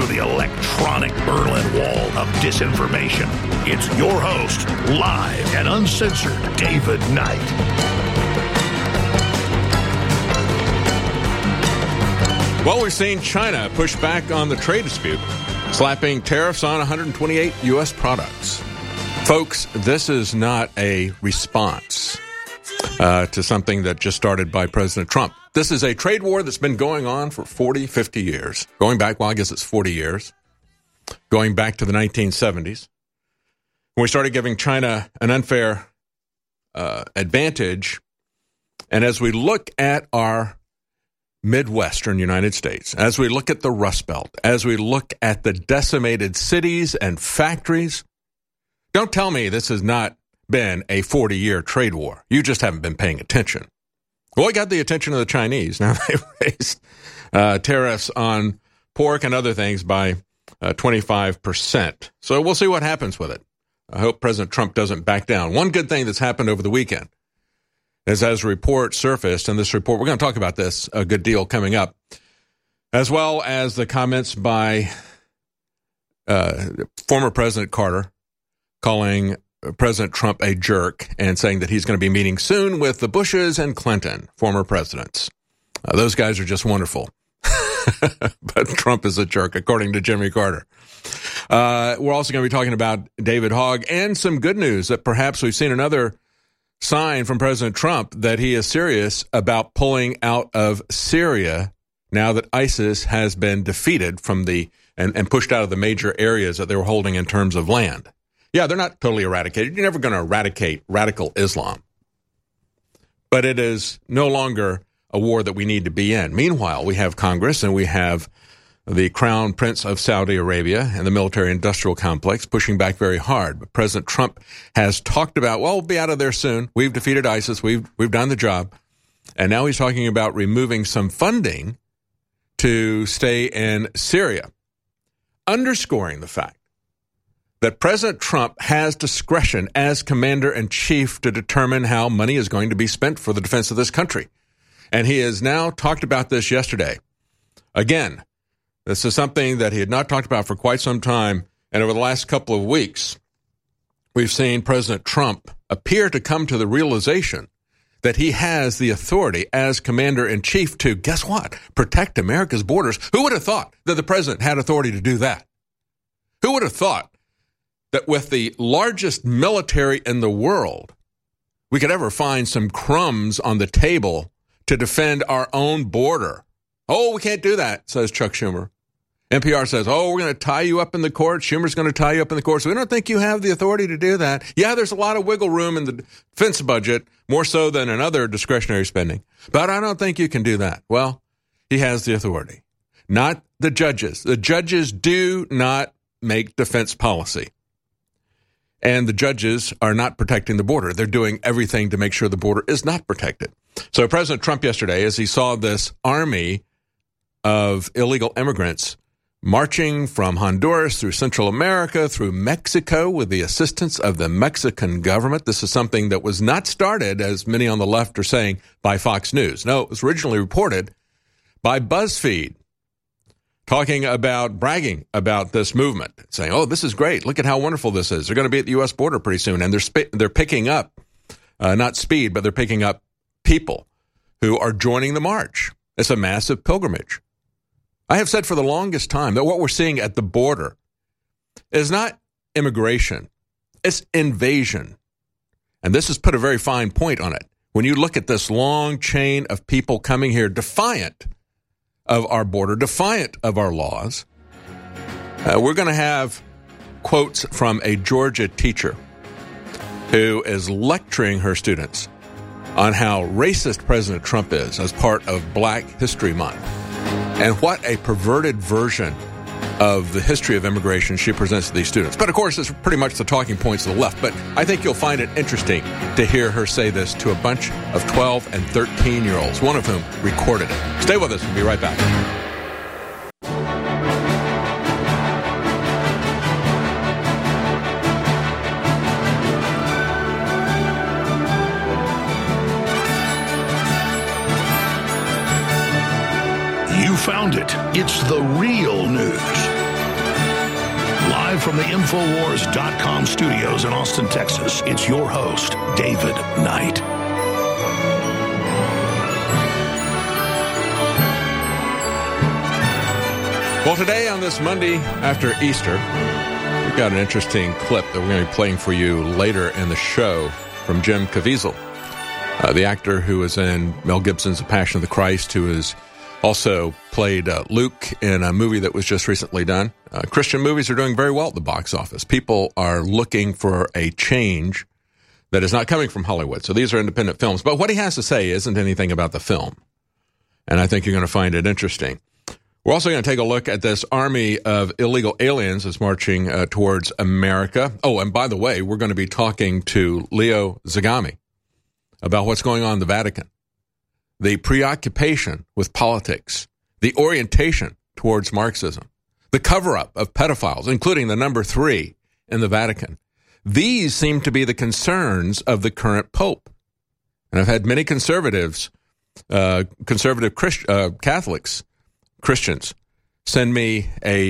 through the electronic Berlin Wall of disinformation. It's your host, live and uncensored, David Knight. Well, we've seen China push back on the trade dispute, slapping tariffs on 128 U.S. products. Folks, this is not a response to something that just started by President Trump. This is a trade war that's been going on for 40, 50 years. Going back, well, I guess it's 40 years. Going back to the 1970s. When we started giving China an unfair advantage. And as we look at our Midwestern United States, as we look at the Rust Belt, as we look at the decimated cities and factories, don't tell me this has not been a 40-year trade war. You just haven't been paying attention. Well, we got the attention of the Chinese. Now they raised tariffs on pork and other things by 25%. So we'll see what happens with it. I hope President Trump doesn't back down. One good thing that's happened over the weekend is, as a report surfaced, and this report, we're going to talk about this a good deal coming up, as well as the comments by former President Carter calling President Trump a jerk and saying that he's going to be meeting soon with the Bushes and Clinton, former presidents. Those guys are just wonderful. But Trump is a jerk, according to Jimmy Carter. We're also going to be talking about David Hogg and some good news that perhaps we've seen another sign from President Trump that he is serious about pulling out of Syria now that ISIS has been defeated from and pushed out of the major areas that they were holding in terms of land. Yeah, they're not totally eradicated. You're never going to eradicate radical Islam. But it is no longer a war that we need to be in. Meanwhile, we have Congress and we have the Crown Prince of Saudi Arabia and the military-industrial complex pushing back very hard. But President Trump has talked about, well, we'll be out of there soon. We've defeated ISIS. We've done the job. And now he's talking about removing some funding to stay in Syria, underscoring the fact that President Trump has discretion as commander-in-chief to determine how money is going to be spent for the defense of this country. And he has now talked about this yesterday. Again, this is something that he had not talked about for quite some time. And over the last couple of weeks, we've seen President Trump appear to come to the realization that he has the authority as commander-in-chief to, guess what, protect America's borders. Who would have thought that the president had authority to do that? Who would have thought that with the largest military in the world, we could ever find some crumbs on the table to defend our own border? Oh, we can't do that, says Chuck Schumer. NPR says, oh, we're going to tie you up in the courts. Schumer's going to tie you up in the courts. We don't think you have the authority to do that. Yeah, there's a lot of wiggle room in the defense budget, more so than in other discretionary spending. But I don't think you can do that. Well, he has the authority, not the judges. The judges do not make defense policy. And the judges are not protecting the border. They're doing everything to make sure the border is not protected. So President Trump yesterday, as he saw this army of illegal immigrants marching from Honduras through Central America, through Mexico with the assistance of the Mexican government. This is something that was not started, as many on the left are saying, by Fox News. No, it was originally reported by BuzzFeed, bragging about this movement, saying, oh, this is great. Look at how wonderful this is. They're going to be at the U.S. border pretty soon. And they're picking up, not speed, but they're picking up people who are joining the march. It's a massive pilgrimage. I have said for the longest time that what we're seeing at the border is not immigration. It's invasion. And this has put a very fine point on it. When you look at this long chain of people coming here defiant of our border, defiant of our laws, we're going to have quotes from a Georgia teacher who is lecturing her students on how racist President Trump is as part of Black History Month. And what a perverted version of the history of immigration she presents to these students. But of course, it's pretty much the talking points of the left. But I think you'll find it interesting to hear her say this to a bunch of 12 and 13-year-olds, one of whom recorded it. Stay with us. We'll be right back. Found it. It's the real news. Live from the Infowars.com studios in Austin, Texas, it's your host, David Knight. Well, today on this Monday after Easter, we've got an interesting clip that we're going to be playing for you later in the show from Jim Caviezel, the actor who was in Mel Gibson's The Passion of the Christ, who has also played Luke in a movie that was just recently done. Christian movies are doing very well at the box office. People are looking for a change that is not coming from Hollywood. So these are independent films. But what he has to say isn't anything about the film. And I think you're going to find it interesting. We're also going to take a look at this army of illegal aliens that's marching towards America. Oh, and by the way, we're going to be talking to Leo Zagami about what's going on in the Vatican, the preoccupation with politics, the orientation towards Marxism, the cover-up of pedophiles, including the number 3 in the Vatican. These seem to be the concerns of the current Pope. And I've had many conservative Catholics, Christians, send me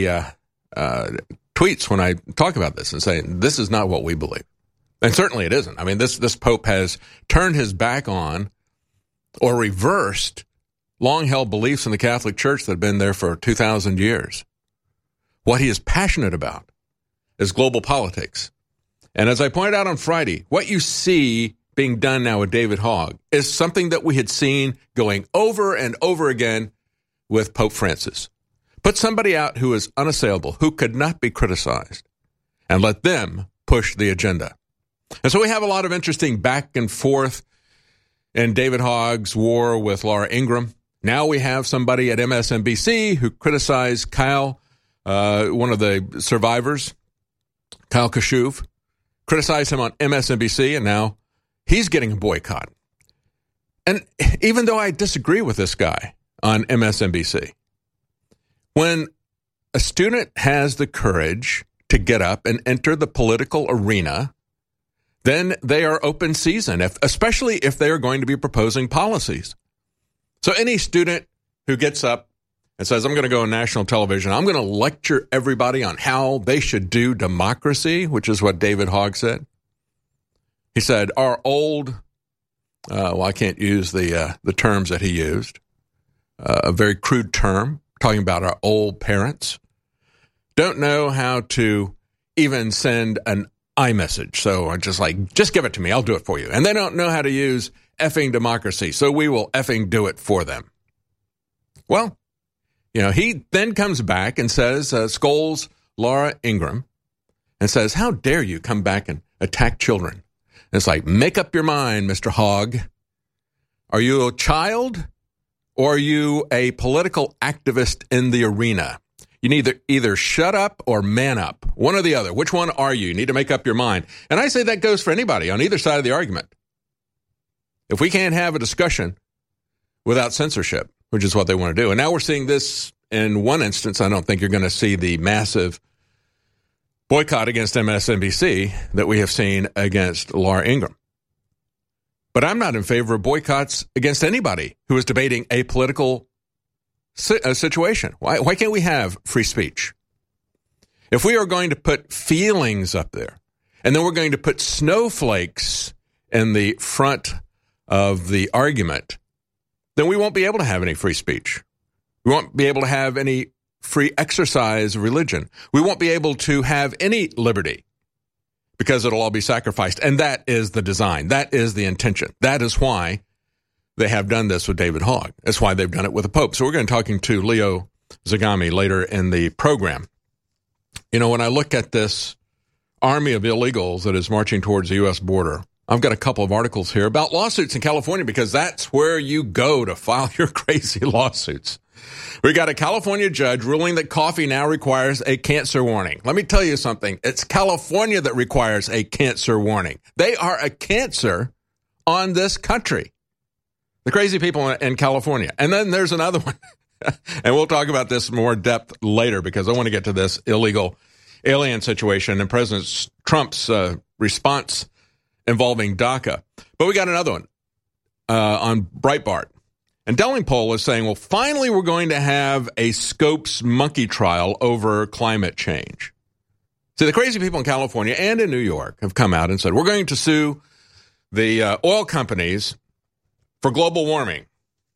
tweets when I talk about this and say, this is not what we believe. And certainly it isn't. I mean, this Pope has turned his back on or reversed long-held beliefs in the Catholic Church that have been there for 2,000 years. What he is passionate about is global politics. And as I pointed out on Friday, what you see being done now with David Hogg is something that we had seen going over and over again with Pope Francis. Put somebody out who is unassailable, who could not be criticized, and let them push the agenda. And so we have a lot of interesting back and forth in David Hogg's war with Laura Ingraham. Now we have somebody at MSNBC who criticized Kyle, one of the survivors, Kyle Kashuv, criticized him on MSNBC, and now he's getting a boycott. And even though I disagree with this guy on MSNBC, when a student has the courage to get up and enter the political arena, then they are open season, especially if they are going to be proposing policies. So any student who gets up and says, I'm going to go on national television, I'm going to lecture everybody on how they should do democracy, which is what David Hogg said. He said, our old, I can't use the terms that he used, a very crude term, talking about our old parents, don't know how to even send an iMessage. So I'm just like, just give it to me. I'll do it for you. And they don't know how to use effing democracy. So we will effing do it for them. Well, he then comes back and says, scolds Laura Ingraham and says, how dare you come back and attack children? And it's like, make up your mind, Mr. Hogg. Are you a child? Or are you a political activist in the arena? You need either shut up or man up. One or the other. Which one are you? You need to make up your mind. And I say that goes for anybody on either side of the argument. If we can't have a discussion without censorship, which is what they want to do. And now we're seeing this in one instance. I don't think you're going to see the massive boycott against MSNBC that we have seen against Laura Ingraham. But I'm not in favor of boycotts against anybody who is debating a political situation. Why can't we have free speech? If we are going to put feelings up there, and then we're going to put snowflakes in the front of the argument, then we won't be able to have any free speech. We won't be able to have any free exercise of religion. We won't be able to have any liberty, because it'll all be sacrificed. And that is the design. That is the intention. That is why they have done this with David Hogg. That's why they've done it with the Pope. So we're going to be talking to Leo Zagami later in the program. When I look at this army of illegals that is marching towards the U.S. border, I've got a couple of articles here about lawsuits in California, because that's where you go to file your crazy lawsuits. We got a California judge ruling that coffee now requires a cancer warning. Let me tell you something. It's California that requires a cancer warning. They are a cancer on this country. The crazy people in California. And then there's another one. And we'll talk about this in more depth later, because I want to get to this illegal alien situation and President Trump's response involving DACA. But we got another one on Breitbart. And Delingpole is saying, well, finally we're going to have a Scopes monkey trial over climate change. See, the crazy people in California and in New York have come out and said, we're going to sue the oil companies for global warming.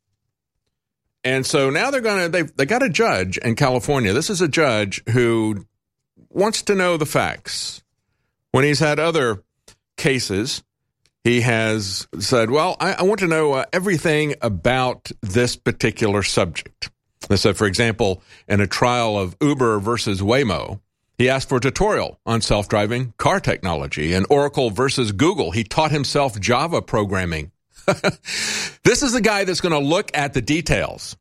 And so now they got a judge in California. This is a judge who wants to know the facts. When he's had other cases, he has said, well, I want to know everything about this particular subject. They said, for example, in a trial of Uber versus Waymo, he asked for a tutorial on self-driving car technology. And Oracle versus Google, he taught himself Java programming. This is the guy that's going to look at the details.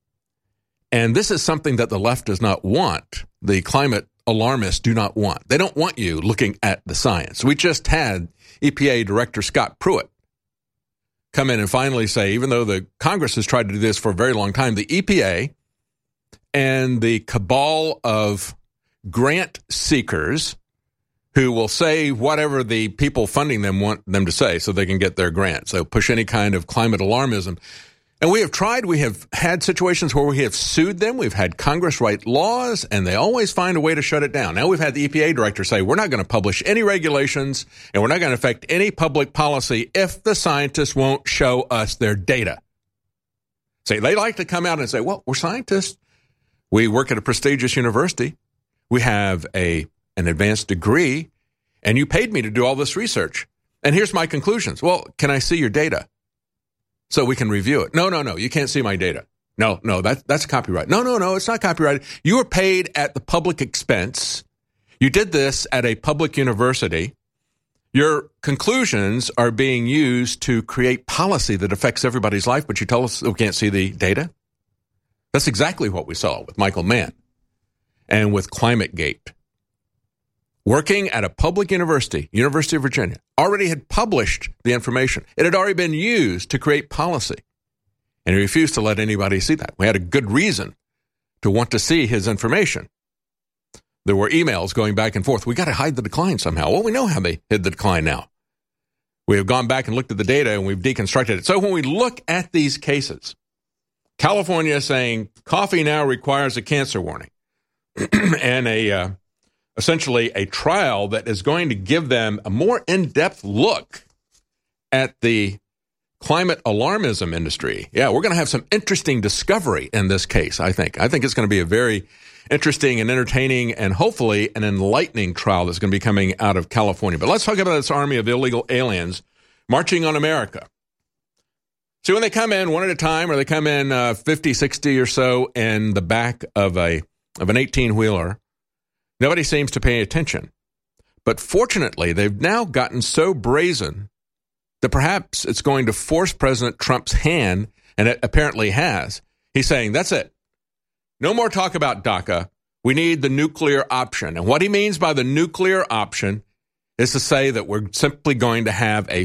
And this is something that the left does not want. The climate alarmists do not want. They don't want you looking at the science. We just had EPA Director Scott Pruitt come in and finally say, even though the Congress has tried to do this for a very long time, the EPA and the cabal of grant seekers who will say whatever the people funding them want them to say so they can get their grant. So push any kind of climate alarmism. And we have had situations where we have sued them. We've had Congress write laws, and they always find a way to shut it down. Now we've had the EPA director say, we're not going to publish any regulations, and we're not going to affect any public policy if the scientists won't show us their data. See, they like to come out and say, well, we're scientists. We work at a prestigious university. We have an advanced degree, and you paid me to do all this research. And here's my conclusions. Well, can I see your data so we can review it? No, you can't see my data. No, that's copyright. No, it's not copyrighted. You were paid at the public expense. You did this at a public university. Your conclusions are being used to create policy that affects everybody's life, but you tell us we can't see the data? That's exactly what we saw with Michael Mann and with ClimateGate. Working at a public university, University of Virginia, already had published the information. It had already been used to create policy. And he refused to let anybody see that. We had a good reason to want to see his information. There were emails going back and forth. We got to hide the decline somehow. Well, we know how they hid the decline now. We have gone back and looked at the data and we've deconstructed it. So when we look at these cases, California is saying coffee now requires a cancer warning and essentially a trial that is going to give them a more in-depth look at the climate alarmism industry. Yeah, we're going to have some interesting discovery in this case, I think. I think it's going to be a very interesting and entertaining and hopefully an enlightening trial that's going to be coming out of California. But let's talk about this army of illegal aliens marching on America. See, when they come in one at a time, or they come in 50, 60 or so in the back of an 18-wheeler, nobody seems to pay attention. But fortunately, they've now gotten so brazen that perhaps it's going to force President Trump's hand, and it apparently has. He's saying, that's it. No more talk about DACA. We need the nuclear option. And what he means by the nuclear option is to say that we're simply going to have a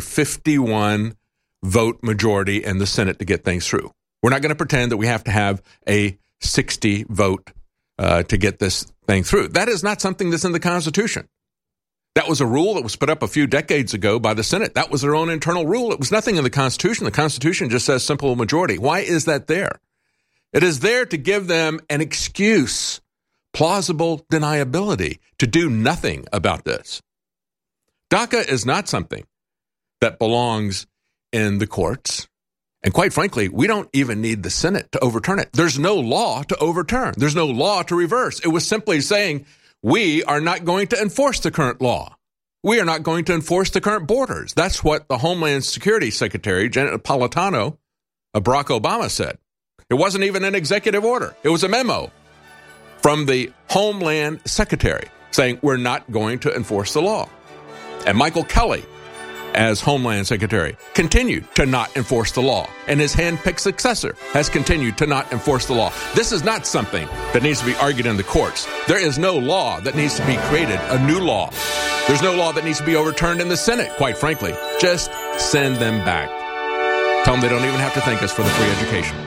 51-vote majority in the Senate to get things through. We're not going to pretend that we have to have a 60-vote to get this thing through. That is not something that's in the Constitution. That was a rule that was put up a few decades ago by the Senate. That was their own internal rule. It was nothing in the Constitution. The Constitution just says simple majority. Why is that there? It is there to give them an excuse, plausible deniability, to do nothing about this. DACA is not something that belongs in the courts. And quite frankly, we don't even need the Senate to overturn it. There's no law to overturn. There's no law to reverse. It was simply saying, we are not going to enforce the current law. We are not going to enforce the current borders. That's what the Homeland Security Secretary, Janet Napolitano, of Barack Obama said. It wasn't even an executive order. It was a memo from the Homeland Secretary saying we're not going to enforce the law. And Michael Kelly, as Homeland Secretary, continued to not enforce the law. And his hand-picked successor has continued to not enforce the law. This is not something that needs to be argued in the courts. There is no law that needs to be created, a new law. There's no law that needs to be overturned in the Senate, quite frankly. Just send them back. Tell them they don't even have to thank us for the free education.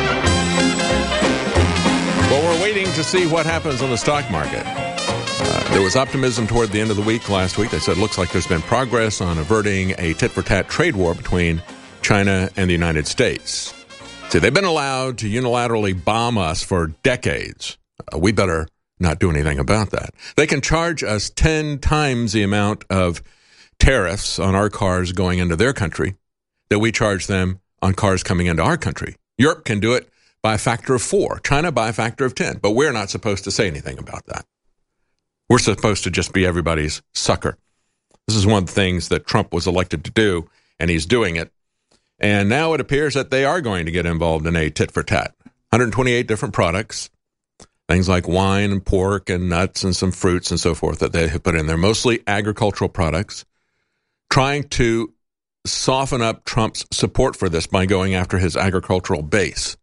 To see what happens on the stock market. There was optimism toward the end of the week last week. They said it looks like there's been progress on averting a tit-for-tat trade war between China and the United States. See, they've been allowed to unilaterally bomb us for decades. We better not do anything about that. They can charge us 10 times the amount of tariffs on our cars going into their country that we charge them on cars coming into our country. Europe can do it by a factor of 4, China by a factor of 10, but we're not supposed to say anything about that. We're supposed to just be everybody's sucker. This is one of the things that Trump was elected to do, and he's doing it. And now it appears that they are going to get involved in a tit-for-tat. 128 different products, things like wine and pork and nuts and some fruits and so forth that they have put in there, mostly agricultural products, trying to soften up Trump's support for this by going after his agricultural base.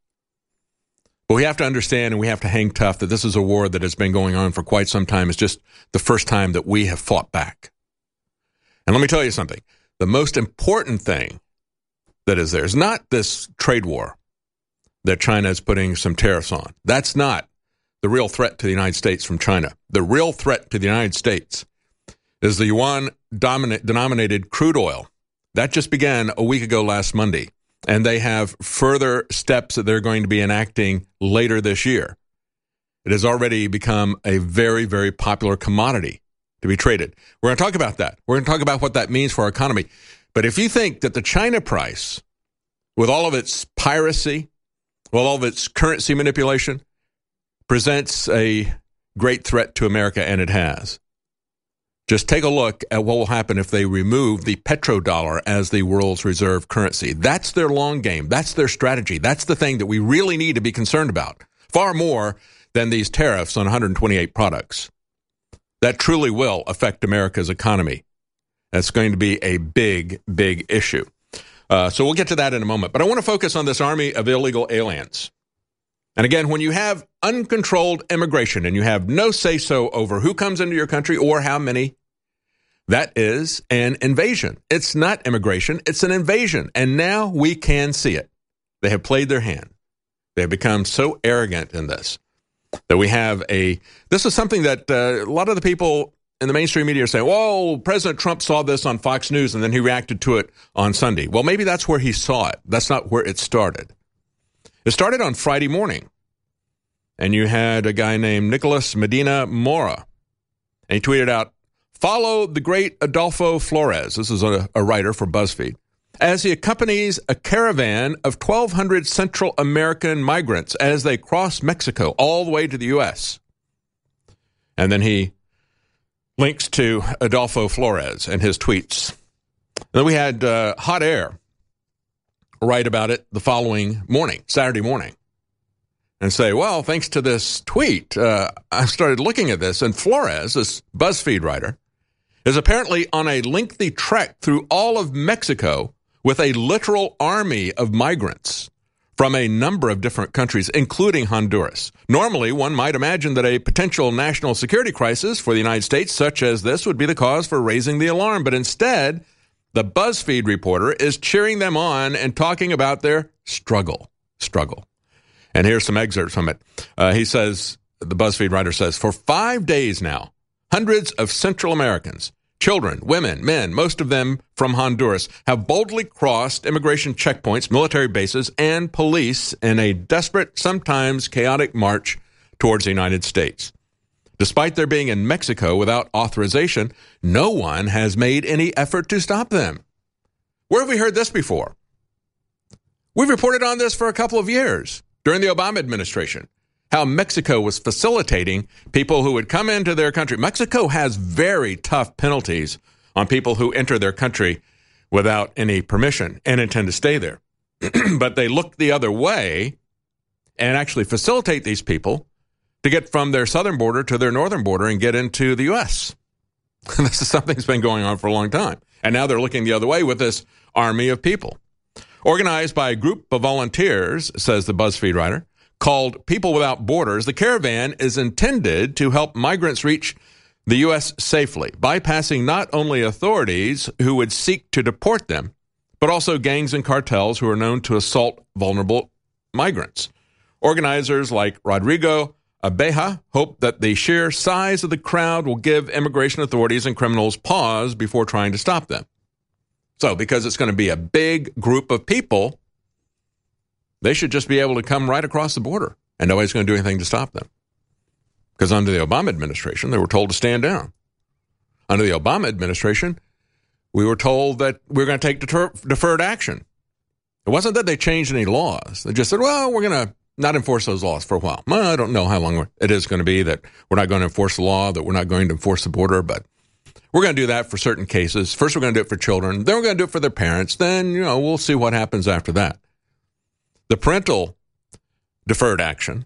But we have to understand and we have to hang tough that this is a war that has been going on for quite some time. It's just the first time that we have fought back. And let me tell you something. The most important thing that is there is not this trade war that China is putting some tariffs on. That's not the real threat to the United States from China. The real threat to the United States is the yuan-denominated crude oil. That just began a week ago last Monday, and they have further steps that they're going to be enacting later this year. It has already become a very, very popular commodity to be traded. We're going to talk about that. We're going to talk about what that means for our economy. But if you think that the China price, with all of its piracy, with all of its currency manipulation, presents a great threat to America, and it has, just take a look at what will happen if they remove the petrodollar as the world's reserve currency. That's their long game. That's their strategy. That's the thing that we really need to be concerned about, far more than these tariffs on 128 products. That truly will affect America's economy. That's going to be a big, big issue. So we'll get to that in a moment. But I want to focus on this army of illegal aliens. And again, when you have uncontrolled immigration and you have no say-so over who comes into your country or how many, that is an invasion. It's not immigration, it's an invasion. And now we can see it. They have played their hand. They have become so arrogant in this that we have this is something that a lot of the people in the mainstream media are saying, well, President Trump saw this on Fox News and then he reacted to it on Sunday. Well, maybe that's where he saw it. That's not where it started. It started on Friday morning. And you had a guy named Nicolas Medina Mora. And he tweeted out, follow the great Adolfo Flores. This is a writer for BuzzFeed. As he accompanies a caravan of 1,200 Central American migrants as they cross Mexico all the way to the U.S. And then he links to Adolfo Flores and his tweets. And then we had Hot Air write about it the following morning, Saturday morning, and say, well, thanks to this tweet, I started looking at this, and Flores, this BuzzFeed writer, is apparently on a lengthy trek through all of Mexico with a literal army of migrants from a number of different countries, including Honduras. Normally, one might imagine that a potential national security crisis for the United States, such as this, would be the cause for raising the alarm. But instead, the BuzzFeed reporter is cheering them on and talking about their struggle. And here's some excerpts from it. He says, the BuzzFeed writer says, for 5 days now, hundreds of Central Americans, children, women, men, most of them from Honduras, have boldly crossed immigration checkpoints, military bases, and police in a desperate, sometimes chaotic march towards the United States. Despite their being in Mexico without authorization, no one has made any effort to stop them. Where have we heard this before? We've reported on this for a couple of years during the Obama administration, how Mexico was facilitating people who would come into their country. Mexico has very tough penalties on people who enter their country without any permission and intend to stay there. But they look the other way and actually facilitate these people to get from their southern border to their northern border and get into the U.S. This is something that's been going on for a long time. And now they're looking the other way with this army of people. Organized by a group of volunteers, says the BuzzFeed writer, called People Without Borders, the caravan is intended to help migrants reach the U.S. safely, bypassing not only authorities who would seek to deport them, but also gangs and cartels who are known to assault vulnerable migrants. Organizers like Rodrigo Beha hoped that the sheer size of the crowd will give immigration authorities and criminals pause before trying to stop them. So, because it's going to be a big group of people, they should just be able to come right across the border, and nobody's going to do anything to stop them. Because under the Obama administration, they were told to stand down. Under the Obama administration, we were told that we were going to take deferred action. It wasn't that they changed any laws. They just said, well, we're going to not enforce those laws for a while. Well, I don't know how long it is going to be that we're not going to enforce the law, that we're not going to enforce the border, but we're going to do that for certain cases. First, we're going to do it for children. Then we're going to do it for their parents. Then, we'll see what happens after that. The parental deferred action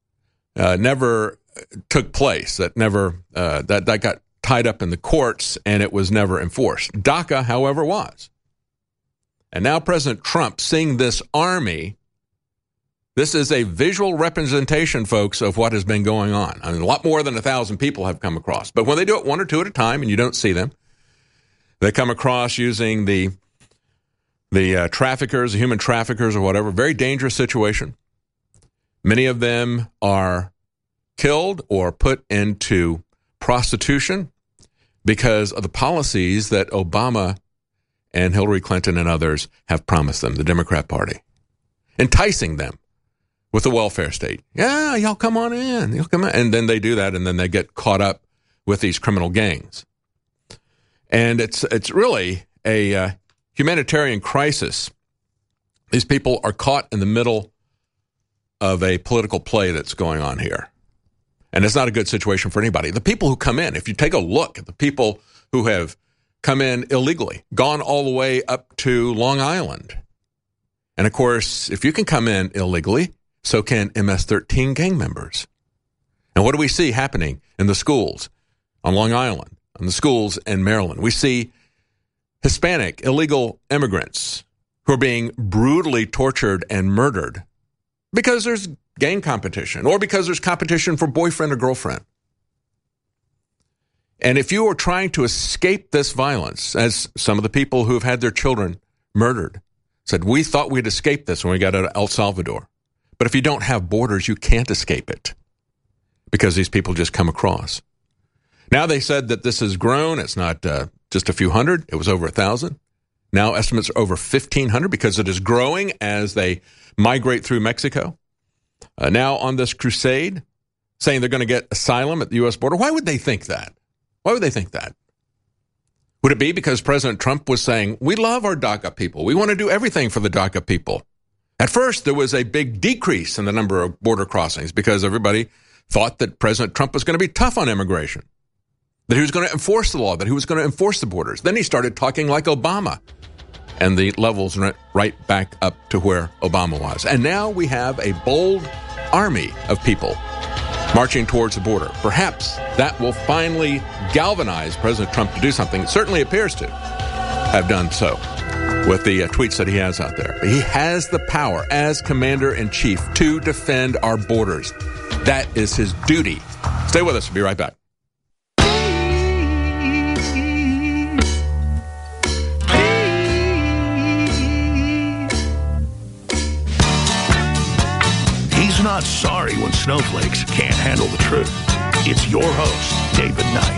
never took place. That got tied up in the courts, and it was never enforced. DACA, however, was. And now President Trump, seeing this army, this is a visual representation, folks, of what has been going on. I mean, a lot more than 1,000 people have come across. But when they do it one or two at a time and you don't see them, they come across using the traffickers, the human traffickers or whatever. Very dangerous situation. Many of them are killed or put into prostitution because of the policies that Obama and Hillary Clinton and others have promised them, the Democrat Party, enticing them with the welfare state. Yeah, y'all come on in. You'll come in. And then they do that, and then they get caught up with these criminal gangs. And it's really a humanitarian crisis. These people are caught in the middle of a political play that's going on here. And it's not a good situation for anybody. The people who come in, if you take a look at the people who have come in illegally, gone all the way up to Long Island. And of course, if you can come in illegally, so can MS-13 gang members. And what do we see happening in the schools on Long Island, in the schools in Maryland? We see Hispanic illegal immigrants who are being brutally tortured and murdered because there's gang competition or because there's competition for boyfriend or girlfriend. And if you are trying to escape this violence, as some of the people who have had their children murdered said, we thought we'd escape this when we got out of El Salvador. But if you don't have borders, you can't escape it because these people just come across. Now they said that this has grown. It's not just a few hundred. It was over 1,000. Now estimates are over 1,500 because it is growing as they migrate through Mexico. Now on this crusade, saying they're going to get asylum at the U.S. border. Why would they think that? Why would they think that? Would it be because President Trump was saying, we love our DACA people. We want to do everything for the DACA people. At first, there was a big decrease in the number of border crossings because everybody thought that President Trump was going to be tough on immigration, that he was going to enforce the law, that he was going to enforce the borders. Then he started talking like Obama, and the levels went right back up to where Obama was. And now we have a bold army of people marching towards the border. Perhaps that will finally galvanize President Trump to do something. It certainly appears to have done so with the tweets that he has out there. He has the power as commander-in-chief to defend our borders. That is his duty. Stay with us. We'll be right back. He's not sorry when snowflakes can't handle the truth. It's your host, David Knight.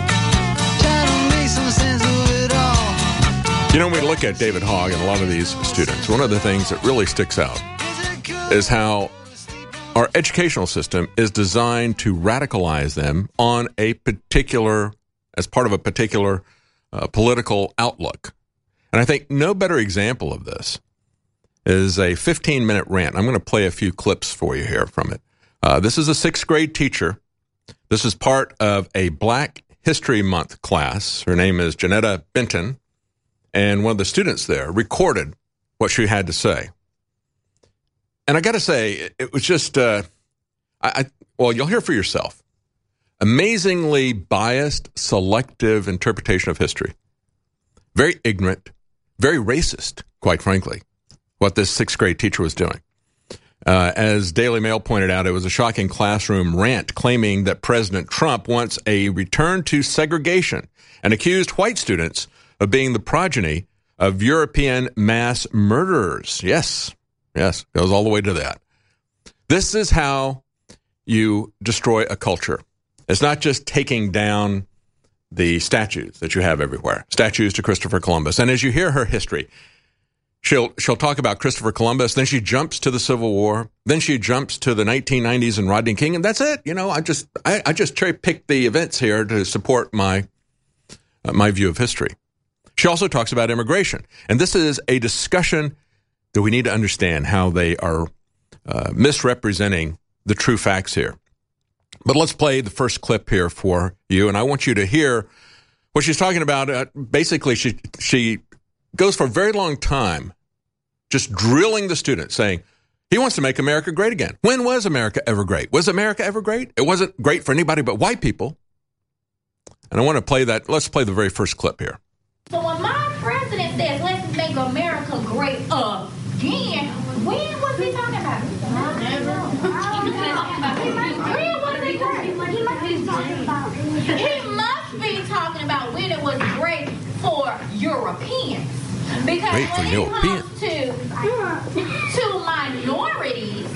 When we look at David Hogg and a lot of these students, one of the things that really sticks out is how our educational system is designed to radicalize them on as part of a particular political outlook. And I think no better example of this is a 15-minute rant. I'm going to play a few clips for you here from it. This is a 6th grade teacher. This is part of a Black History Month class. Her name is Janetta Benton. And one of the students there recorded what she had to say. And I got to say, it was just, well, you'll hear for yourself. Amazingly biased, selective interpretation of history. Very ignorant, very racist, quite frankly, what this 6th grade teacher was doing. As Daily Mail pointed out, it was a shocking classroom rant claiming that President Trump wants a return to segregation and accused white students of being the progeny of European mass murderers. Yes, goes all the way to that. This is how you destroy a culture. It's not just taking down the statues that you have everywhere, statues to Christopher Columbus. And as you hear her history, she'll talk about Christopher Columbus, then she jumps to the Civil War, then she jumps to the 1990s and Rodney King, and that's it. You know, I just cherry-picked the events here to support my view of history. She also talks about immigration, and this is a discussion that we need to understand how they are misrepresenting the true facts here. But let's play the first clip here for you, and I want you to hear what she's talking about. Basically, she goes for a very long time just drilling the students, saying, he wants to make America great again. When was America ever great? Was America ever great? It wasn't great for anybody but white people. And I want to play that. Let's play the very first clip here. So when my president says, let's make America great again, when was he talking about it? When was he great? He must be talking about when it was great for Europeans. Because Great for when Europeans. it comes to minorities,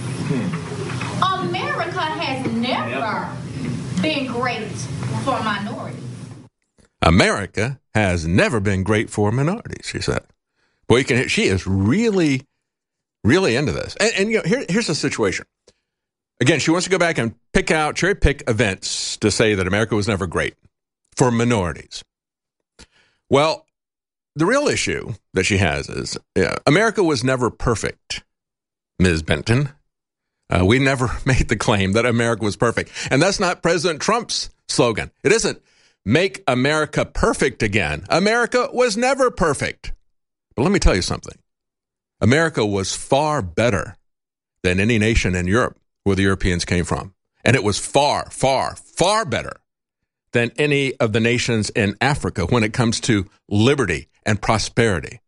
America has never been great for minorities. America has never been great for minorities, she said. Boy, you can hear, she is really, really into this. And you know, here's the situation. Again, she wants to go back and cherry pick events to say that America was never great for minorities. Well, the real issue that she has is America was never perfect, Ms. Benton. We never made the claim that America was perfect. And that's not President Trump's slogan. It isn't make America perfect again. America was never perfect. But let me tell you something. America was far better than any nation in Europe where the Europeans came from. And it was far, far, far better than any of the nations in Africa when it comes to liberty and prosperity.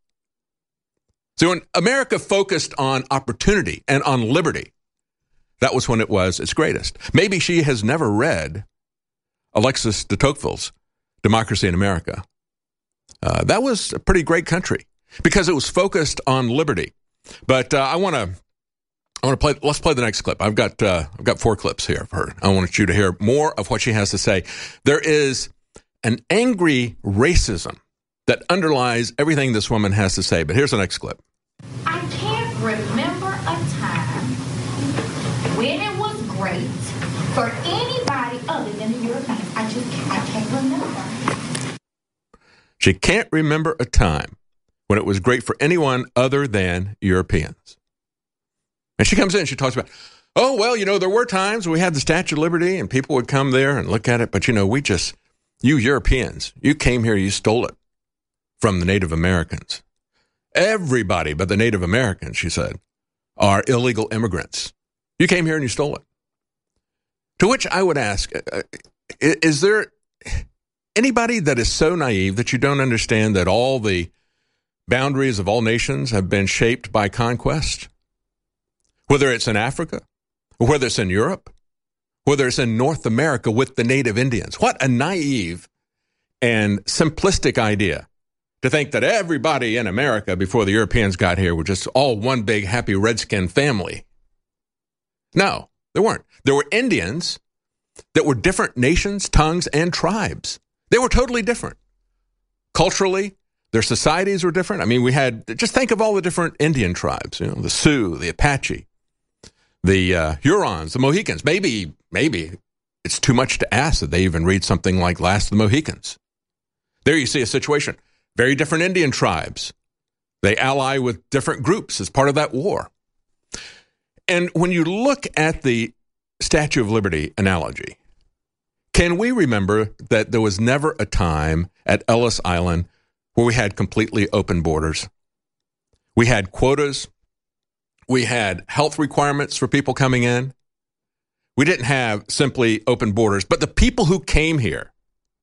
So when America focused on opportunity and on liberty, that was when it was its greatest. Maybe she has never read Alexis de Tocqueville's Democracy in America. That was a pretty great country because it was focused on liberty. But I want to play. Let's play the next clip. I've got 4 clips here of her. I want you to hear more of what she has to say. There is an angry racism that underlies everything this woman has to say. But here's the next clip. I can't remember a time when it was great for anybody other than the Europeans. I can't remember. She can't remember a time when it was great for anyone other than Europeans. And she comes in and she talks about, oh, well, you know, there were times we had the Statue of Liberty and people would come there and look at it. But, you know, you Europeans, you came here, you stole it from the Native Americans. Everybody but the Native Americans, she said, are illegal immigrants. You came here and you stole it. To which I would ask, is there anybody that is so naive that you don't understand that all the boundaries of all nations have been shaped by conquest? Whether it's in Africa, or whether it's in Europe, whether it's in North America with the native Indians. What a naive and simplistic idea to think that everybody in America before the Europeans got here were just all one big happy redskin family. No, there weren't. There were Indians that were different nations, tongues, and tribes. They were totally different. Culturally, their societies were different. I mean, just think of all the different Indian tribes, you know, the Sioux, the Apache, the Hurons, the Mohicans. Maybe it's too much to ask that they even read something like Last of the Mohicans. There you see a situation. Very different Indian tribes. They ally with different groups as part of that war. And when you look at the Statue of Liberty analogy, can we remember that there was never a time at Ellis Island where we had completely open borders? We had quotas. We had health requirements for people coming in. We didn't have simply open borders, but the people who came here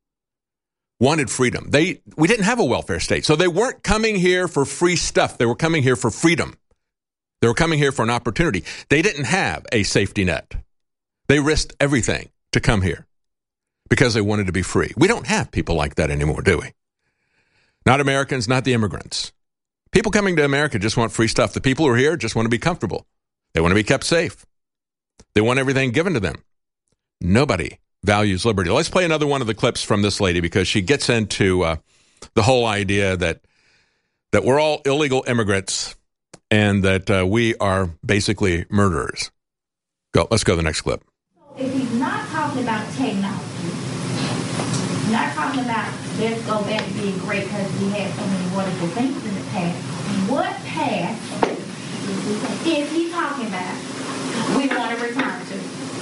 wanted freedom. We didn't have a welfare state, so they weren't coming here for free stuff. They were coming here for freedom. They were coming here for an opportunity. They didn't have a safety net. They risked everything to come here because they wanted to be free. We don't have people like that anymore, do we? Not Americans, not the immigrants. People coming to America just want free stuff. The people who are here just want to be comfortable. They want to be kept safe. They want everything given to them. Nobody values liberty. Let's play another one of the clips from this lady because she gets into the whole idea that we're all illegal immigrants and that we are basically murderers. Let's go to the next clip. If he's not talking about technology, not talking about let's go back to being great because we had so many wonderful things in the past, what past is he talking about we want to return to?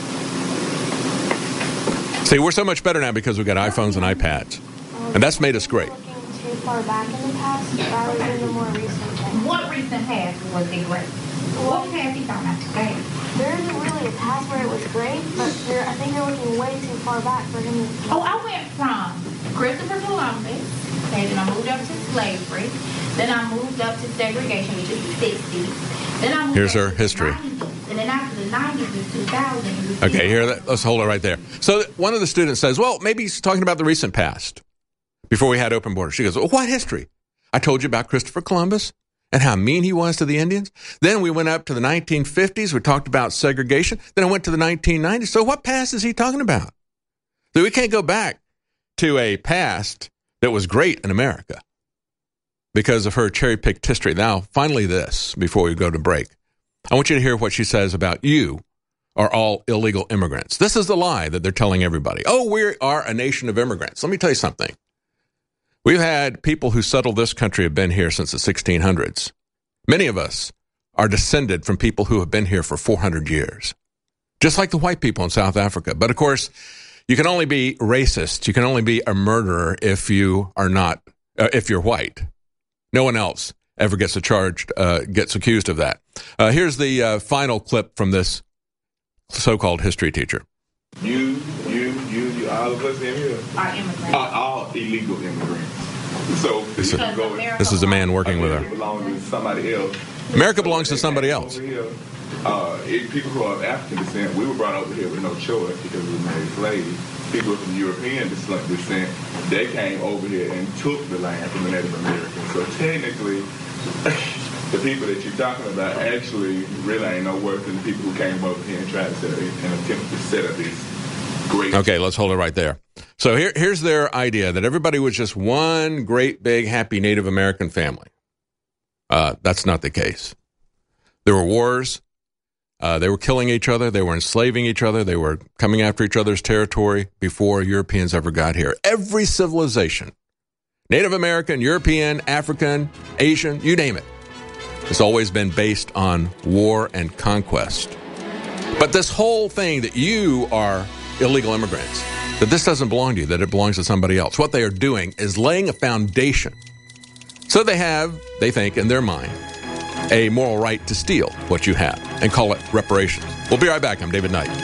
See, we're so much better now because we've got iPhones and iPads, and that's made us great. Looking too far back in the past rather than the more recent past. What recent past was it great? What past he talking about today? There isn't really a past where it was great, but I think you're looking way too far back for him to... Oh, I went from Christopher Columbus, okay, then I moved up to slavery, then I moved up to segregation, which is the 60s. Then I moved Here's up her to history. The 90s, and then after the 90s is 2000. Okay, let's hold it right there. So one of the students says, well, maybe he's talking about the recent past, before we had open borders. She goes, well, what history? I told you about Christopher Columbus and how mean he was to the Indians. Then we went up to the 1950s. We talked about segregation. Then I went to the 1990s. So what past is he talking about? So we can't go back to a past that was great in America because of her cherry-picked history. Now, finally this, before we go to break. I want you to hear what she says about you are all illegal immigrants. This is the lie that they're telling everybody. Oh, we are a nation of immigrants. Let me tell you something. We've had people who settled this country have been here since the 1600s. Many of us are descended from people who have been here for 400 years, just like the white people in South Africa. But of course, you can only be racist. You can only be a murderer if you are not, if you're white. No one else ever gets gets accused of that. Here's the final clip from this so-called history teacher. You, all of us in here Are immigrants. are all illegal immigrants. So This Because is a man working with it her. belongs to somebody else. America belongs to somebody else. Over here, people who are of African descent, we were brought over here with no choice because we were made slaves. People from European descent, they came over here and took the land from the Native Americans. So technically, the people that you're talking about actually really ain't no worse than the people who came over here and tried to set up and attempted to set up this great... Okay, let's hold it right there. So here's their idea that everybody was just one great, big, happy Native American family. That's not the case. There were wars. They were killing each other. They were enslaving each other. They were coming after each other's territory before Europeans ever got here. Every civilization, Native American, European, African, Asian, you name it, has always been based on war and conquest. But this whole thing that you are illegal immigrants, that this doesn't belong to you, that it belongs to somebody else, what they are doing is laying a foundation. So they think in their mind, a moral right to steal what you have and call it reparations. We'll be right back. I'm David Knight.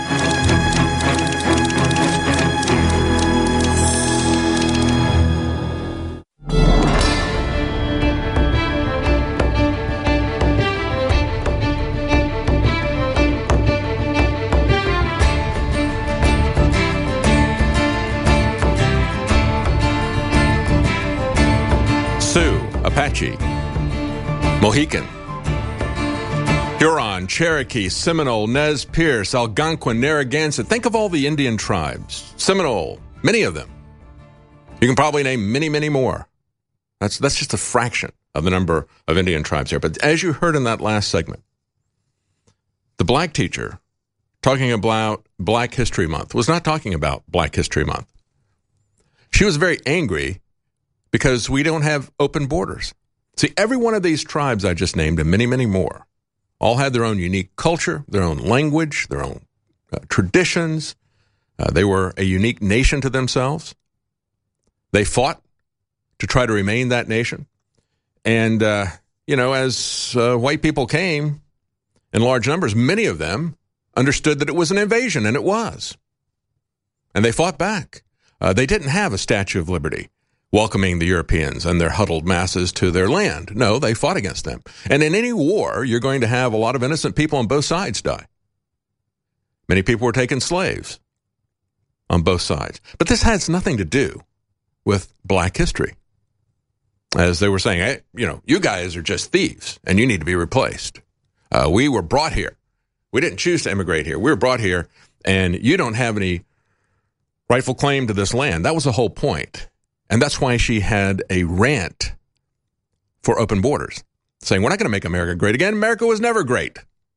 Sioux, Apache, Mohican, Huron, Cherokee, Seminole, Nez Perce, Algonquin, Narragansett. Think of all the Indian tribes. Seminole, many of them. You can probably name many, many more. That's just a fraction of the number of Indian tribes here. But as you heard in that last segment, the black teacher talking about Black History Month was not talking about Black History Month. She was very angry because we don't have open borders. See, every one of these tribes I just named and many, many more all had their own unique culture, their own language, their own traditions. They were a unique nation to themselves. They fought to try to remain that nation. And, as white people came in large numbers, many of them understood that it was an invasion, and it was. And they fought back. They didn't have a Statue of Liberty welcoming the Europeans and their huddled masses to their land. No, they fought against them. And in any war, you're going to have a lot of innocent people on both sides die. Many people were taken slaves on both sides. But this has nothing to do with black history. As they were saying, hey, you guys are just thieves and you need to be replaced. We were brought here. We didn't choose to immigrate here. We were brought here and you don't have any rightful claim to this land. That was the whole point. And that's why she had a rant for open borders, saying, we're not going to make America great again. America was never great.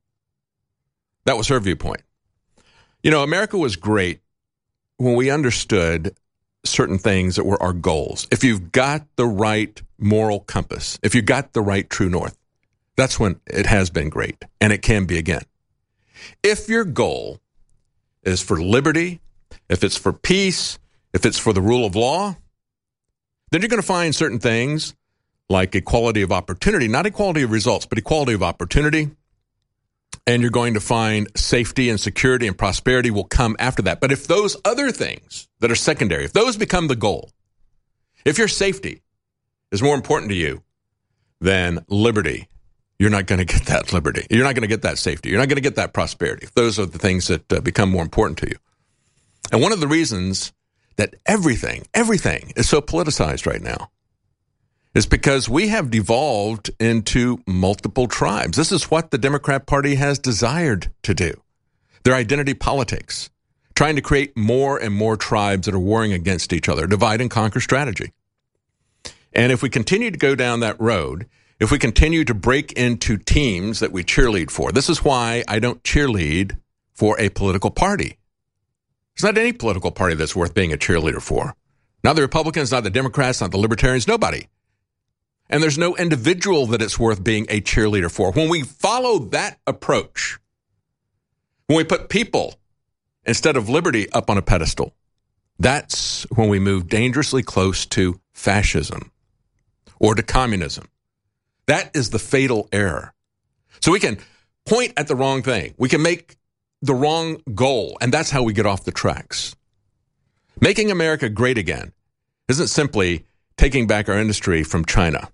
That was her viewpoint. You know, America was great when we understood certain things that were our goals. If you've got the right moral compass, if you've got the right true north, that's when it has been great, and it can be again. If your goal is for liberty, if it's for peace, if it's for the rule of law, then you're going to find certain things like equality of opportunity, not equality of results, but equality of opportunity. And you're going to find safety and security and prosperity will come after that. But if those other things that are secondary, if those become the goal, if your safety is more important to you than liberty, you're not going to get that liberty. You're not going to get that safety. You're not going to get that prosperity. If those are the things that become more important to you. And one of the reasons that everything is so politicized right now is because we have devolved into multiple tribes. This is what the Democrat Party has desired to do. Their identity politics, trying to create more and more tribes that are warring against each other, divide and conquer strategy. And if we continue to go down that road, if we continue to break into teams that we cheerlead for, this is why I don't cheerlead for a political party. There's not any political party that's worth being a cheerleader for. Not the Republicans, not the Democrats, not the Libertarians, nobody. And there's no individual that it's worth being a cheerleader for. When we follow that approach, when we put people instead of liberty up on a pedestal, that's when we move dangerously close to fascism or to communism. That is the fatal error. So we can point at the wrong thing. We can make the wrong goal, and that's how we get off the tracks. Making America great again isn't simply taking back our industry from China.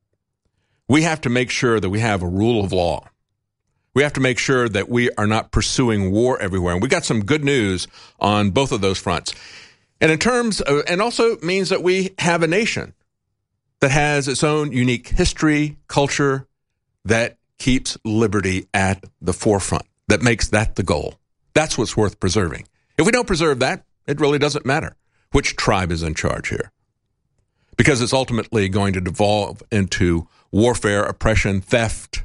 We have to make sure that we have a rule of law. We have to make sure that we are not pursuing war everywhere. And we got some good news on both of those fronts. And in terms of, and also means that we have a nation that has its own unique history, culture, that keeps liberty at the forefront, that makes that the goal. That's what's worth preserving. If we don't preserve that, it really doesn't matter which tribe is in charge here, because it's ultimately going to devolve into warfare, oppression, theft.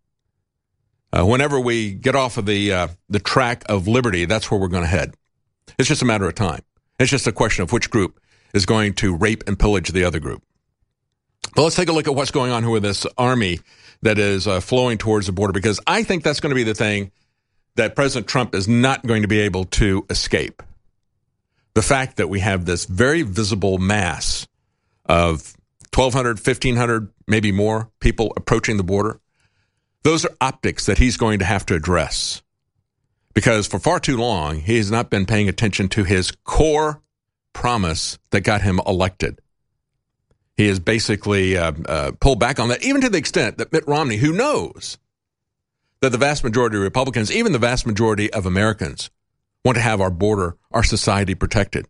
Whenever we get off of the track of liberty, that's where we're going to head. It's just a matter of time. It's just a question of which group is going to rape and pillage the other group. But let's take a look at what's going on here with this army that is flowing towards the border, because I think that's going to be the thing that President Trump is not going to be able to escape. The fact that we have this very visible mass of 1,200, 1,500, maybe more people approaching the border. Those are optics that he's going to have to address, because for far too long, he has not been paying attention to his core promise that got him elected. He has basically pulled back on that, even to the extent that Mitt Romney, who knows that the vast majority of Republicans, even the vast majority of Americans, want to have our border, our society protected.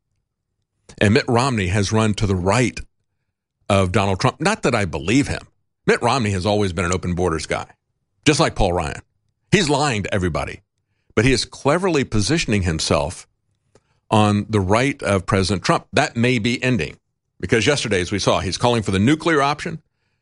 And Mitt Romney has run to the right of Donald Trump. Not that I believe him. Mitt Romney has always been an open borders guy, just like Paul Ryan. He's lying to everybody, but he is cleverly positioning himself on the right of President Trump. That may be ending, because yesterday, as we saw, he's calling for the nuclear option.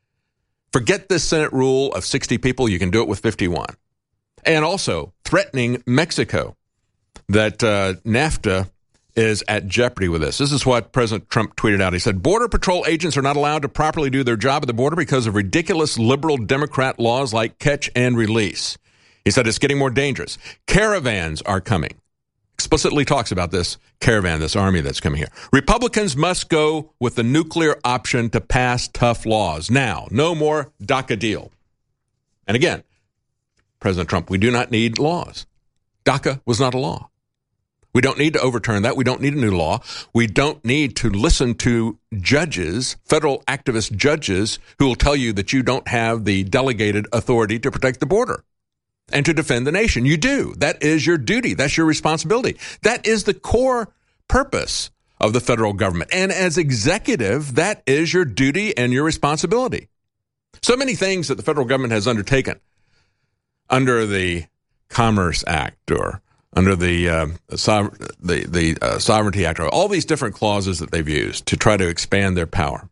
Forget this Senate rule of 60 people. You can do it with 51. And also threatening Mexico that NAFTA is at jeopardy with this. This is what President Trump tweeted out. He said, Border Patrol agents are not allowed to properly do their job at the border because of ridiculous liberal Democrat laws like catch and release. He said it's getting more dangerous. Caravans are coming. Explicitly talks about this caravan, this army that's coming here. Republicans must go with the nuclear option to pass tough laws. Now, no more DACA deal. And again, President Trump, we do not need laws. DACA was not a law. We don't need to overturn that. We don't need a new law. We don't need to listen to judges, federal activist judges, who will tell you that you don't have the delegated authority to protect the border and to defend the nation. You do. That is your duty. That's your responsibility. That is the core purpose of the federal government. And as executive, that is your duty and your responsibility. So many things that the federal government has undertaken under the Commerce Act or under the Sovereignty Act, all these different clauses that they've used to try to expand their power.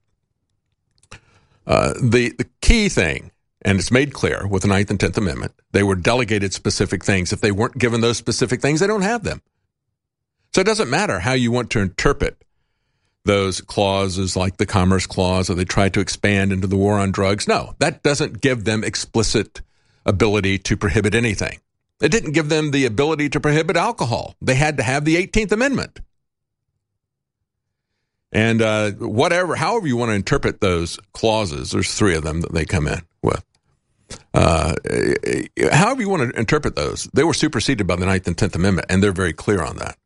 The key thing, and it's made clear with the 9th and 10th Amendment, they were delegated specific things. If they weren't given those specific things, they don't have them. So it doesn't matter how you want to interpret those clauses like the Commerce Clause, or they tried to expand into the war on drugs. No, that doesn't give them explicit ability to prohibit anything. It didn't give them the ability to prohibit alcohol. They had to have the 18th Amendment. And however you want to interpret those clauses, there's 3 of them that they come in with. However you want to interpret those, they were superseded by the 9th and 10th Amendment, and they're very clear on that.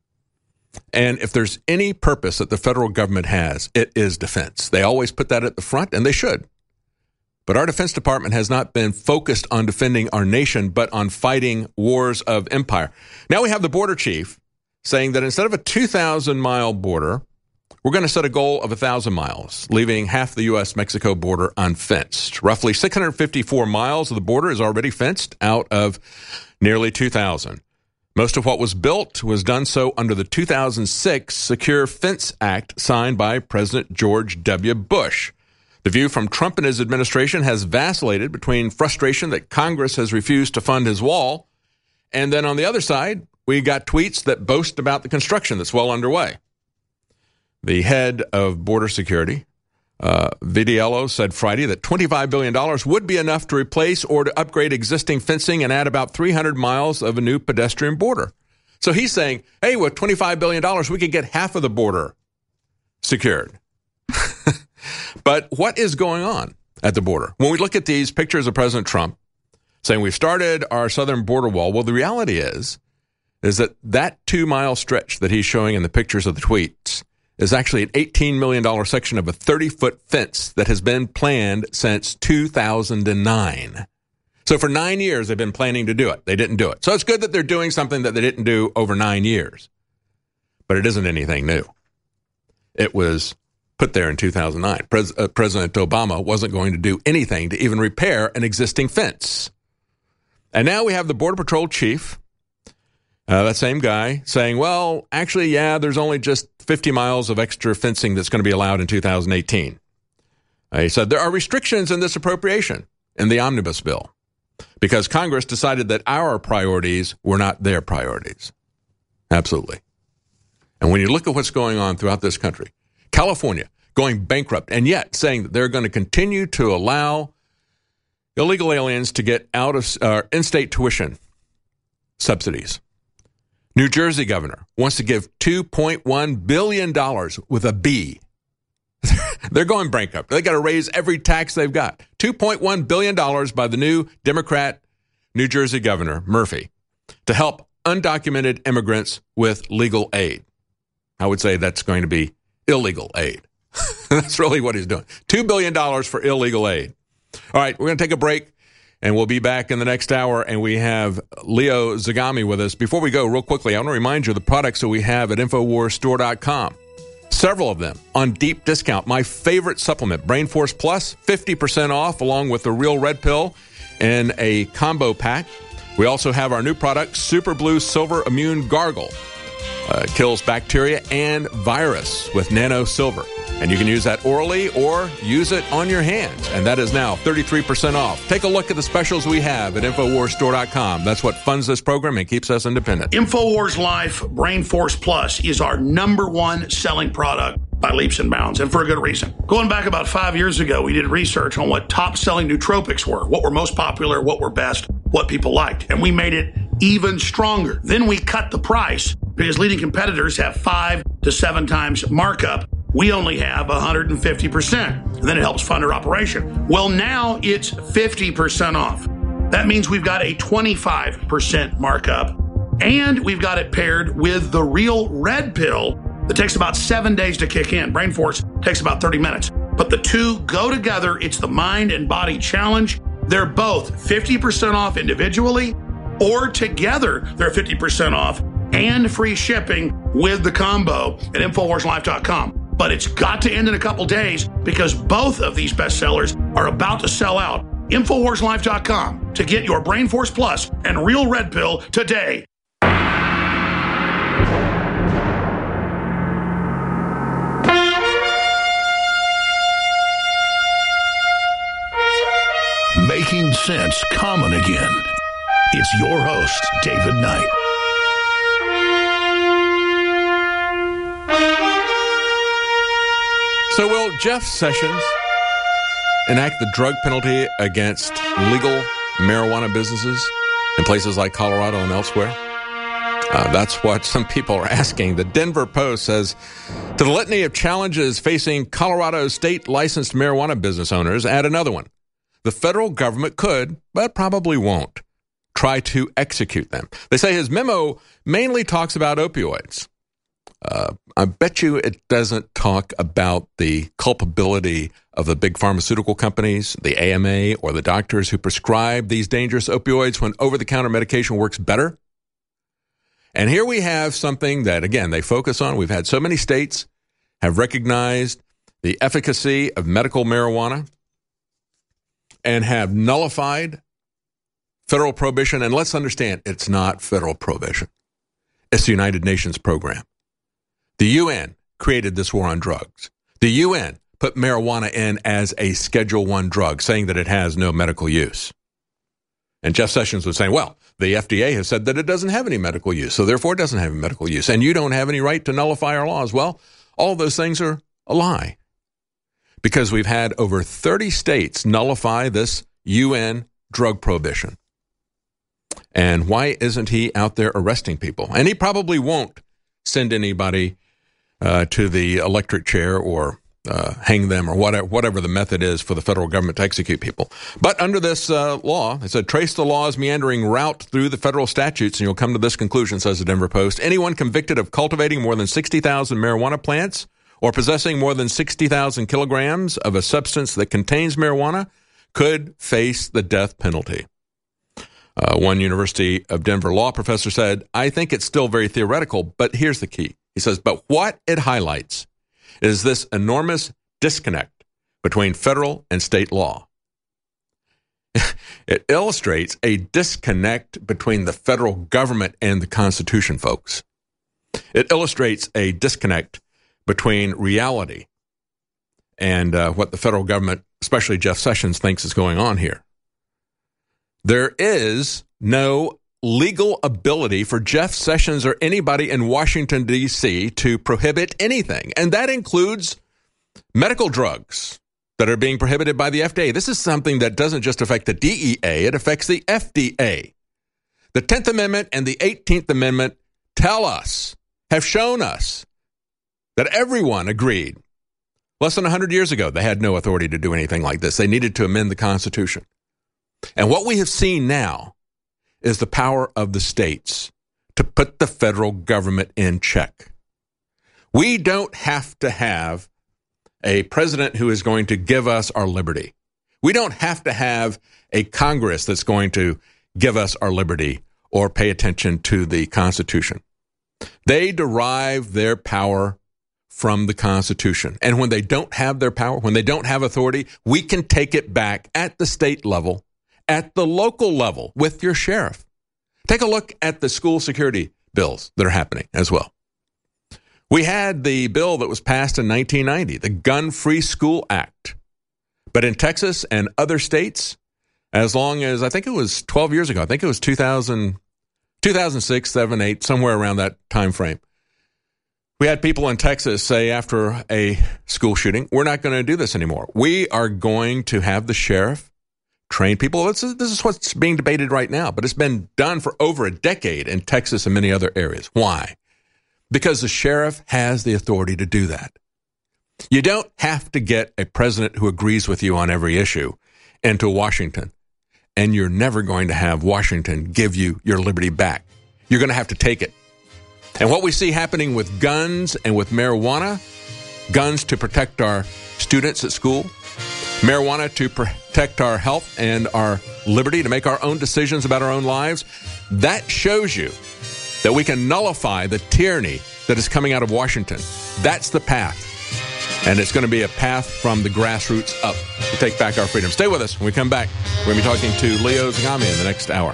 And if there's any purpose that the federal government has, it is defense. They always put that at the front, and they should. But our Defense Department has not been focused on defending our nation, but on fighting wars of empire. Now we have the border chief saying that instead of a 2,000-mile border, we're going to set a goal of 1,000 miles, leaving half the U.S.-Mexico border unfenced. Roughly 654 miles of the border is already fenced out of nearly 2,000. Most of what was built was done so under the 2006 Secure Fence Act signed by President George W. Bush. The view from Trump and his administration has vacillated between frustration that Congress has refused to fund his wall, and then on the other side, we got tweets that boast about the construction that's well underway. The head of Border Security, Vitiello, said Friday that $25 billion would be enough to replace or to upgrade existing fencing and add about 300 miles of a new pedestrian border. So he's saying, hey, with $25 billion, we could get half of the border secured. But what is going on at the border? When we look at these pictures of President Trump saying we've started our southern border wall, well, the reality is that 2-mile stretch that he's showing in the pictures of the tweets is actually an $18 million section of a 30-foot fence that has been planned since 2009. So for 9 years, they've been planning to do it. They didn't do it. So it's good that they're doing something that they didn't do over 9 years. But it isn't anything new. It was put there in 2009. President Obama wasn't going to do anything to even repair an existing fence. And now we have the Border Patrol chief, that same guy, saying, well, actually, yeah, there's only just 50 miles of extra fencing that's going to be allowed in 2018. He said there are restrictions in this appropriation in the omnibus bill because Congress decided that our priorities were not their priorities. Absolutely. And when you look at what's going on throughout this country, California going bankrupt, and yet saying that they're going to continue to allow illegal aliens to get out of in-state tuition subsidies. New Jersey governor wants to give $2.1 billion with a B. They're going bankrupt. They got to raise every tax they've got. $2.1 billion by the new Democrat New Jersey governor, Murphy, to help undocumented immigrants with legal aid. I would say that's going to be illegal aid. That's really what he's doing. $2 billion for illegal aid. All right, we're going to take a break, and we'll be back in the next hour, and we have Leo Zagami with us. Before we go, real quickly, I want to remind you of the products that we have at InfoWarsStore.com. Several of them on deep discount. My favorite supplement, Brain Force Plus, 50% off, along with the Real Red Pill in a combo pack. We also have our new product, Super Blue Silver Immune Gargle. Kills bacteria and virus with nano silver. And you can use that orally or use it on your hands. And that is now 33% off. Take a look at the specials we have at InfoWarsStore.com. That's what funds this program and keeps us independent. InfoWars Life Brain Force Plus is our #1 selling product by leaps and bounds, and for a good reason. Going back about 5 years ago, we did research on what top-selling nootropics were, what were most popular, what were best, what people liked, and we made it even stronger. Then we cut the price because leading competitors have 5 to 7 times markup. We only have 150%. And then it helps fund our operation. Well, now it's 50% off. That means we've got a 25% markup, and we've got it paired with the Real Red Pill that takes about 7 days to kick in. Brain Force takes about 30 minutes. But the two go together. It's the Mind and Body Challenge. They're both 50% off individually, or together they're 50% off and free shipping with the combo at InfoWarsLife.com. But it's got to end in a couple days because both of these bestsellers are about to sell out. InfoWarsLife.com to get your Brain Force Plus and Real Red Pill today. sense common again. It's your host, David Knight. So will Jeff Sessions enact the drug penalty against legal marijuana businesses in places like Colorado and elsewhere? That's what some people are asking. The Denver Post says, to the litany of challenges facing Colorado state-licensed marijuana business owners, add another one. The federal government could, but probably won't, try to execute them. They say his memo mainly talks about opioids. I bet you it doesn't talk about the culpability of the big pharmaceutical companies, the AMA, or the doctors who prescribe these dangerous opioids when over-the-counter medication works better. And here we have something that, again, they focus on. We've had so many states have recognized the efficacy of medical marijuana and have nullified federal prohibition. And let's understand, it's not federal prohibition. It's the United Nations program. The UN created this war on drugs. The UN put marijuana in as a Schedule I drug, saying that it has no medical use. And Jeff Sessions was saying, well, the FDA has said that it doesn't have any medical use, so therefore it doesn't have any medical use, and you don't have any right to nullify our laws. Well, all those things are a lie, because we've had over 30 states nullify this UN drug prohibition. And why isn't he out there arresting people? And he probably won't send anybody to the electric chair or hang them or whatever the method is for the federal government to execute people. But under this law, it said, trace the law's meandering route through the federal statutes, and you'll come to this conclusion, says the Denver Post. Anyone convicted of cultivating more than 60,000 marijuana plants or possessing more than 60,000 kilograms of a substance that contains marijuana could face the death penalty. One University of Denver law professor said, I think it's still very theoretical, but here's the key. He says, but what it highlights is this enormous disconnect between federal and state law. It illustrates a disconnect between the federal government and the Constitution, folks. It illustrates a disconnect between reality and what the federal government, especially Jeff Sessions, thinks is going on here. There is no legal ability for Jeff Sessions or anybody in Washington, D.C. to prohibit anything. And that includes medical drugs that are being prohibited by the FDA. This is something that doesn't just affect the DEA, it affects the FDA. The 10th Amendment and the 18th Amendment have shown us that everyone agreed less than 100 years ago they had no authority to do anything like this. They needed to amend the Constitution. And what we have seen now is the power of the states to put the federal government in check. We don't have to have a president who is going to give us our liberty. We don't have to have a Congress that's going to give us our liberty or pay attention to the Constitution. They derive their power from the Constitution. And when they don't have their power, when they don't have authority, we can take it back at the state level, at the local level with your sheriff. Take a look at the school security bills that are happening as well. We had the bill that was passed in 1990, the Gun-Free School Act. But in Texas and other states, as long as, I think it was 12 years ago, I think it was 2006, 7, 8, somewhere around that time frame, we had people in Texas say after a school shooting, we're not going to do this anymore. We are going to have the sheriff train people. This is what's being debated right now, but it's been done for over a decade in Texas and many other areas. Why? Because the sheriff has the authority to do that. You don't have to get a president who agrees with you on every issue into Washington, and you're never going to have Washington give you your liberty back. You're going to have to take it. And what we see happening with guns and with marijuana, guns to protect our students at school, marijuana to protect our health and our liberty to make our own decisions about our own lives, that shows you that we can nullify the tyranny that is coming out of Washington. That's the path. And it's going to be a path from the grassroots up to take back our freedom. Stay with us. When we come back, we're going to be talking to Leo Zagami in the next hour.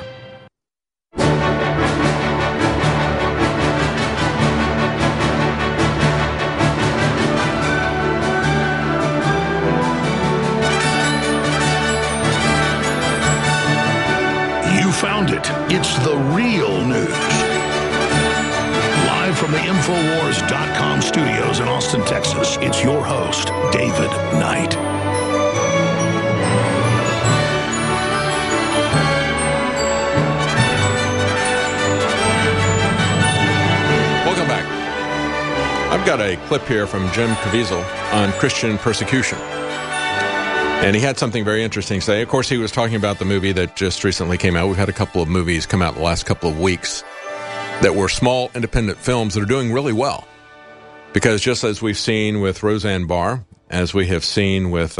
the real news. Live from the Infowars.com studios in Austin, Texas, it's your host, David Knight. Welcome back. I've got a clip here from Jim Caviezel on Christian persecution. And he had something very interesting to say. Of course, he was talking about the movie that just recently came out. We've had a couple of movies come out in the last couple of weeks that were small, independent films that are doing really well. Because just as we've seen with Roseanne Barr, as we have seen with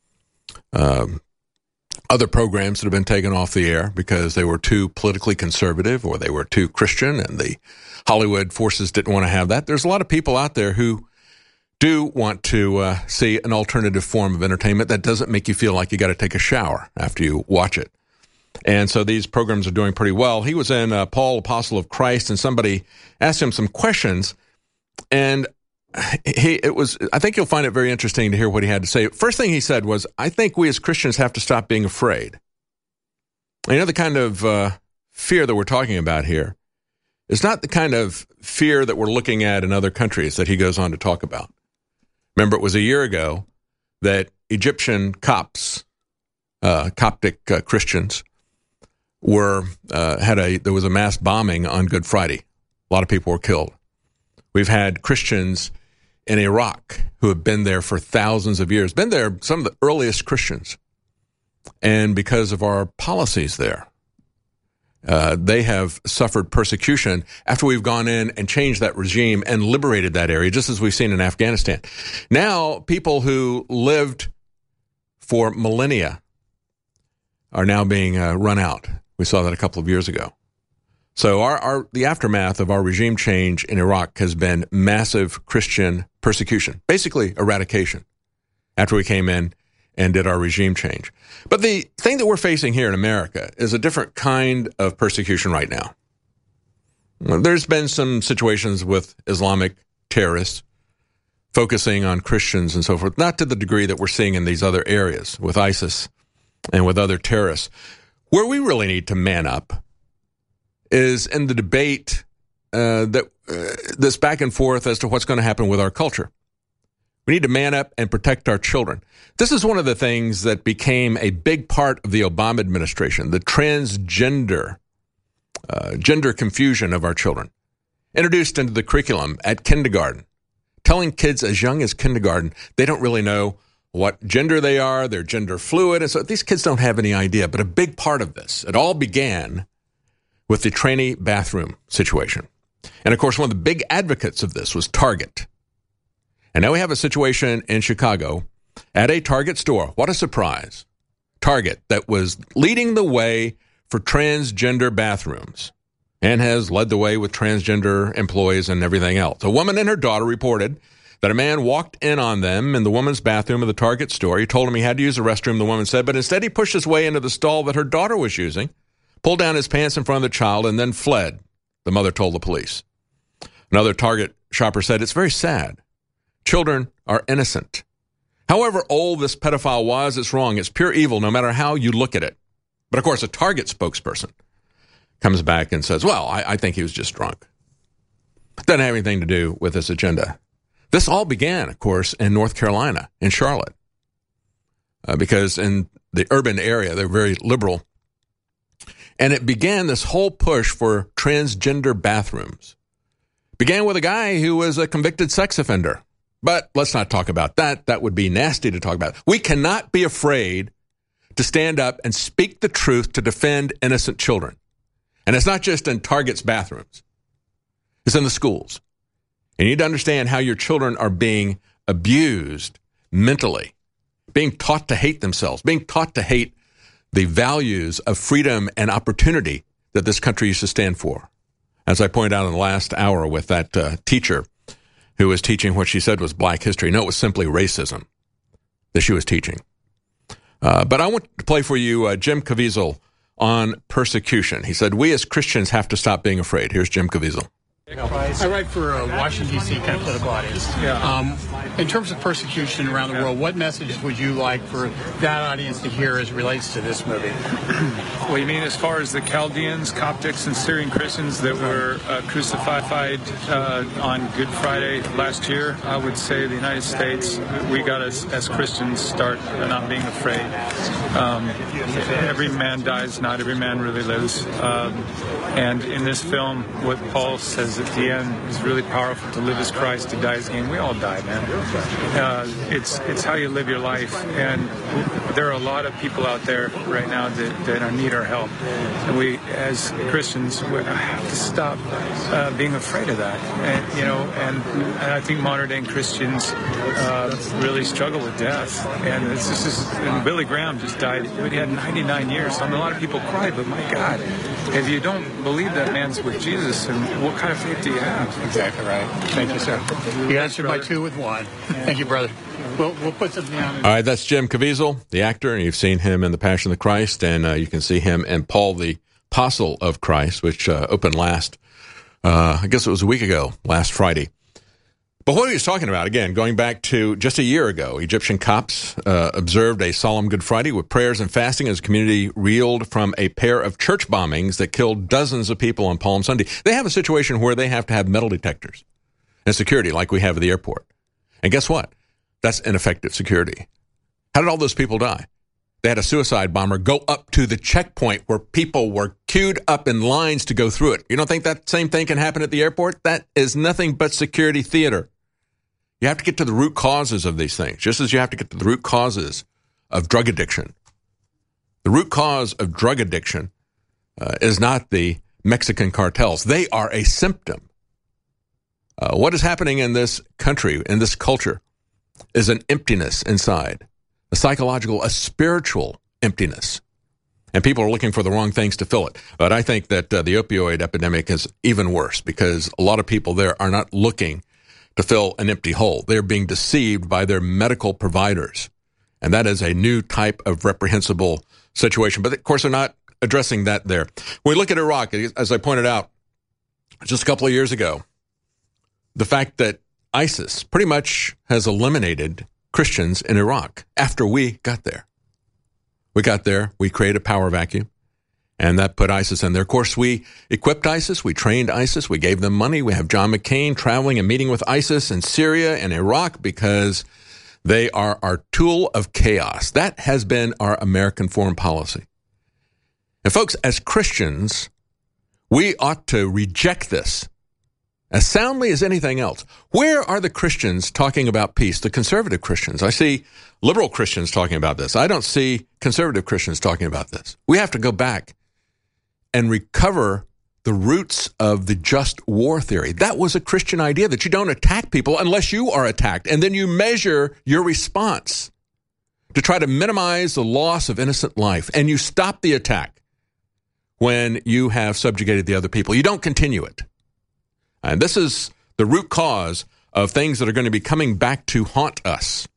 other programs that have been taken off the air because they were too politically conservative or they were too Christian and the Hollywood forces didn't want to have that. There's a lot of people out there who do want to see an alternative form of entertainment that doesn't make you feel like you got to take a shower after you watch it. And so these programs are doing pretty well. He was in Paul, Apostle of Christ, and somebody asked him some questions, and I think you'll find it very interesting to hear what he had to say. First thing he said was, I think we as Christians have to stop being afraid. You know, the kind of fear that we're talking about here is not the kind of fear that we're looking at in other countries that he goes on to talk about. Remember, it was a year ago that Egyptian Copts, Coptic Christians, there was a mass bombing on Good Friday. A lot of people were killed. We've had Christians in Iraq who have been there for thousands of years, been there, some of the earliest Christians. And because of our policies there, they have suffered persecution after we've gone in and changed that regime and liberated that area, just as we've seen in Afghanistan. Now, people who lived for millennia are now being run out. We saw that a couple of years ago. So the aftermath of our regime change in Iraq has been massive Christian persecution, basically eradication, after we came in and did our regime change. But the thing that we're facing here in America is a different kind of persecution right now. There's been some situations with Islamic terrorists focusing on Christians and so forth, not to the degree that we're seeing in these other areas with ISIS and with other terrorists. Where we really need to man up is in the debate this back and forth as to what's going to happen with our culture. We need to man up and protect our children. This is one of the things that became a big part of the Obama administration, the transgender, gender confusion of our children, introduced into the curriculum at kindergarten, telling kids as young as kindergarten they don't really know what gender they are, they're gender fluid, and so these kids don't have any idea. But a big part of this, it all began with the trainee bathroom situation. And of course, one of the big advocates of this was Target. And now we have a situation in Chicago at a Target store. What a surprise. Target, that was leading the way for transgender bathrooms and has led the way with transgender employees and everything else. A woman and her daughter reported that a man walked in on them in the woman's bathroom of the Target store. He told him he had to use the restroom, the woman said, but instead he pushed his way into the stall that her daughter was using, pulled down his pants in front of the child, and then fled, the mother told the police. Another Target shopper said, it's very sad. Children are innocent. However old this pedophile was, it's wrong. It's pure evil, no matter how you look at it. But of course, a Target spokesperson comes back and says, well, I think he was just drunk. Doesn't have anything to do with this agenda. This all began, of course, in North Carolina, in Charlotte, because in the urban area, they're very liberal. And it began this whole push for transgender bathrooms. Began with a guy who was a convicted sex offender. But let's not talk about that. That would be nasty to talk about. We cannot be afraid to stand up and speak the truth to defend innocent children. And it's not just in Target's bathrooms. It's in the schools. And you need to understand how your children are being abused mentally, being taught to hate themselves, being taught to hate the values of freedom and opportunity that this country used to stand for. As I pointed out in the last hour with that teacher who was teaching what she said was black history. No, it was simply racism that she was teaching. But I want to play for you Jim Caviezel on persecution. He said, we as Christians have to stop being afraid. Here's Jim Caviezel. I write for a Washington, D.C. kind of political audience. Yeah. In terms of persecution around the world, what message would you like for that audience to hear as it relates to this movie? Well, you mean as far as the Chaldeans, Coptics, and Syrian Christians that were crucified on Good Friday last year? I would say the United States, we got to, as Christians, start not being afraid. Every man dies, not every man really lives. And in this film, what Paul says at the end is really powerful. To live as Christ, to die as gain. We all die, man. It's how you live your life. And there are a lot of people out there right now that need our help. And we, as Christians, we have to stop being afraid of that. And I think modern-day Christians really struggle with death. And Billy Graham just died. He had 99 years. A lot of people cried, but my God, if you don't believe that man's with Jesus, and what kind of faith do you have? Exactly right. Thank you, sir. You answered my two with one. Thank you, brother. We'll put something on. All right, that's Jim Caviezel, the actor, and you've seen him in The Passion of the Christ, and you can see him in Paul the Apostle of Christ, which opened last, I guess it was a week ago, last Friday. But what he was talking about, again, going back to just a year ago, Egyptian Copts observed a solemn Good Friday with prayers and fasting as the community reeled from a pair of church bombings that killed dozens of people on Palm Sunday. They have a situation where they have to have metal detectors and security like we have at the airport. And guess what? That's ineffective security. How did all those people die? They had a suicide bomber go up to the checkpoint where people were queued up in lines to go through it. You don't think that same thing can happen at the airport? That is nothing but security theater. You have to get to the root causes of these things, just as you have to get to the root causes of drug addiction. The root cause of drug addiction is not the Mexican cartels. They are a symptom. What is happening in this country, in this culture, is an emptiness inside, a psychological, a spiritual emptiness. And people are looking for the wrong things to fill it. But I think that the opioid epidemic is even worse because a lot of people there are not looking to fill an empty hole. They're being deceived by their medical providers. And that is a new type of reprehensible situation. But, of course, they're not addressing that there. When we look at Iraq, as I pointed out just a couple of years ago, the fact that ISIS pretty much has eliminated Christians in Iraq after we got there. We got there, we created a power vacuum, and that put ISIS in there. Of course, we equipped ISIS, we trained ISIS, we gave them money. We have John McCain traveling and meeting with ISIS in Syria and Iraq because they are our tool of chaos. That has been our American foreign policy. And folks, as Christians, we ought to reject this as soundly as anything else. Where are the Christians talking about peace? The conservative Christians. I see liberal Christians talking about this. I don't see conservative Christians talking about this. We have to go back and recover the roots of the just war theory. That was a Christian idea, that you don't attack people unless you are attacked. And then you measure your response to try to minimize the loss of innocent life. And you stop the attack when you have subjugated the other people. You don't continue it. And this is the root cause of things that are going to be coming back to haunt us.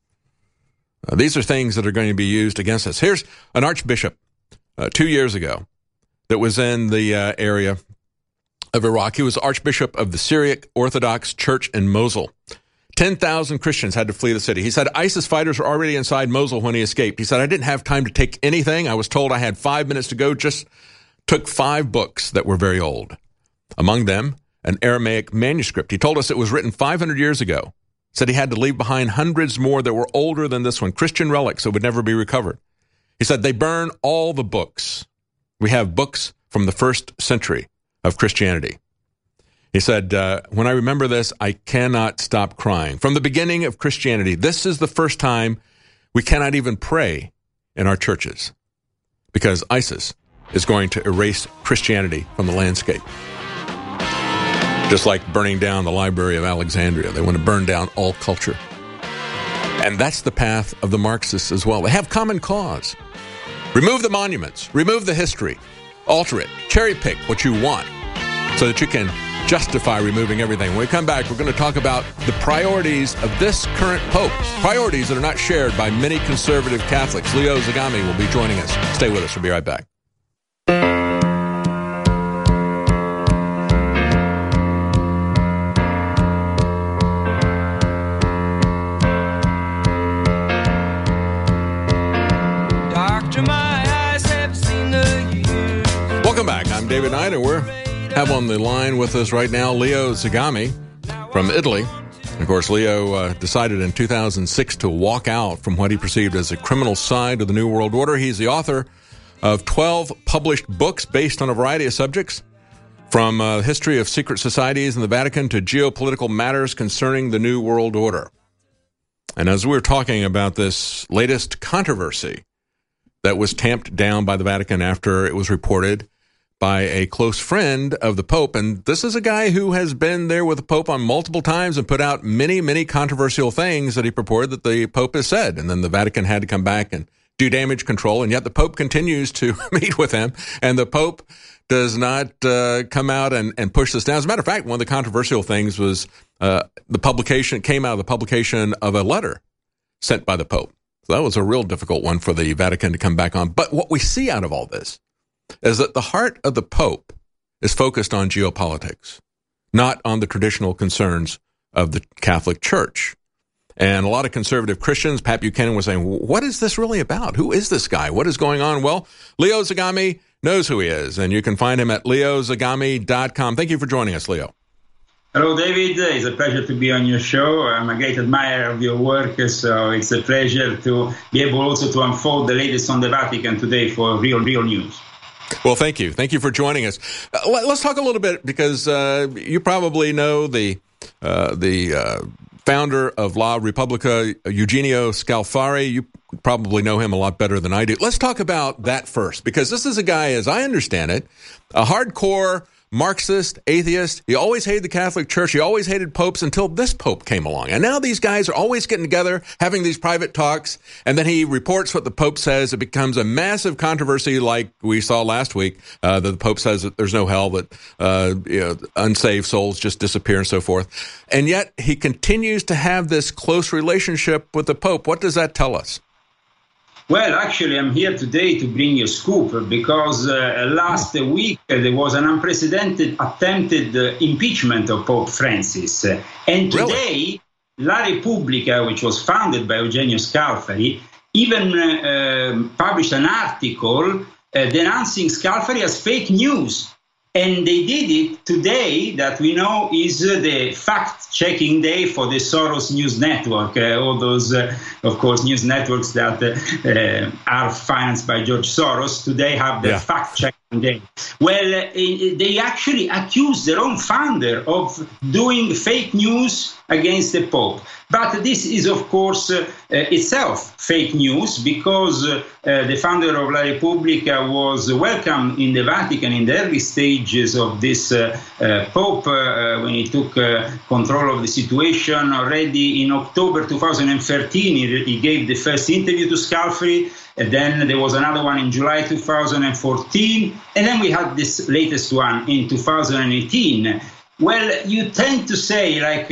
These are things that are going to be used against us. Here's an archbishop 2 years ago that was in the area of Iraq. He was archbishop of the Syriac Orthodox Church in Mosul. 10,000 Christians had to flee the city. He said ISIS fighters were already inside Mosul when he escaped. He said, I didn't have time to take anything. I was told I had 5 minutes to go. Just took 5 books that were very old. Among them, an Aramaic manuscript. He told us it was written 500 years ago. Said he had to leave behind hundreds more that were older than this one, Christian relics that would never be recovered. He said they burn all the books. We have books from the first century of Christianity. He said, when I remember this, I cannot stop crying. From the beginning of Christianity, this is the first time we cannot even pray in our churches because ISIS is going to erase Christianity from the landscape. Just like burning down the Library of Alexandria. They want to burn down all culture. And that's the path of the Marxists as well. They have common cause. Remove the monuments. Remove the history. Alter it. Cherry pick what you want so that you can justify removing everything. When we come back, we're going to talk about the priorities of this current pope. Priorities that are not shared by many conservative Catholics. Leo Zagami will be joining us. Stay with us. We'll be right back. after my eyes have seen the years. Welcome back. I'm David Knight, and we have on the line with us right now Leo Zagami from Italy. Of course, Leo decided in 2006 to walk out from what he perceived as a criminal side of the New World Order. He's the author of 12 published books based on a variety of subjects, from history of secret societies in the Vatican to geopolitical matters concerning the New World Order. And as we were talking about this latest controversy that was tamped down by the Vatican after it was reported by a close friend of the Pope, and this is a guy who has been there with the Pope on multiple times and put out many, many controversial things that he purported that the Pope has said. And then the Vatican had to come back and do damage control, and yet the Pope continues to meet with him, and the Pope does not come out and push this down. As a matter of fact, one of the controversial things was the publication came out of the publication of a letter sent by the Pope. So that was a real difficult one for the Vatican to come back on. But what we see out of all this is that the heart of the Pope is focused on geopolitics, not on the traditional concerns of the Catholic Church. And a lot of conservative Christians, Pat Buchanan was saying, what is this really about? Who is this guy? What is going on? Well, Leo Zagami knows who he is, and you can find him at leozagami.com. Thank you for joining us, Leo. Hello, David. It's a pleasure to be on your show. I'm a great admirer of your work, so it's a pleasure to be able also to unfold the latest on the Vatican today for real news. Well, thank you. Thank you for joining us. Let's talk a little bit, because you probably know the founder of La Repubblica, Eugenio Scalfari. You probably know him a lot better than I do. Let's talk about that first, because this is a guy, as I understand it, a hardcore Marxist, atheist. He always hated the Catholic Church. He always hated popes until this pope came along. And now these guys are always getting together, having these private talks, and then he reports what the pope says. It becomes a massive controversy like we saw last week, that the pope says that there's no hell, that unsaved souls just disappear and so forth. And yet he continues to have this close relationship with the pope. What does that tell us? Well, actually, I'm here today to bring you a scoop, because last week there was an unprecedented attempted impeachment of Pope Francis. And today, La Repubblica, which was founded by Eugenio Scalfari, even published an article denouncing Scalfari as fake news. And they did it today, that we know is the fact-checking day for the Soros News Network, all those, of course, news networks that are financed by George Soros. Today have the fact-checking day. Well, they actually accused their own founder of doing fake news against the Pope. But this is, of course, itself fake news, because the founder of La Repubblica was welcomed in the Vatican in the early stages of this Pope, when he took control of the situation. Already in October 2013, he gave the first interview to Scalfari. And then there was another one in July 2014. And then we had this latest one in 2018. Well, you tend to say, I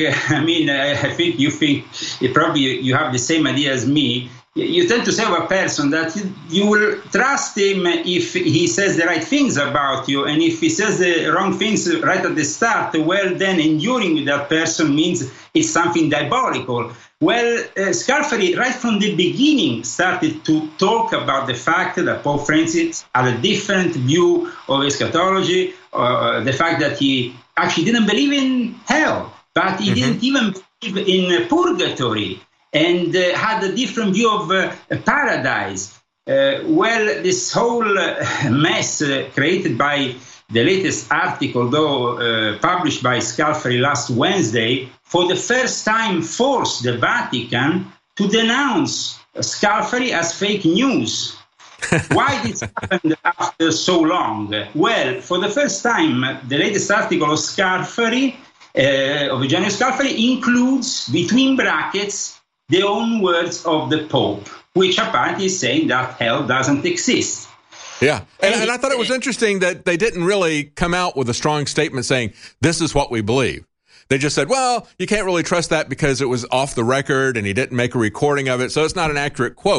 think you probably you have the same idea as me. You tend to say of a person that you will trust him if he says the right things about you, and if he says the wrong things right at the start, well, then enduring with that person means it's something diabolical. Well, Scalfari, right from the beginning, started to talk about the fact that Pope Francis had a different view of eschatology, the fact that he actually didn't believe in hell, but he didn't even believe in purgatory, and had a different view of paradise. Well, this whole mess created by the latest article, though published by Scalfari last Wednesday, for the first time forced the Vatican to denounce Scalfari as fake news. Why did it happen after so long? Well, for the first time, the latest article of Scalfari, of Eugenio Scalfari, includes, between brackets, the own words of the Pope, which apparently is saying that hell doesn't exist. Yeah, and I thought it was interesting that they didn't really come out with a strong statement saying, this is what we believe. They just said, well, you can't really trust that because it was off the record and he didn't make a recording of it, so it's not an accurate quote.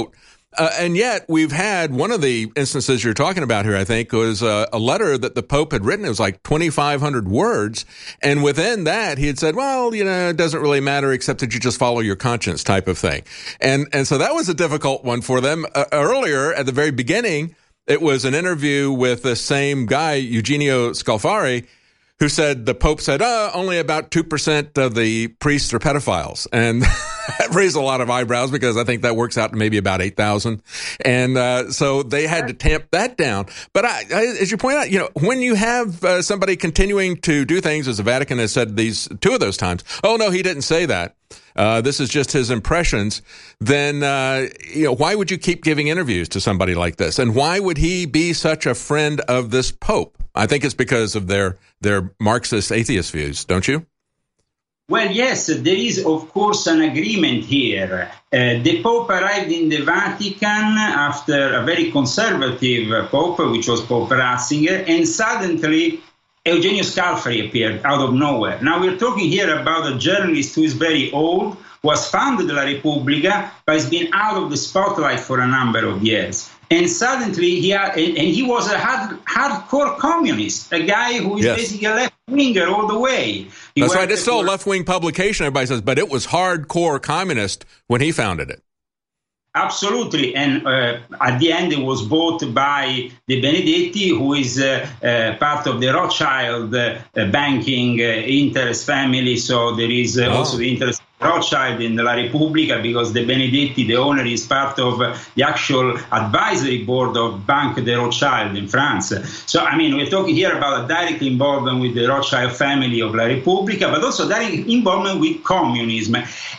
And yet we've had one of the instances you're talking about here, I think, was a letter that the Pope had written. It was like 2,500 words. And within that, he had said, well, it doesn't really matter except that you just follow your conscience type of thing. And so that was a difficult one for them. Earlier, at the very beginning, it was an interview with the same guy, Eugenio Scalfari, who said the Pope said, only about 2% of the priests are pedophiles. And that raised a lot of eyebrows because I think that works out to maybe about 8,000. And so they had to tamp that down. But as you point out, when you have somebody continuing to do things, as the Vatican has said these two of those times, oh, no, he didn't say that. This is just his impressions. Then, why would you keep giving interviews to somebody like this? And why would he be such a friend of this Pope? I think it's because of their Marxist atheist views, don't you? Well, yes, there is, of course, an agreement here. The Pope arrived in the Vatican after a very conservative Pope, which was Pope Ratzinger, and suddenly Eugenio Scalfari appeared out of nowhere. Now, we're talking here about a journalist who is very old, who has founded La Repubblica, but has been out of the spotlight for a number of years. And suddenly, he was a hardcore communist, a guy who is basically a left-winger all the way. That's right. It's still a left-wing publication, everybody says, but it was hardcore communist when he founded it. Absolutely. And at the end, it was bought by the Benedetti, who is part of the Rothschild banking interest family. So there is also the interest Rothschild in La Repubblica, because the Benedetti, the owner, is part of the actual advisory board of Banque de Rothschild in France. So, we're talking here about a direct involvement with the Rothschild family of La Repubblica, but also direct involvement with communism.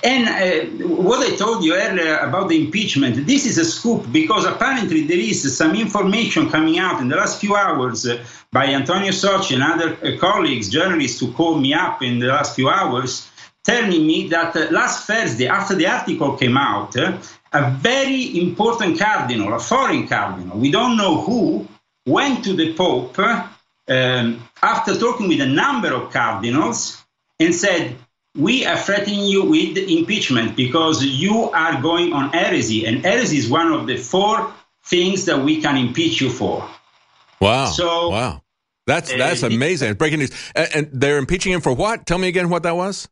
And what I told you earlier about the impeachment, this is a scoop, because apparently there is some information coming out in the last few hours by Antonio Socci and other colleagues, journalists who called me up in the last few hours, telling me that last Thursday, after the article came out, a very important cardinal, a foreign cardinal, we don't know who, went to the Pope after talking with a number of cardinals and said, we are threatening you with impeachment because you are going on heresy. And heresy is one of the 4 things that we can impeach you for. Wow. Wow. That's amazing. Breaking news. And they're impeaching him for what? Tell me again what that was.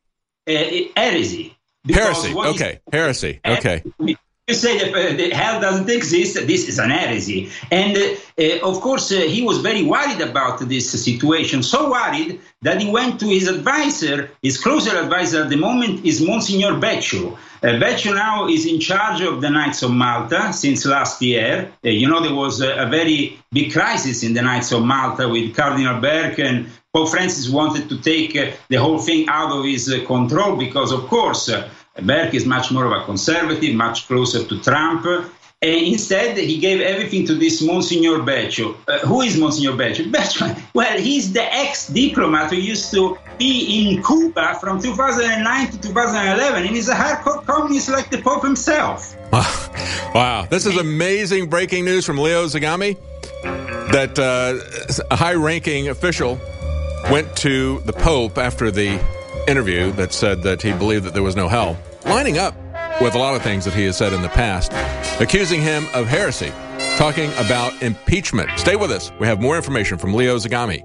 Heresy. Heresy. Okay. Heresy. Okay. You say that hell doesn't exist. This is an heresy. And of course, he was very worried about this situation. So worried that he went to his advisor. His closer advisor at the moment is Monsignor Becciu. Becciu now is in charge of the Knights of Malta since last year. There was a very big crisis in the Knights of Malta with Cardinal Berg, and Pope Francis wanted to take the whole thing out of his control because, of course, Berg is much more of a conservative, much closer to Trump. And instead, he gave everything to this Monsignor Becciu. Who is Monsignor Becciu? Well, he's the ex-diplomat who used to be in Cuba from 2009 to 2011, and he's a hardcore communist like the Pope himself. Wow. This is amazing breaking news from Leo Zagami that a high-ranking official went to the Pope after the interview that said that he believed that there was no hell, lining up with a lot of things that he has said in the past, accusing him of heresy, talking about impeachment. Stay with us. We have more information from Leo Zagami.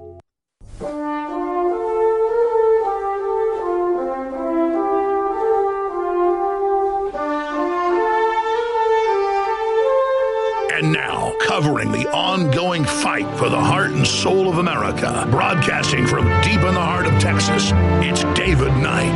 And now, covering the ongoing fight for the heart and soul of America, broadcasting from deep in the heart of Texas, it's David Knight.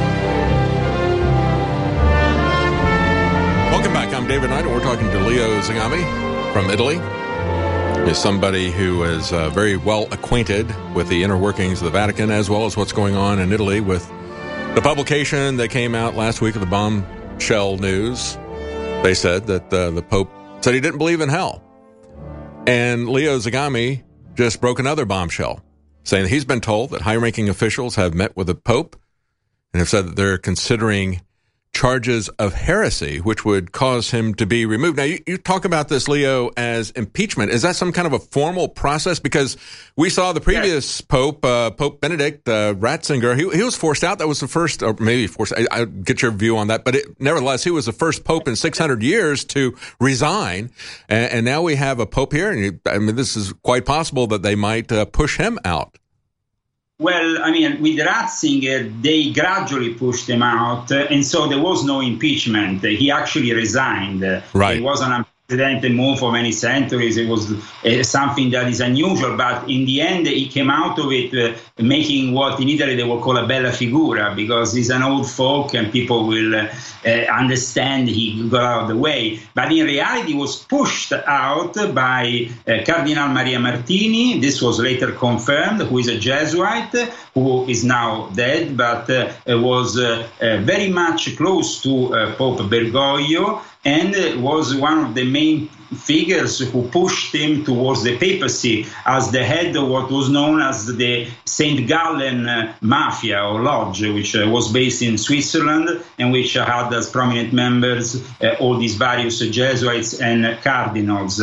Welcome back. I'm David Knight, and we're talking to Leo Zagami from Italy. He's somebody who is very well acquainted with the inner workings of the Vatican, as well as what's going on in Italy with the publication that came out last week of the bombshell news. They said that the Pope said he didn't believe in hell. And Leo Zagami just broke another bombshell, saying that he's been told that high-ranking officials have met with the Pope and have said that they're considering charges of heresy, which would cause him to be removed. Now, you talk about this, Leo, as impeachment. Is that some kind of a formal process? Because we saw the previous Pope, Pope Benedict Ratzinger, he was forced out. That was the first, or maybe forced. I'll get your view on that. But nevertheless, he was the first Pope in 600 years to resign. And now we have a Pope here. And I mean, this is quite possible that they might push him out. Well, I mean, with Ratzinger, they gradually pushed him out, and so there was no impeachment. He actually resigned. Right. It was an unprecedented move for many centuries. It was something that is unusual, but in the end, he came out of it making what in Italy they will call a bella figura, because he's an old folk and people will understand he got out of the way. But in reality, he was pushed out by Cardinal Maria Martini. This was later confirmed, who is a Jesuit, who is now dead, but was very much close to Pope Bergoglio, and was one of the main figures who pushed him towards the papacy as the head of what was known as the St. Gallen Mafia or Lodge, which was based in Switzerland and which had as prominent members all these various Jesuits and cardinals.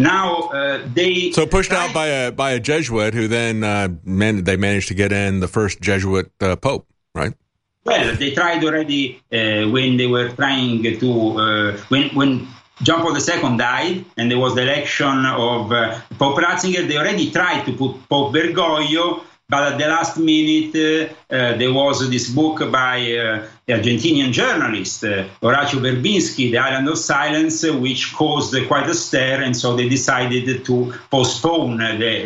Now they pushed out by a Jesuit who then they managed to get in the first Jesuit Pope, right? Well, they tried already when they were trying to when John Paul II died and there was the election of Pope Ratzinger. They already tried to put Pope Bergoglio, but at the last minute there was this book by the Argentinian journalist Horacio Verbinski, The Island of Silence, which caused quite a stir, and so they decided to postpone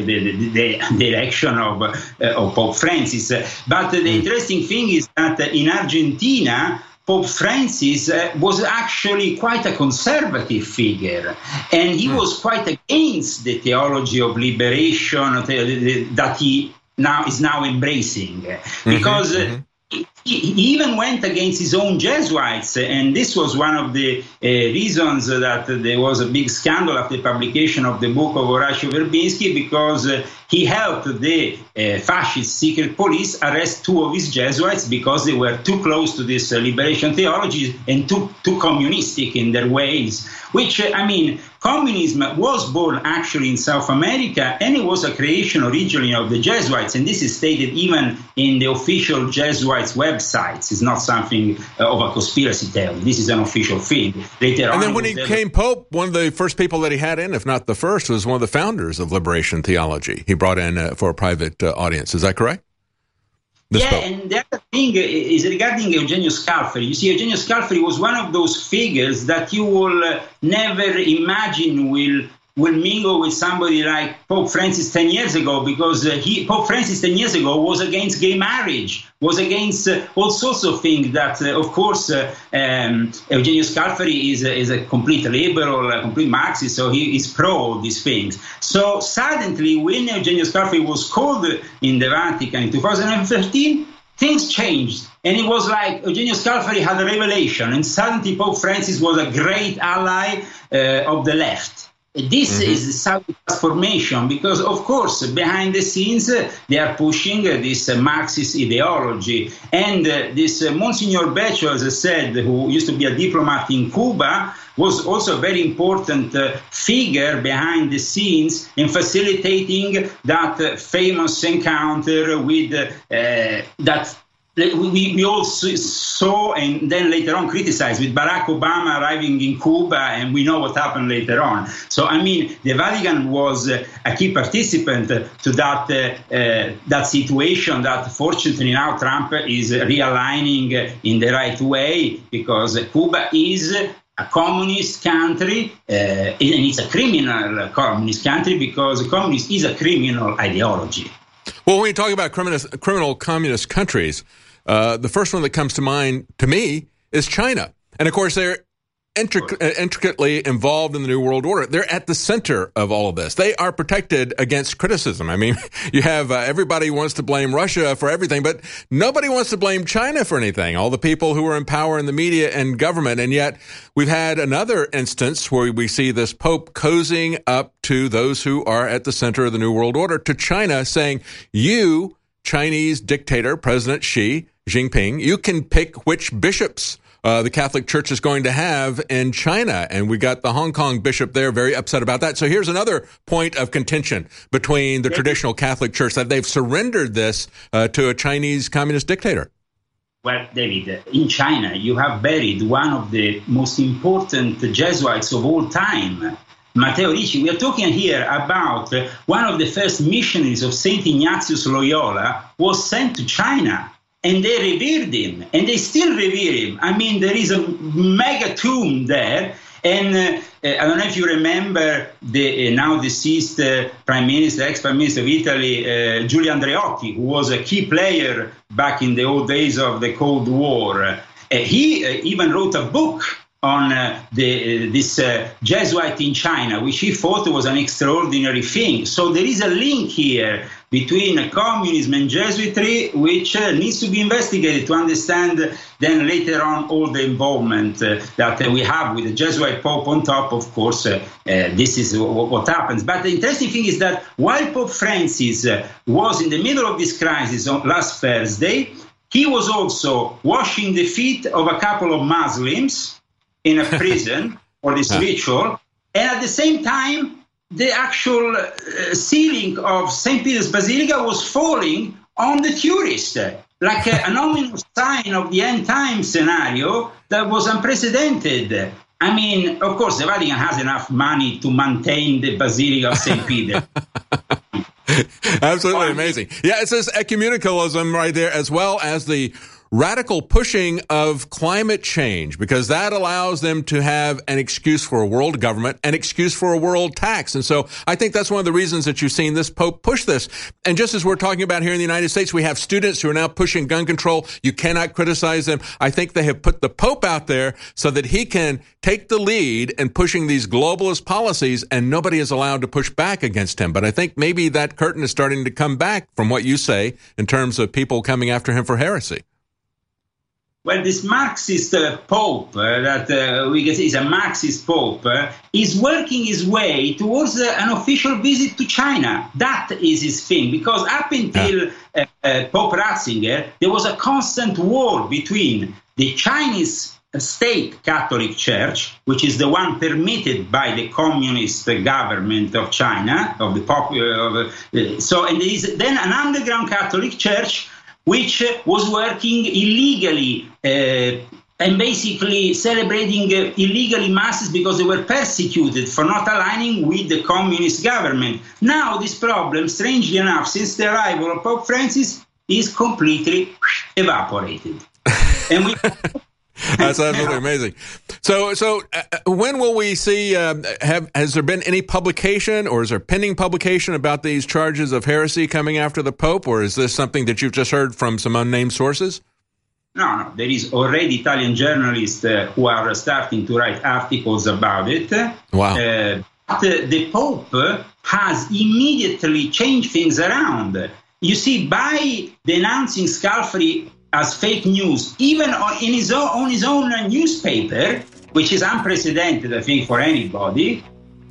the election of Pope Francis. But the interesting thing is that in Argentina, Pope Francis was actually quite a conservative figure, and he was quite against the theology of liberation that he is now embracing, because he even went against his own Jesuits, and this was one of the reasons that there was a big scandal after the publication of the book of Horacio Verbinski, because he helped the fascist secret police arrest two of his Jesuits because they were too close to this liberation theology and too communistic in their ways, which, I mean, communism was born actually in South America, and it was a creation originally of the Jesuits, and this is stated even in the official Jesuits' websites. It's not something of a conspiracy theory. This is an official thing. Later on, and then when he became Pope, one of the first people that he had in, if not the first, was one of the founders of liberation theology. He brought in for a private audience. Is that correct? And the other thing is regarding Eugenio Scalfari. You see, Eugenio Scalfari was one of those figures that you will never imagine will mingle with somebody like Pope Francis 10 years ago, because Pope Francis 10 years ago was against gay marriage, was against all sorts of things that, of course, Eugenio Scalfari is a complete liberal, a complete Marxist, so he is pro all these things. So suddenly, when Eugenio Scalfari was called in the Vatican in 2013, things changed. And it was like Eugenio Scalfari had a revelation, and suddenly Pope Francis was a great ally of the left. This is the Saudi transformation, because, of course, behind the scenes, they are pushing this Marxist ideology. And this Monsignor Beccio, as I said, who used to be a diplomat in Cuba, was also a very important figure behind the scenes in facilitating that famous encounter with that we all saw and then later on criticized with Barack Obama arriving in Cuba, and we know what happened later on. So, I mean, the Vatican was a key participant to that situation that fortunately now Trump is realigning in the right way, because Cuba is a communist country, and it's a criminal communist country, because communist is a criminal ideology. Well, when you talk about criminal communist countries, the first one that comes to mind to me is China. And, of course, they're intricately involved in the New World Order. They're at the center of all of this. They are protected against criticism. I mean, you have everybody wants to blame Russia for everything, but nobody wants to blame China for anything, all the people who are in power in the media and government. And yet we've had another instance where we see this Pope cozying up to those who are at the center of the New World Order, to China, saying, you, Chinese dictator, President Xi Jinping, you can pick which bishops the Catholic Church is going to have in China. And we got the Hong Kong bishop there very upset about that. So here's another point of contention between the traditional Catholic Church, that they've surrendered this to a Chinese communist dictator. Well, David, in China, you have buried one of the most important Jesuits of all time, Matteo Ricci. We are talking here about one of the first missionaries of St. Ignatius Loyola was sent to China, and they revered him, and they still revere him. I mean, there is a mega tomb there. And I don't know if you remember the now deceased Prime Minister, ex-Prime Minister of Italy, Giulio Andreotti, who was a key player back in the old days of the Cold War. He even wrote a book on this Jesuit in China, which he thought was an extraordinary thing. So there is a link here between communism and Jesuitry, which needs to be investigated to understand then later on all the involvement that we have with the Jesuit Pope on top. Of course, this is what happens. But the interesting thing is that while Pope Francis was in the middle of this crisis on last Thursday, he was also washing the feet of a couple of Muslims in a prison for this ritual, and at the same time, the actual ceiling of St. Peter's Basilica was falling on the tourists, like an ominous sign of the end time scenario that was unprecedented. I mean, of course, the Vatican has enough money to maintain the Basilica of St. Peter. Absolutely amazing. Yeah, it says ecumenicalism right there, as well as the radical pushing of climate change, because that allows them to have an excuse for a world government, an excuse for a world tax. And so I think that's one of the reasons that you've seen this Pope push this. And just as we're talking about here in the United States, we have students who are now pushing gun control. You cannot criticize them. I think they have put the Pope out there so that he can take the lead in pushing these globalist policies, and nobody is allowed to push back against him. But I think maybe that curtain is starting to come back from what you say in terms of people coming after him for heresy. Well, this Marxist Pope that we can say is a Marxist Pope is working his way towards an official visit to China. That is his thing, because up until Pope Ratzinger, there was a constant war between the Chinese state Catholic Church, which is the one permitted by the communist government of China, of the and there is then an underground Catholic Church which was working illegally and basically celebrating illegally masses because they were persecuted for not aligning with the communist government. Now this problem, strangely enough, since the arrival of Pope Francis, is completely evaporated. And we... That's absolutely amazing. So when will we see, has there been any publication, or is there pending publication about these charges of heresy coming after the Pope, or is this something that you've just heard from some unnamed sources? No, there is already Italian journalists who are starting to write articles about it. Wow. But the Pope has immediately changed things around. You see, by denouncing Scalfari as fake news, even on his own newspaper, which is unprecedented, I think, for anybody.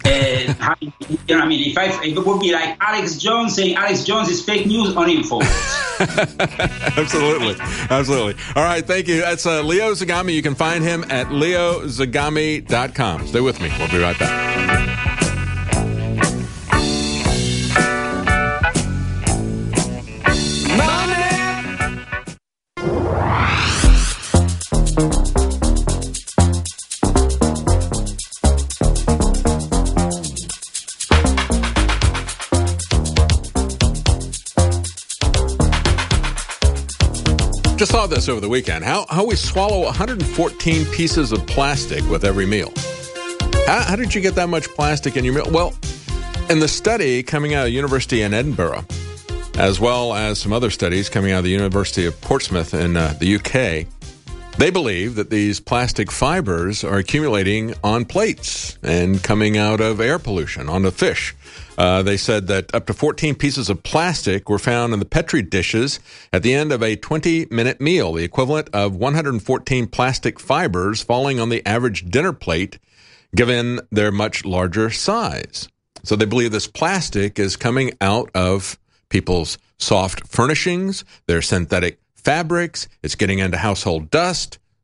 I mean, if it would be like Alex Jones saying Alex Jones is fake news on InfoWars. Absolutely. All right, thank you. That's Leo Zagami. You can find him at leozagami.com. Stay with me. We'll be right back. Just saw this over the weekend. How we swallow 114 pieces of plastic with every meal. How did you get that much plastic in your meal? Well, in the study coming out of the University in Edinburgh, as well as some other studies coming out of the University of Portsmouth in the UK, they believe that these plastic fibers are accumulating on plates and coming out of air pollution, on the fish. They said that up to 14 pieces of plastic were found in the Petri dishes at the end of a 20-minute meal, the equivalent of 114 plastic fibers falling on the average dinner plate, given their much larger size. So they believe this plastic is coming out of people's soft furnishings, their synthetic fabrics. It's getting into household dust,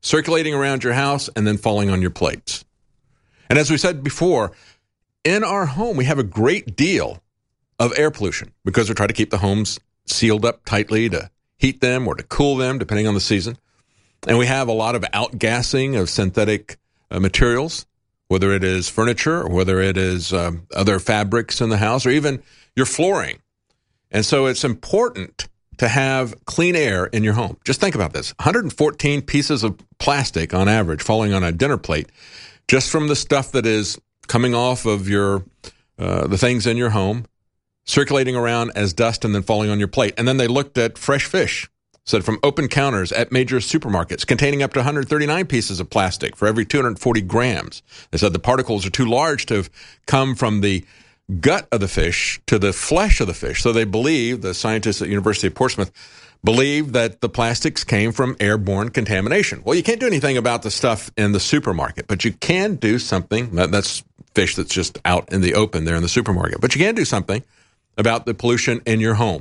circulating around your house and then falling on your plates. And as we said before, in our home, we have a great deal of air pollution because we try to keep the homes sealed up tightly to heat them or to cool them, depending on the season. And we have a lot of outgassing of synthetic materials, whether it is furniture or whether it is other fabrics in the house or even your flooring. And so it's important to have clean air in your home. Just think about this. 114 pieces of plastic on average falling on a dinner plate just from the stuff that is coming off of your the things in your home, circulating around as dust and then falling on your plate. And then they looked at fresh fish, said from open counters at major supermarkets containing up to 139 pieces of plastic for every 240 grams. They said the particles are too large to have come from the gut of the fish to the flesh of the fish. So they believe, the scientists at the University of Portsmouth believe that the plastics came from airborne contamination. Well, you can't do anything about the stuff in the supermarket, but you can do something. That's fish that's just out in the open there in the supermarket. But you can do something about the pollution in your home.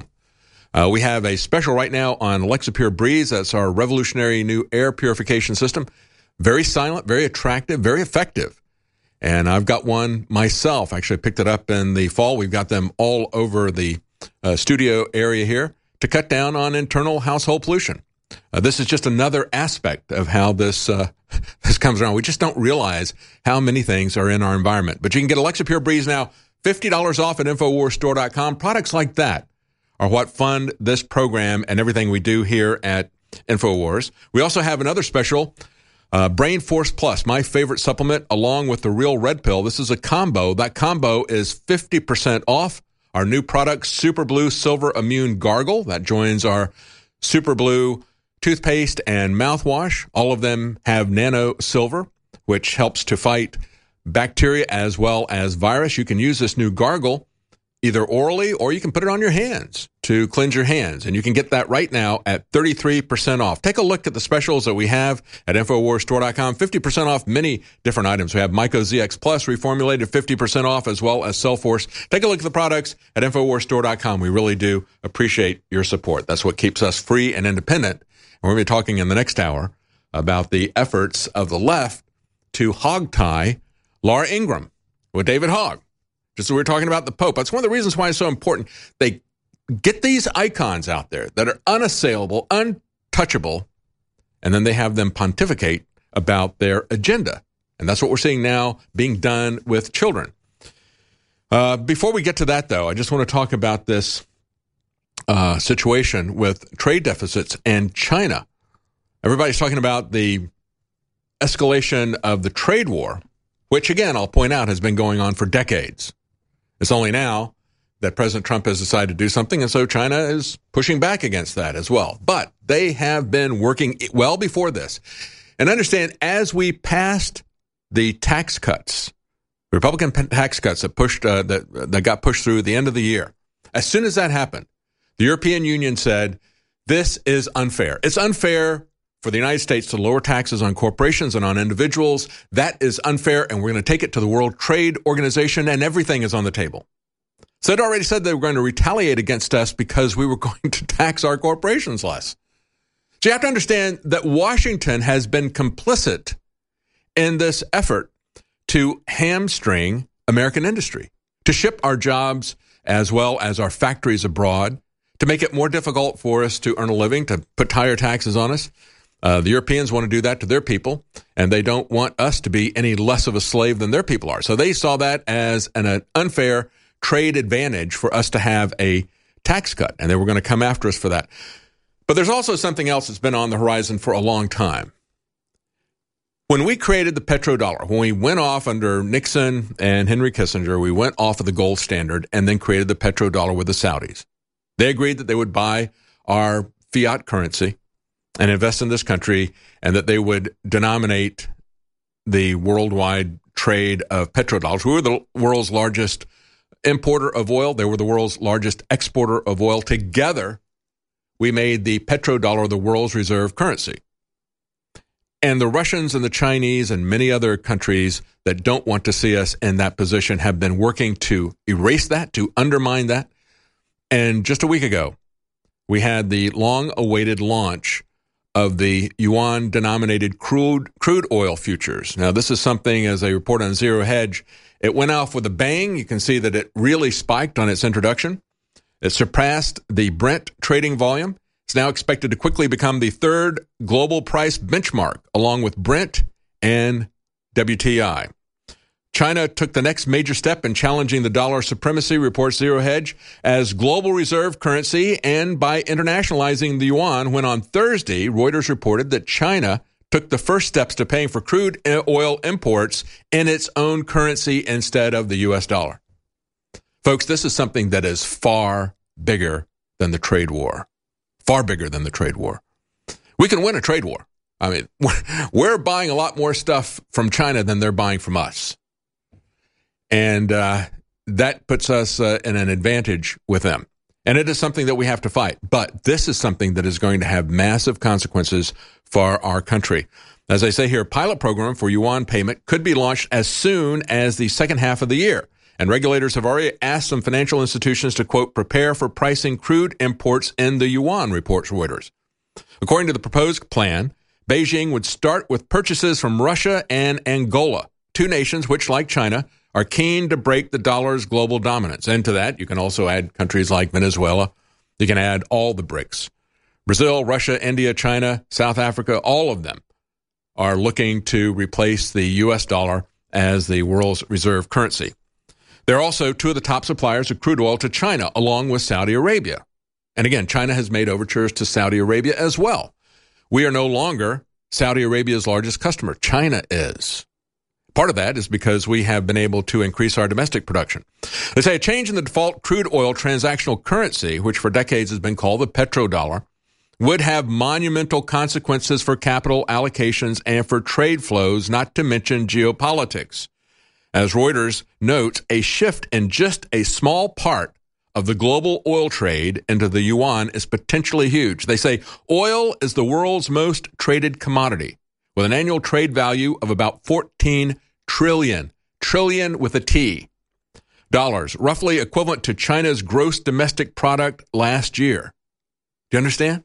We have a special right now on Lexapure Breeze. That's our revolutionary new air purification system. Very silent, very attractive, very effective. And I've got one myself. Actually, I picked it up in the fall. We've got them all over the studio area here to cut down on internal household pollution. This is just another aspect of how this comes around. We just don't realize how many things are in our environment. But you can get Alexa Pure Breeze now, $50 off at InfoWarsStore.com. Products like that are what fund this program and everything we do here at InfoWars. We also have another special, Brain Force Plus, my favorite supplement, along with the Real Red Pill. This is a combo. That combo is 50% off. Our new product, Super Blue Silver Immune Gargle, that joins our Super Blue toothpaste and mouthwash. All of them have nano silver, which helps to fight bacteria as well as virus. You can use this new gargle either orally or you can put it on your hands to cleanse your hands. And you can get that right now at 33% off. Take a look at the specials that we have at InfoWarsStore.com. 50% off many different items. We have Myco ZX Plus reformulated, 50% off, as well as Cellforce. Take a look at the products at InfoWarsStore.com. We really do appreciate your support. That's what keeps us free and independent. And we're going to be talking in the next hour about the efforts of the left to hogtie Laura Ingraham with David Hogg. Just so we're talking about the Pope. That's one of the reasons why it's so important. They get these icons out there that are unassailable, untouchable, and then they have them pontificate about their agenda. And that's what we're seeing now being done with children. Before we get to that, though, I just want to talk about this situation with trade deficits and China. Everybody's talking about the escalation of the trade war, which, again, I'll point out, has been going on for decades. It's only now that President Trump has decided to do something, and so China is pushing back against that as well. But they have been working well before this. And understand, as we passed the tax cuts, Republican tax cuts that got pushed through at the end of the year, as soon as that happened, the European Union said, this is unfair. It's unfair for the United States to lower taxes on corporations and on individuals. That is unfair, and we're going to take it to the World Trade Organization, and everything is on the table. So they'd already said they were going to retaliate against us because we were going to tax our corporations less. So you have to understand that Washington has been complicit in this effort to hamstring American industry, to ship our jobs as well as our factories abroad, to make it more difficult for us to earn a living, to put higher taxes on us. The Europeans want to do that to their people, and they don't want us to be any less of a slave than their people are. So they saw that as an unfair trade advantage for us to have a tax cut, and they were going to come after us for that. But there's also something else that's been on the horizon for a long time. When we created the petrodollar, when we went off under Nixon and Henry Kissinger, we went off of the gold standard and then created the petrodollar with the Saudis. They agreed that they would buy our fiat currency and invest in this country, and that they would denominate the worldwide trade of petrodollars. We were the world's largest importer of oil. They were the world's largest exporter of oil. Together, we made the petrodollar the world's reserve currency. And the Russians and the Chinese and many other countries that don't want to see us in that position have been working to erase that, to undermine that. And just a week ago, we had the long-awaited launch of the yuan-denominated crude oil futures. Now, this is something, as they report on Zero Hedge, it went off with a bang. You can see that it really spiked on its introduction. It surpassed the Brent trading volume. It's now expected to quickly become the third global price benchmark, along with Brent and WTI. China took the next major step in challenging the dollar supremacy, reports Zero Hedge, as global reserve currency and by internationalizing the yuan, when on Thursday, Reuters reported that China took the first steps to paying for crude oil imports in its own currency instead of the U.S. dollar. Folks, this is something that is far bigger than the trade war. Far bigger than the trade war. We can win a trade war. I mean, we're buying a lot more stuff from China than they're buying from us. And that puts us in an advantage with them. And it is something that we have to fight. But this is something that is going to have massive consequences for our country. As I say here, a pilot program for yuan payment could be launched as soon as the second half of the year. And regulators have already asked some financial institutions to, quote, prepare for pricing crude imports in the yuan, reports Reuters. According to the proposed plan, Beijing would start with purchases from Russia and Angola, two nations which, like China, are keen to break the dollar's global dominance. And to that, you can also add countries like Venezuela. You can add all the BRICS. Brazil, Russia, India, China, South Africa, all of them are looking to replace the U.S. dollar as the world's reserve currency. They're also two of the top suppliers of crude oil to China, along with Saudi Arabia. And again, China has made overtures to Saudi Arabia as well. We are no longer Saudi Arabia's largest customer. China is. Part of that is because we have been able to increase our domestic production. They say a change in the default crude oil transactional currency, which for decades has been called the petrodollar, would have monumental consequences for capital allocations and for trade flows, not to mention geopolitics. As Reuters notes, a shift in just a small part of the global oil trade into the yuan is potentially huge. They say oil is the world's most traded commodity, with an annual trade value of about 14 trillion with a T, dollars, roughly equivalent to China's gross domestic product last year. Do you understand?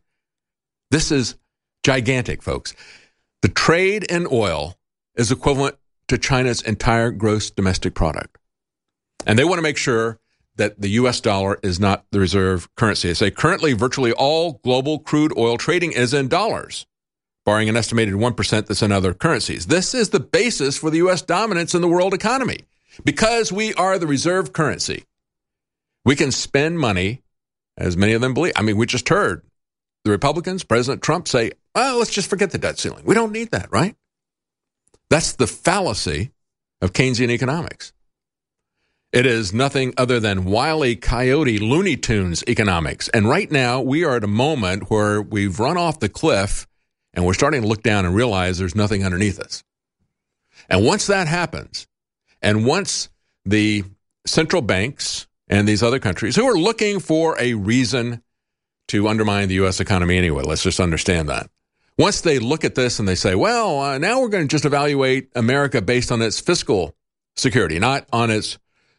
This is gigantic, folks. The trade in oil is equivalent to China's entire gross domestic product. And they want to make sure that the U.S. dollar is not the reserve currency. They say currently virtually all global crude oil trading is in dollars, barring an estimated 1% that's in other currencies. This is the basis for the U.S. dominance in the world economy. Because we are the reserve currency, we can spend money, as many of them believe. I mean, we just heard the Republicans, President Trump, say, well, let's just forget the debt ceiling. We don't need that, right? That's the fallacy of Keynesian economics. It is nothing other than Wile E. Coyote, Looney Tunes economics. And right now, we are at a moment where we've run off the cliff and we're starting to look down and realize there's nothing underneath us. And once that happens, and once the central banks and these other countries who are looking for a reason to undermine the U.S. economy anyway, let's just understand that. Once they look at this and they say, well, now we're going to just evaluate America based on its fiscal security, not on its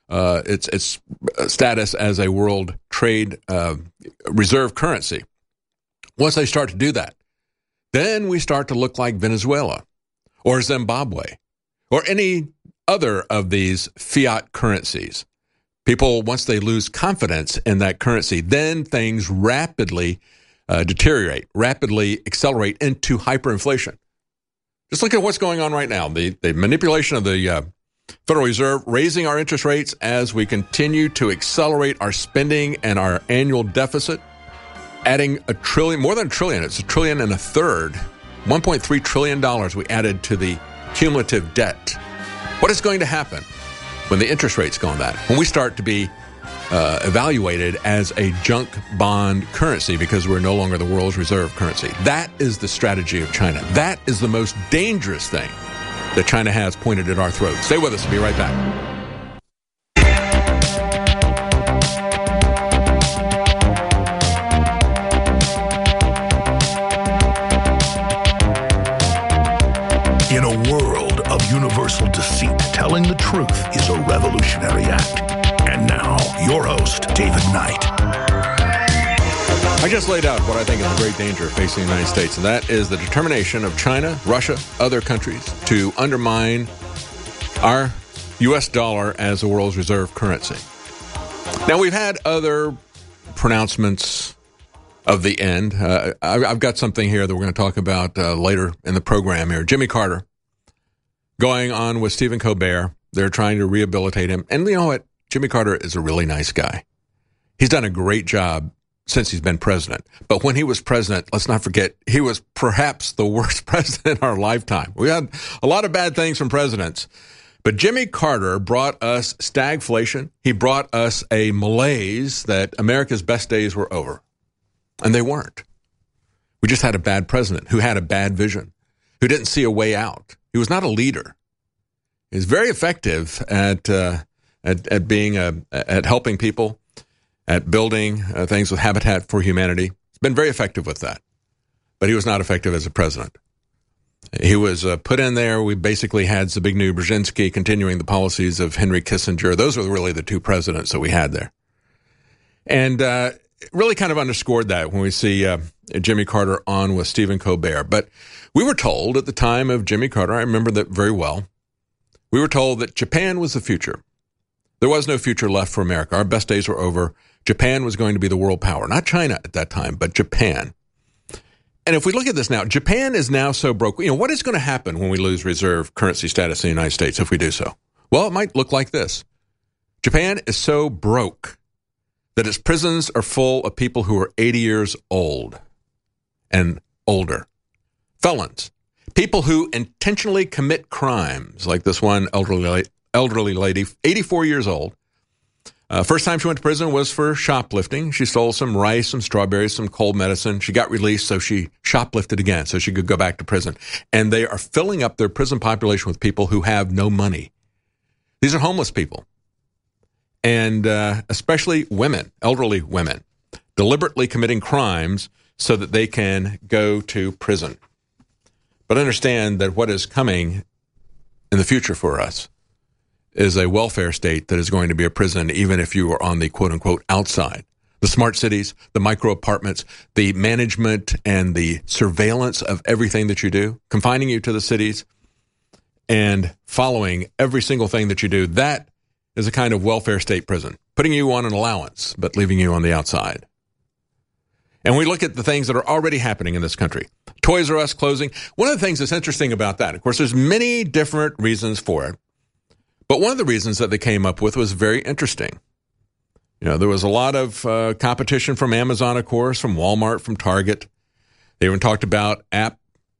status as a world trade reserve currency. Once they start to do that, then we start to look like Venezuela or Zimbabwe or any other of these fiat currencies. People, once they lose confidence in that currency, then things rapidly deteriorate, rapidly accelerate into hyperinflation. Just look at what's going on right now. The manipulation of the Federal Reserve raising our interest rates as we continue to accelerate our spending and our annual deficit, adding $1 trillion, more than $1 trillion, it's $1.3 trillion, $1.3 trillion we added to the cumulative debt. What is going to happen when the interest rates go on that? When we start to be evaluated as a junk bond currency because we're no longer the world's reserve currency. That is the strategy of China. That is the most dangerous thing that China has pointed at our throats. Stay with us. We'll be right back. In a world of universal deceit, telling the truth is a revolutionary act. And now, your host, David Knight. I just laid out what I think is a great danger facing the United States, and that is the determination of China, Russia, other countries to undermine our U.S. dollar as the world's reserve currency. Now, we've had other pronouncements of the end. I've got something here that we're going to talk about later in the program here. Jimmy Carter going on with Stephen Colbert. They're trying to rehabilitate him. And you know what? Jimmy Carter is a really nice guy. He's done a great job since he's been president. But when he was president, let's not forget, he was perhaps the worst president in our lifetime. We had a lot of bad things from presidents. But Jimmy Carter brought us stagflation. He brought us a malaise that America's best days were over. And they weren't. We just had a bad president who had a bad vision, who didn't see a way out. He was not a leader. He was very effective at being at helping people, at building things with Habitat for Humanity. He's been very effective with that. But he was not effective as a president. He was put in there. We basically had Zbigniew Brzezinski continuing the policies of Henry Kissinger. Those were really the two presidents that we had there. And really kind of underscored that when we see Jimmy Carter on with Stephen Colbert. But we were told at the time of Jimmy Carter, I remember that very well, we were told that Japan was the future. There was no future left for America. Our best days were over. Japan was going to be the world power. Not China at that time, but Japan. And if we look at this now, Japan is now so broke. You know, what is going to happen when we lose reserve currency status in the United States if we do so? Well, it might look like this. Japan is so broke that its prisons are full of people who are 80 years old and older. Felons. People who intentionally commit crimes, like this one elderly lady, 84 years old. First time she went to prison was for shoplifting. She stole some rice, some strawberries, some cold medicine. She got released, so she shoplifted again so she could go back to prison. And they are filling up their prison population with people who have no money. These are homeless people. And especially women, elderly women, deliberately committing crimes so that they can go to prison. But understand that what is coming in the future for us is a welfare state that is going to be a prison, even if you are on the quote-unquote outside. The smart cities, the micro apartments, the management and the surveillance of everything that you do, confining you to the cities and following every single thing that you do, that is a kind of welfare state prison, putting you on an allowance, but leaving you on the outside. And we look at the things that are already happening in this country. Toys R Us closing. One of the things that's interesting about that, of course, there's many different reasons for it. But one of the reasons that they came up with was very interesting. You know, there was a lot of competition from Amazon, of course, from Walmart, from Target. They even talked about app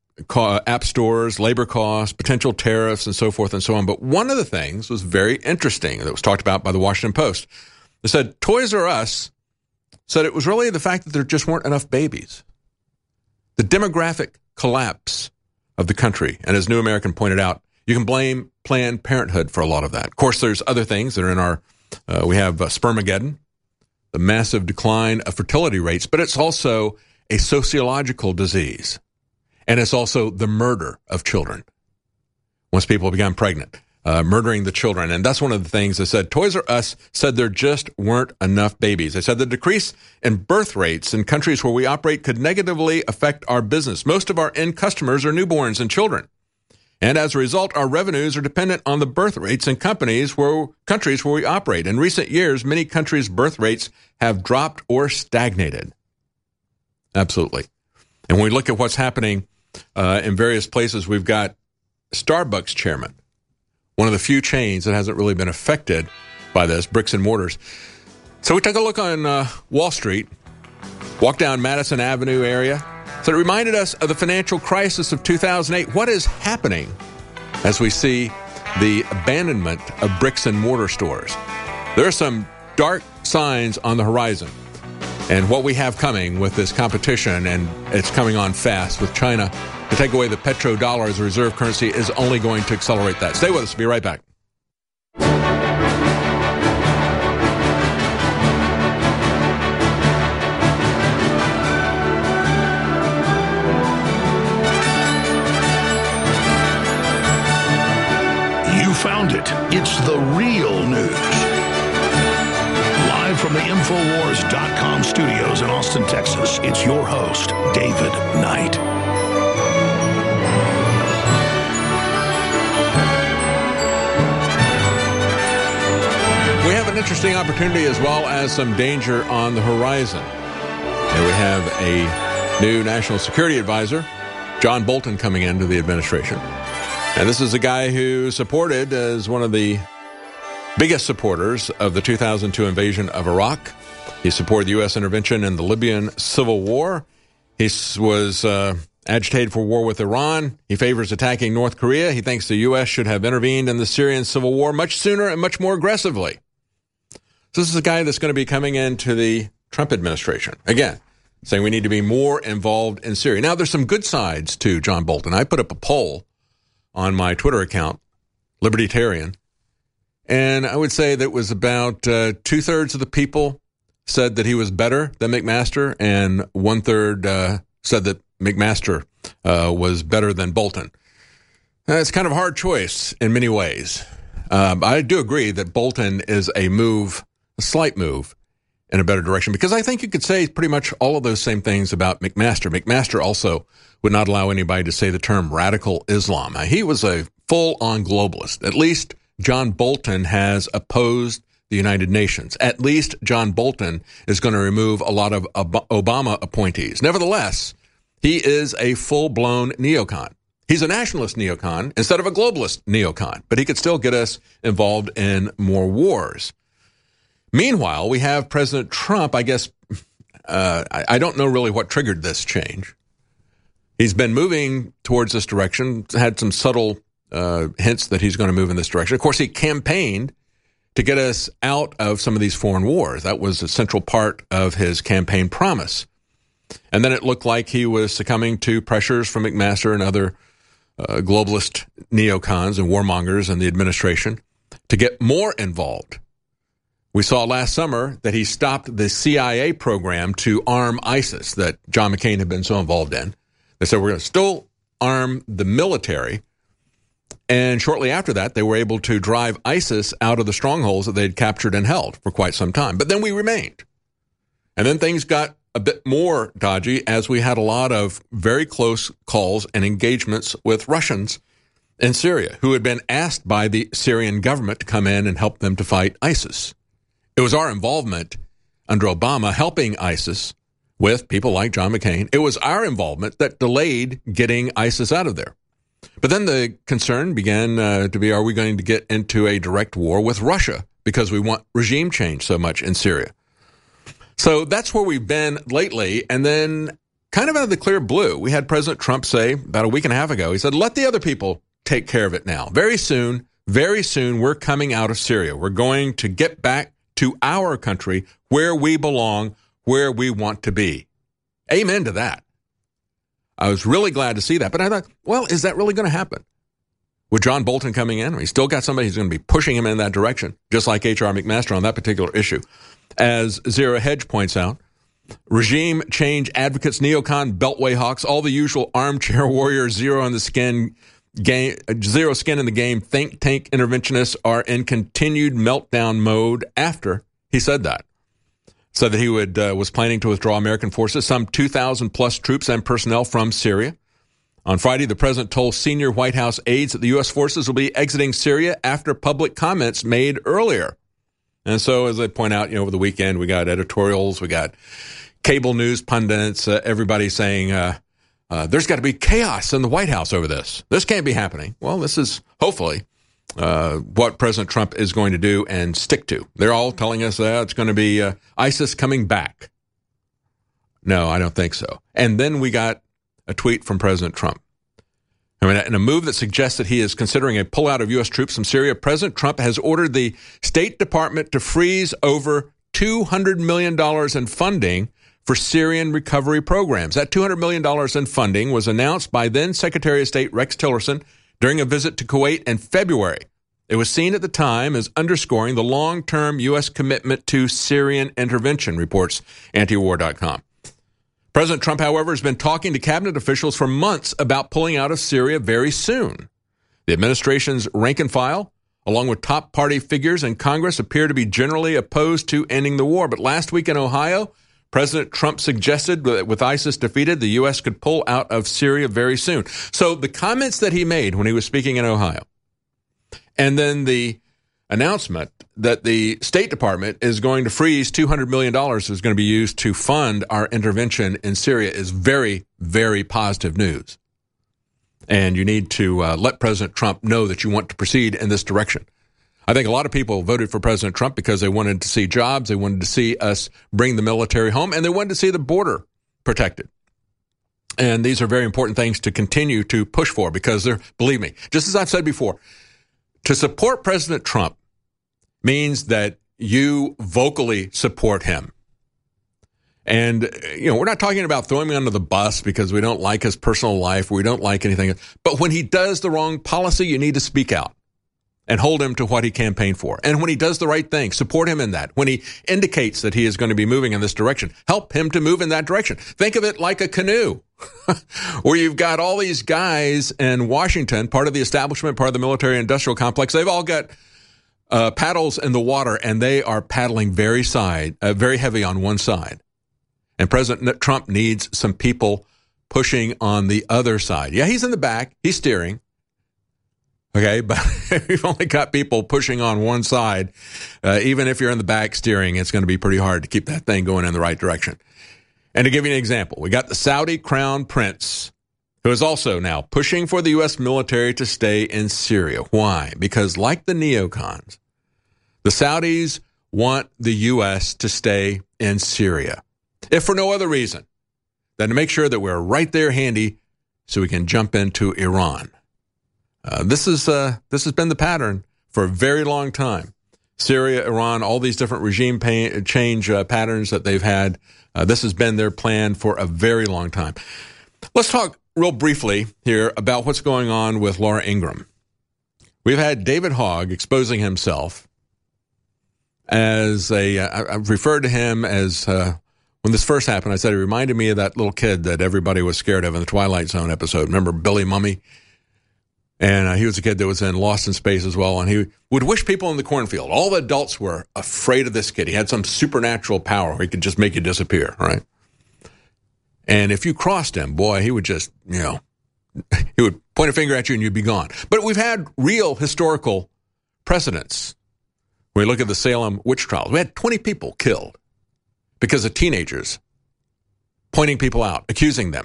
stores, labor costs, potential tariffs, and so forth and so on. But one of the things was very interesting that was talked about by the Washington Post. They said Toys R Us said it was really the fact that there just weren't enough babies. The demographic collapse of the country. And as New American pointed out, you can blame Planned Parenthood for a lot of that. Of course, there's other things that are in our, we have Spermageddon, the massive decline of fertility rates, but it's also a sociological disease. And it's also the murder of children. Once people become pregnant, murdering the children. And that's one of the things they said. Toys R Us said there just weren't enough babies. They said the decrease in birth rates in countries where we operate could negatively affect our business. Most of our end customers are newborns and children. And as a result, our revenues are dependent on the birth rates in countries where we operate. In recent years, many countries' birth rates have dropped or stagnated. Absolutely. And when we look at what's happening in various places, we've got Starbucks chairman, one of the few chains that hasn't really been affected by this, bricks and mortars. So we took a look on Wall Street, walked down Madison Avenue area. So it reminded us of the financial crisis of 2008. What is happening as we see the abandonment of bricks and mortar stores? There are some dark signs on the horizon. And what we have coming with this competition, and it's coming on fast with China, to take away the petrodollar as a reserve currency is only going to accelerate that. Stay with us. We'll be right back. You found it. It's the real news. Live from the Infowars.com studios in Austin, Texas, it's your host, David Knight. We have an interesting opportunity as well as some danger on the horizon. And we have a new national security advisor, John Bolton, coming into the administration. And this is a guy who supported, as one of the biggest supporters of the 2002 invasion of Iraq. He supported the U.S. intervention in the Libyan civil war. He was agitated for war with Iran. He favors attacking North Korea. He thinks the U.S. should have intervened in the Syrian civil war much sooner and much more aggressively. So this is a guy that's going to be coming into the Trump administration. Again, saying we need to be more involved in Syria. Now, there's some good sides to John Bolton. I put up a poll on my Twitter account, Libertarian, and I would say that it was about two-thirds of the people said that he was better than McMaster, and one-third said that McMaster was better than Bolton. It's kind of a hard choice in many ways. I do agree that Bolton is a slight move in a better direction, because I think you could say pretty much all of those same things about McMaster. McMaster also would not allow anybody to say the term radical Islam. He was a full-on globalist. At least John Bolton has opposed the United Nations. At least John Bolton is going to remove a lot of Obama appointees. Nevertheless, he is a full-blown neocon. He's a nationalist neocon instead of a globalist neocon, but he could still get us involved in more wars. Meanwhile, we have President Trump. I guess I don't know really what triggered this change. He's been moving towards this direction, had some subtle hints that he's going to move in this direction. Of course, he campaigned to get us out of some of these foreign wars. That was a central part of his campaign promise. And then it looked like he was succumbing to pressures from McMaster and other globalist neocons and warmongers in the administration to get more involved. We saw last summer that he stopped the CIA program to arm ISIS that John McCain had been so involved in. They said, we're going to still arm the military. And shortly after that, they were able to drive ISIS out of the strongholds that they'd captured and held for quite some time. But then we remained. And then things got a bit more dodgy as we had a lot of very close calls and engagements with Russians in Syria who had been asked by the Syrian government to come in and help them to fight ISIS. It was our involvement under Obama helping ISIS with people like John McCain. It was our involvement that delayed getting ISIS out of there. But then the concern began to be, are we going to get into a direct war with Russia because we want regime change so much in Syria? So that's where we've been lately. And then kind of out of the clear blue, we had President Trump say about a week and a half ago, he said, let the other people take care of it now. Very soon, we're coming out of Syria. We're going to get back to our country where we belong, where we want to be. Amen to that. I was really glad to see that. But I thought, well, is that really going to happen? With John Bolton coming in, he's still got somebody who's going to be pushing him in that direction, just like H.R. McMaster on that particular issue. As Zero Hedge points out, regime change advocates, neocon, beltway hawks, all the usual armchair warriors, zero skin in the game, think tank interventionists are in continued meltdown mode after he said that. Said that he was planning to withdraw American forces, some 2,000 plus troops and personnel from Syria. On Friday, the president told senior White House aides that the U.S. forces will be exiting Syria after public comments made earlier. And so, as I point out, over the weekend, we got editorials, we got cable news pundits, everybody saying there's got to be chaos in the White House over this. This can't be happening. Well, this is hopefully what President Trump is going to do and stick to. They're all telling us that it's going to be ISIS coming back. No, I don't think so. And then we got a tweet from President Trump. In a move that suggests that he is considering a pullout of U.S. troops from Syria, President Trump has ordered the State Department to freeze over $200 million in funding for Syrian recovery programs. That $200 million in funding was announced by then Secretary of State Rex Tillerson during a visit to Kuwait in February. It was seen at the time as underscoring the long-term U.S. commitment to Syrian intervention, reports antiwar.com. President Trump, however, has been talking to cabinet officials for months about pulling out of Syria very soon. The administration's rank and file along with top party figures in Congress, appear to be generally opposed to ending the war. But last week in Ohio, President Trump suggested that with ISIS defeated, the U.S. could pull out of Syria very soon. So the comments that he made when he was speaking in Ohio, and then the announcement that the State Department is going to freeze $200 million is going to be used to fund our intervention in Syria is very, very positive news. And you need to let President Trump know that you want to proceed in this direction. I think a lot of people voted for President Trump because they wanted to see jobs, they wanted to see us bring the military home, and they wanted to see the border protected. And these are very important things to continue to push for because they're, believe me, just as I've said before, to support President Trump means that you vocally support him. And, we're not talking about throwing him under the bus because we don't like his personal life, or we don't like anything. But when he does the wrong policy, you need to speak out and hold him to what he campaigned for. And when he does the right thing, support him in that. When he indicates that he is going to be moving in this direction, help him to move in that direction. Think of it like a canoe where you've got all these guys in Washington, part of the establishment, part of the military industrial complex. They've all got paddles in the water, and they are paddling very heavy on one side. And President Trump needs some people pushing on the other side. Yeah, he's in the back. He's steering. Okay, but if you've only got people pushing on one side, even if you're in the back steering, it's going to be pretty hard to keep that thing going in the right direction. And to give you an example, we got the Saudi crown prince, who is also now pushing for the U.S. military to stay in Syria. Why? Because like the neocons, the Saudis want the U.S. to stay in Syria, if for no other reason than to make sure that we're right there handy so we can jump into Iran. This has been the pattern for a very long time. Syria, Iran, all these different regime change patterns that they've had. This has been their plan for a very long time. Let's talk real briefly here about what's going on with Laura Ingraham. We've had David Hogg exposing himself as I've referred to him as, when this first happened, I said it reminded me of that little kid that everybody was scared of in the Twilight Zone episode. Remember Billy Mummy? And he was a kid that was in Lost in Space as well, and he would wish people in the cornfield. All the adults were afraid of this kid. He had some supernatural power where he could just make you disappear, right? And if you crossed him, boy, he would just, he would point a finger at you and you'd be gone. But we've had real historical precedents. When we look at the Salem witch trials, we had 20 people killed because of teenagers pointing people out, accusing them.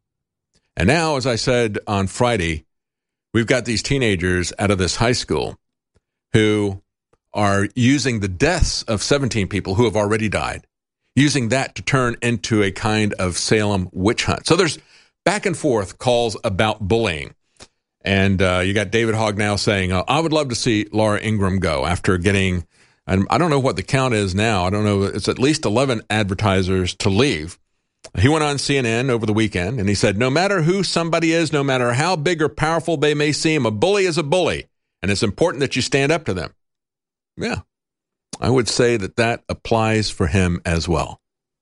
And now, as I said on Friday, we've got these teenagers out of this high school who are using the deaths of 17 people who have already died, using that to turn into a kind of Salem witch hunt. So there's back and forth calls about bullying. And you got David Hogg now saying, I would love to see Laura Ingraham go after getting, and I don't know what the count is now. I don't know. It's at least 11 advertisers to leave. He went on CNN over the weekend and he said, no matter who somebody is, no matter how big or powerful they may seem, a bully is a bully. And it's important that you stand up to them. Yeah, I would say that applies for him as well.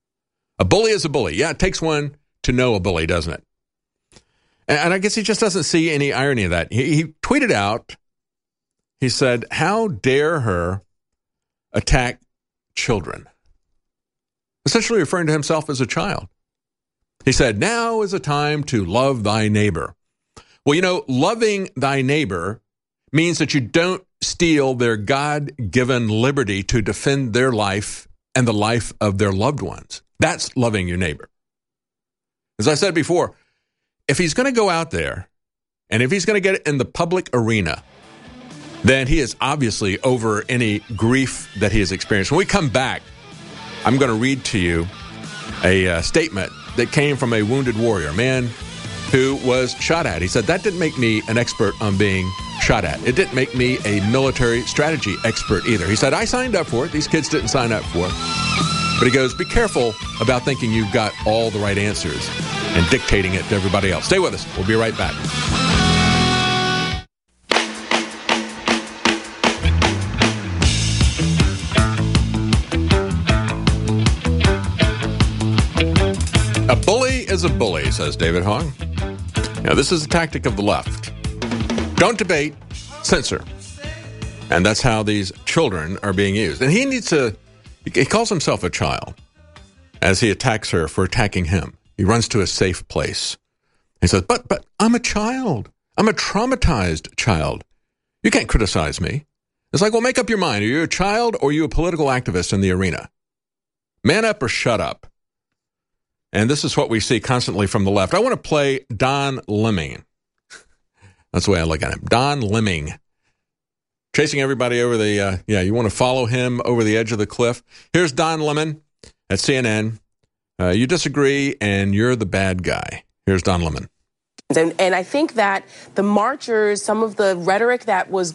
A bully is a bully. Yeah, it takes one to know a bully, doesn't it? And I guess he just doesn't see any irony of that. He tweeted out, he said, how dare her attack children? Essentially referring to himself as a child. He said, now is a time to love thy neighbor. Well, loving thy neighbor means that you don't steal their God-given liberty to defend their life and the life of their loved ones. That's loving your neighbor. As I said before, if he's going to go out there and if he's going to get in the public arena, then he is obviously over any grief that he has experienced. When we come back, I'm going to read to you a statement that came from a wounded warrior, a man who was shot at. He said, that didn't make me an expert on being shot at. It didn't make me a military strategy expert either. He said, I signed up for it. These kids didn't sign up for it. But he goes, be careful about thinking you've got all the right answers and dictating it to everybody else. Stay with us. We'll be right back. A bully is a bully, says David Hogg. Now, this is a tactic of the left. Don't debate, censor. And that's how these children are being used. And he calls himself a child as he attacks her for attacking him. He runs to a safe place. He says, but I'm a child. I'm a traumatized child. You can't criticize me. It's like, well, make up your mind. Are you a child or are you a political activist in the arena? Man up or shut up. And this is what we see constantly from the left. I want to play Don Lemon. That's the way I look at him. Don Lemon. Chasing everybody over the, you want to follow him over the edge of the cliff. Here's Don Lemon at CNN. You disagree and you're the bad guy. Here's Don Lemon. And I think that the marchers, some of the rhetoric that was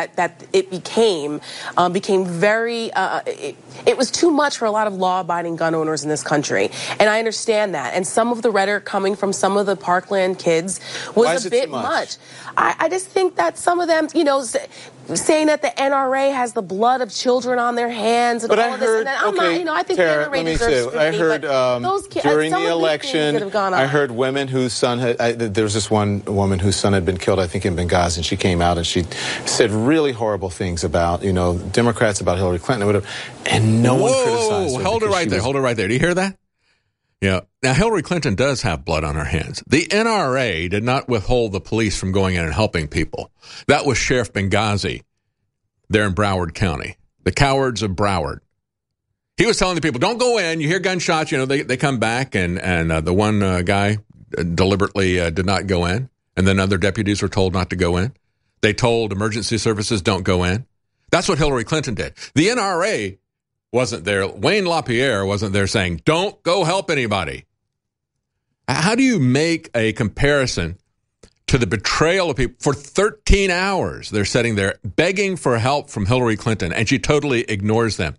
became very, it was too much for a lot of law-abiding gun owners in this country. And I understand that. And some of the rhetoric coming from some of the Parkland kids was a bit much. I just think that some of them, saying that the NRA has the blood of children on their hands and all this and that. I think Tara, the NRA deserves scrutiny. I heard those kids, during the election, I heard women whose son there was this one woman whose son had been killed, I think in Benghazi, and she came out and she said really horrible things about, Democrats, about Hillary Clinton or whatever, and no one criticized her. Hold it right there. Do you hear that? Yeah. Now, Hillary Clinton does have blood on her hands. The NRA did not withhold the police from going in and helping people. That was Sheriff Benghazi there in Broward County, the cowards of Broward. He was telling the people, don't go in. You hear gunshots. They come back, and the one guy deliberately did not go in, and then other deputies were told not to go in. They told emergency services, don't go in. That's what Hillary Clinton did. The NRA wasn't there. Wayne LaPierre wasn't there saying, don't go help anybody. How do you make a comparison to the betrayal of people? For 13 hours, they're sitting there begging for help from Hillary Clinton, and she totally ignores them.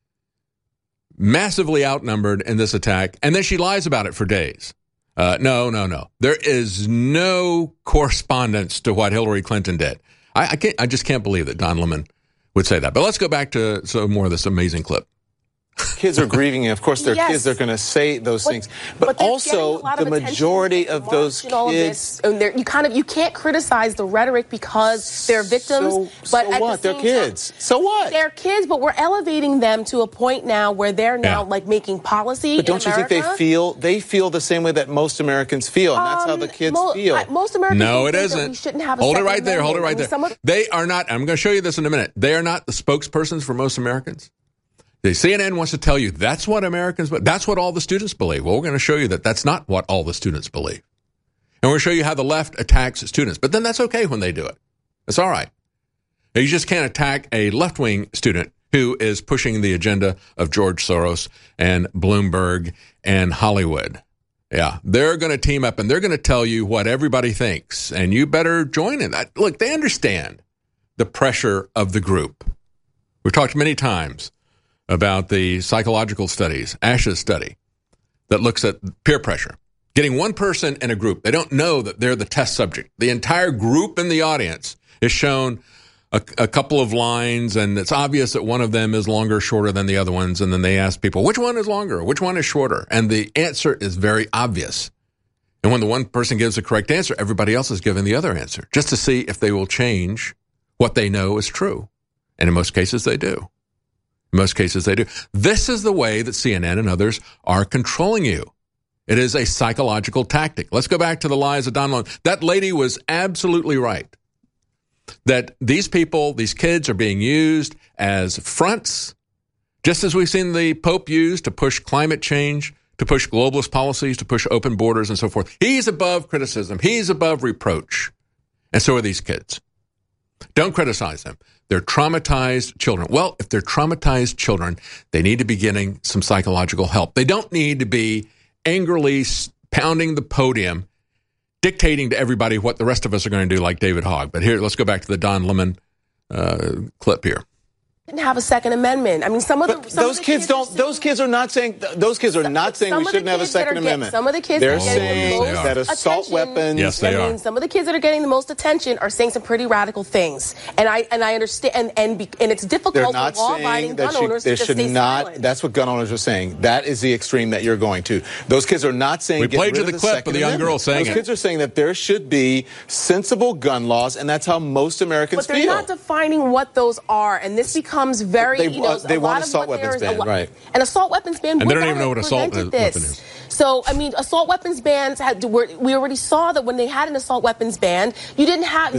Massively outnumbered in this attack, and then she lies about it for days. No. There is no correspondence to what Hillary Clinton did. I just can't believe that Don Lemon would say that. But let's go back to some more of this amazing clip. Kids are grieving, and of course they're kids. They're going to say those things, but also the majority of those kids. You can't criticize the rhetoric because they're victims. But so what? They're kids. So what? They're kids, but we're elevating them to a point now where they're now making policy. But don't you think they feel the same way that most Americans feel, and that's how the kids feel? Most Americans. No, it isn't. We shouldn't have a Hold it right there. They are not. I'm going to show you this in a minute. They are not the spokespersons for most Americans. The CNN wants to tell you that's what Americans, that's what all the students believe. Well, we're going to show you that that's not what all the students believe. And we're going to show you how the left attacks students. But then that's okay when they do it. It's all right. You just can't attack a left-wing student who is pushing the agenda of George Soros and Bloomberg and Hollywood. Yeah, they're going to team up and they're going to tell you what everybody thinks. And you better join in that. Look, they understand the pressure of the group. We've talked many times about the psychological studies, ASHA study, that looks at peer pressure. Getting one person in a group, they don't know that they're the test subject. The entire group in the audience is shown a couple of lines, and it's obvious that one of them is longer or shorter than the other ones, and then they ask people, which one is longer, which one is shorter? And the answer is very obvious. And when the one person gives the correct answer, everybody else is giving the other answer, just to see if they will change what they know is true. And in most cases, they do. In most cases, they do. This is the way that CNN and others are controlling you. It is a psychological tactic. Let's go back to the lies of Don Lemon. That lady was absolutely right. That these people, these kids, are being used as fronts, just as we've seen the Pope used to push climate change, to push globalist policies, to push open borders and so forth. He's above criticism. He's above reproach. And so are these kids. Don't criticize them. They're traumatized children. Well, if they're traumatized children, they need to be getting some psychological help. They don't need to be angrily pounding the podium, dictating to everybody what the rest of us are going to do like David Hogg. But here, let's go back to the Don Lemon clip here. Didn't have a Second Amendment. I mean, those kids are not saying we shouldn't have a Second Amendment. Some of the kids they're are saying getting the most that assault weapons. Yes, they are. Some of the kids that are getting the most attention are saying some pretty radical things, and I understand, and it's difficult for law-abiding gun owners to stay silent. That's what gun owners are saying. That is the extreme that you're going to. Those kids are not saying. We played you the clip of the young girl saying it. Those kids are saying that there should be sensible gun laws, and that's how most Americans feel. But they're not defining what those are, and this becomes very. They want assault weapons ban, right? An assault weapons ban. And they don't even know what assault weapon is. So, I mean, assault weapons bans we already saw that when they had an assault weapons ban, you didn't have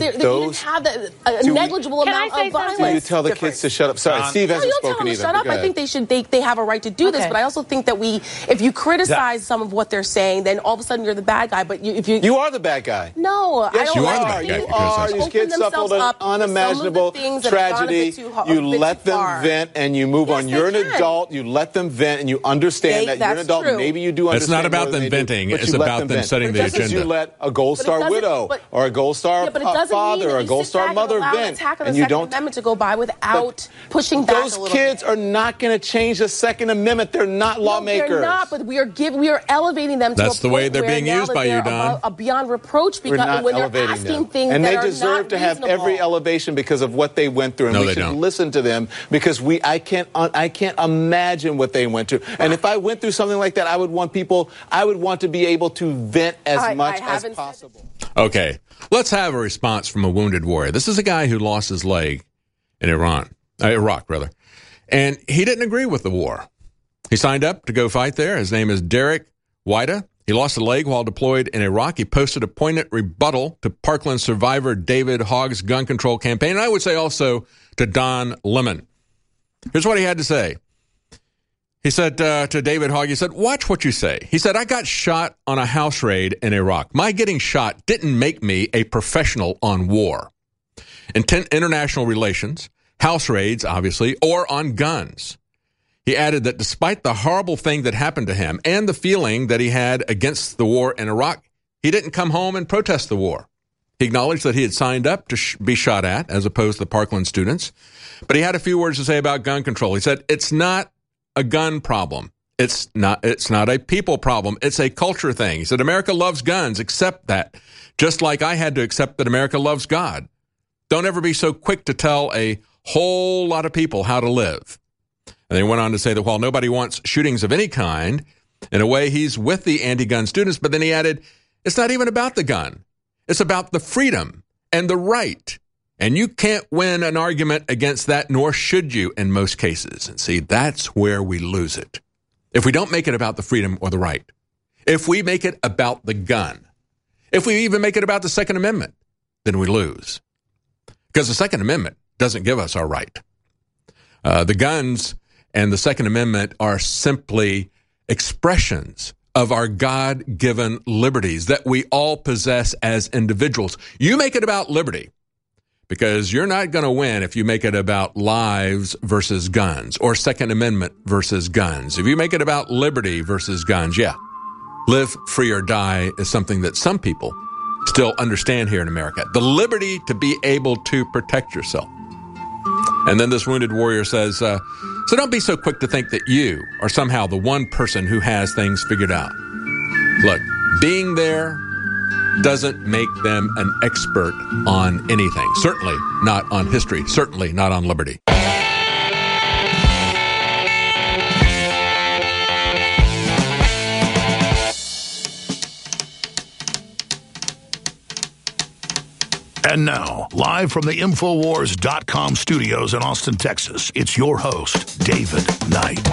a negligible amount of violence. Do you tell the kids to shut up? Sorry, Steve hasn't spoken either. Shut up. I think they have a right to do this, but I also think that if you criticize some of what they're saying, then all of a sudden you're the bad guy. But if you are the bad guy. No, yes, I don't. You are the bad guy. You are. These kids suffered an unimaginable tragedy. You let them vent, and you move on. You're an adult. You let them vent, and you understand that you're an adult. Maybe you do understand. It's not about them venting. It's about them setting the agenda. You let a Gold Star widow or a Gold Star father or a Gold Star mother vent, and you don't. Amendment to go by without pushing back a little bit. Those kids are not going to change the Second Amendment. They're not lawmakers. They're not, but we are elevating them. That's the way they're being used by you, Don. Beyond reproach, because when they're asking things and that they deserve to have every elevation because of what they went through, and we should listen to them because I can't imagine what they went through. And if I went through something like that, I would want to be able to vent as much as possible. Okay, let's have a response from a wounded warrior. This is a guy who lost his leg in Iraq, and he didn't agree with the war. He signed up to go fight there. His name is Derek Wida. He lost a leg while deployed in Iraq. He posted a poignant rebuttal to Parkland survivor David Hogg's gun control campaign, and I would say also to Don Lemon. Here's what he had to say. He said to David Hogg, he said, "Watch what you say." He said, "I got shot on a house raid in Iraq. My getting shot didn't make me a professional on war, international relations, house raids, obviously, or on guns." He added that despite the horrible thing that happened to him and the feeling that he had against the war in Iraq, he didn't come home and protest the war. He acknowledged that he had signed up to be shot at, as opposed to the Parkland students. But he had a few words to say about gun control. He said, "It's not a gun problem. It's not a people problem. It's a culture thing." He said, "America loves guns. Accept that. Just like I had to accept that America loves God. Don't ever be so quick to tell a whole lot of people how to live." And they went on to say that while nobody wants shootings of any kind, in a way he's with the anti-gun students, but then he added, it's not even about the gun. It's about the freedom and the right. And you can't win an argument against that, nor should you in most cases. And see, that's where we lose it. If we don't make it about the freedom or the right, if we make it about the gun, if we even make it about the Second Amendment, then we lose. Because the Second Amendment doesn't give us our right. The guns and the Second Amendment are simply expressions of our God-given liberties that we all possess as individuals. You make it about liberty, because you're not going to win if you make it about lives versus guns or Second Amendment versus guns. If you make it about liberty versus guns, live free or die is something that some people still understand here in America. The liberty to be able to protect yourself. And then this wounded warrior says, so don't be so quick to think that you are somehow the one person who has things figured out. Look, being there doesn't make them an expert on anything. Certainly not on history. Certainly not on liberty. And now, live from the Infowars.com studios in Austin, Texas, it's your host, David Knight.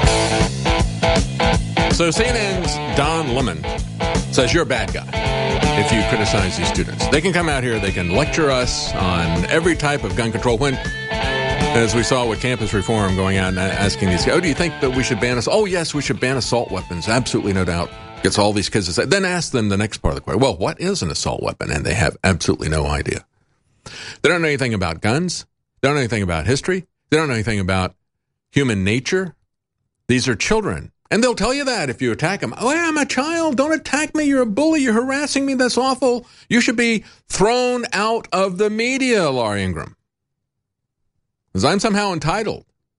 So CNN's Don Lemon says you're a bad guy if you criticize these students. They can come out here, they can lecture us on every type of gun control. When, as we saw with campus reform, going out and asking these guys, do you think that we should ban us? Oh, yes, we should ban assault weapons. Absolutely, no doubt. Gets all these kids to say. Then ask them the next part of the question. Well, what is an assault weapon? And they have absolutely no idea. They don't know anything about guns. They don't know anything about history. They don't know anything about human nature. These are children. And they'll tell you that if you attack them. Oh, I'm a child. Don't attack me. You're a bully. You're harassing me. That's awful. You should be thrown out of the media, Laura Ingraham. Because I'm somehow entitled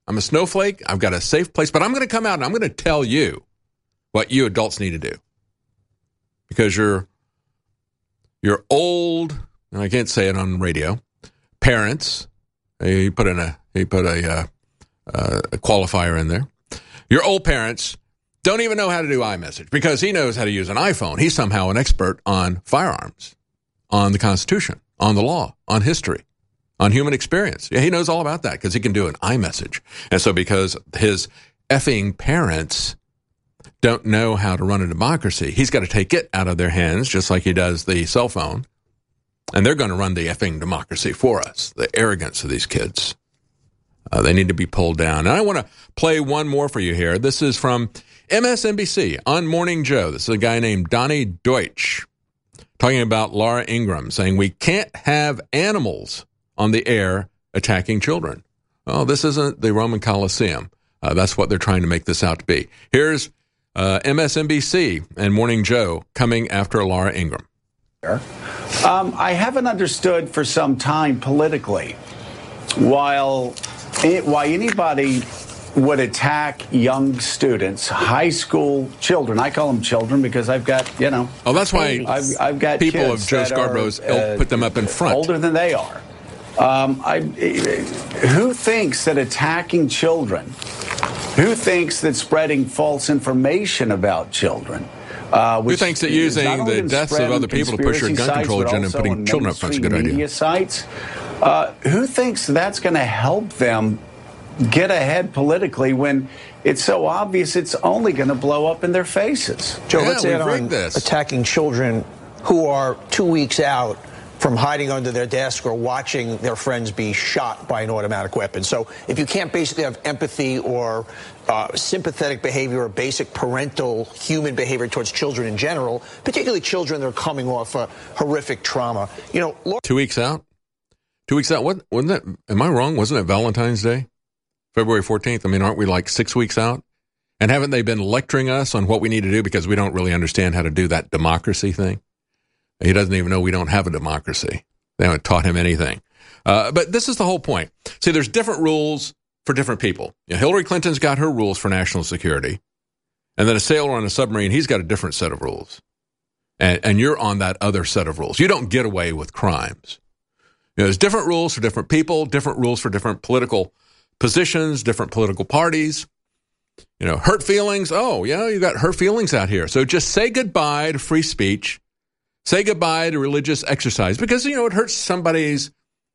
I'm a snowflake. I've got a safe place, but I'm going to come out and I'm going to tell you what you adults need to do. Because you're old, and I can't say it on radio, parents. He put a qualifier in there. Your old parents don't even know how to do iMessage because he knows how to use an iPhone. He's somehow an expert on firearms, on the Constitution, on the law, on history, on human experience. Yeah, he knows all about that because he can do an iMessage. And so because his effing parents don't know how to run a democracy, he's got to take it out of their hands just like he does the cell phone. And they're going to run the effing democracy for us. The arrogance of these kids. They need to be pulled down. And I want to play one more for you here. This is from MSNBC on Morning Joe. This is a guy named Donnie Deutsch talking about Laura Ingraham, saying we can't have animals on the air attacking children. Oh, this isn't the Roman Colosseum. That's what they're trying to make this out to be. Here's MSNBC and Morning Joe coming after Laura Ingraham. I haven't understood for some time politically why anybody would attack young students, high school children. I call them children because I've got, Oh, that's why I've got people kids of Joe Scarborough's put them up in front. Older than they are. Who thinks that attacking children, who thinks that spreading false information about children, who thinks that using the deaths of other people to push your gun control agenda and putting children up front is a good idea? Sites, who thinks that's going to help them get ahead politically when it's so obvious it's only going to blow up in their faces? Joe, let's add on attacking children who are 2 weeks out from hiding under their desk or watching their friends be shot by an automatic weapon. So if you can't basically have empathy or sympathetic behavior or basic parental human behavior towards children in general, particularly children that are coming off a horrific trauma. 2 weeks out? 2 weeks out? What, wasn't that, am I wrong? Wasn't it Valentine's Day? February 14th? I mean, aren't we like 6 weeks out? And haven't they been lecturing us on what we need to do because we don't really understand how to do that democracy thing? He doesn't even know we don't have a democracy. They haven't taught him anything. But this is the whole point. See, there's different rules for different people. Hillary Clinton's got her rules for national security. And then a sailor on a submarine, he's got a different set of rules. And you're on that other set of rules. You don't get away with crimes. There's different rules for different people, different rules for different political positions, different political parties. Hurt feelings. Oh, you got hurt feelings out here. So just say goodbye to free speech. Say goodbye to religious exercise because, it hurts somebody's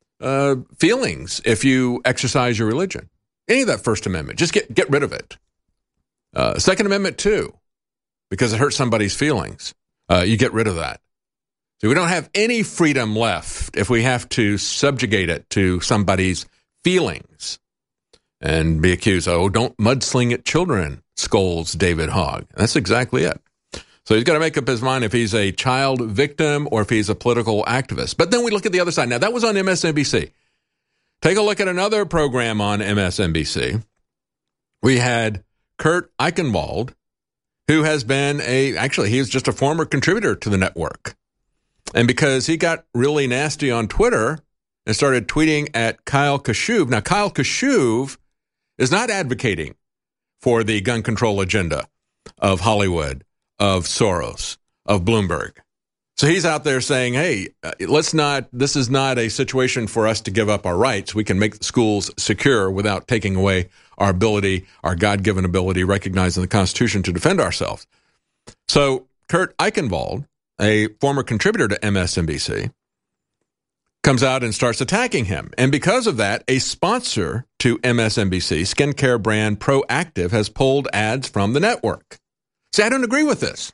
feelings if you exercise your religion. Any of that First Amendment, just get rid of it. Second Amendment, too, because it hurts somebody's feelings. You get rid of that. So we don't have any freedom left if we have to subjugate it to somebody's feelings and be accused, don't mudsling at children, scolds David Hogg. That's exactly it. So he's got to make up his mind if he's a child victim or if he's a political activist. But then we look at the other side. Now, that was on MSNBC. Take a look at another program on MSNBC. We had Kurt Eichenwald, who has been he was just a former contributor to the network. And because he got really nasty on Twitter and started tweeting at Kyle Kashuv. Now, Kyle Kashuv is not advocating for the gun control agenda of Hollywood, of Soros, of Bloomberg. So he's out there saying, hey, this is not a situation for us to give up our rights. We can make the schools secure without taking away our ability, our God-given ability recognized in the Constitution to defend ourselves. So Kurt Eichenwald, a former contributor to MSNBC, comes out and starts attacking him. And because of that, a sponsor to MSNBC, skincare brand Proactive, has pulled ads from the network. See, I don't agree with this.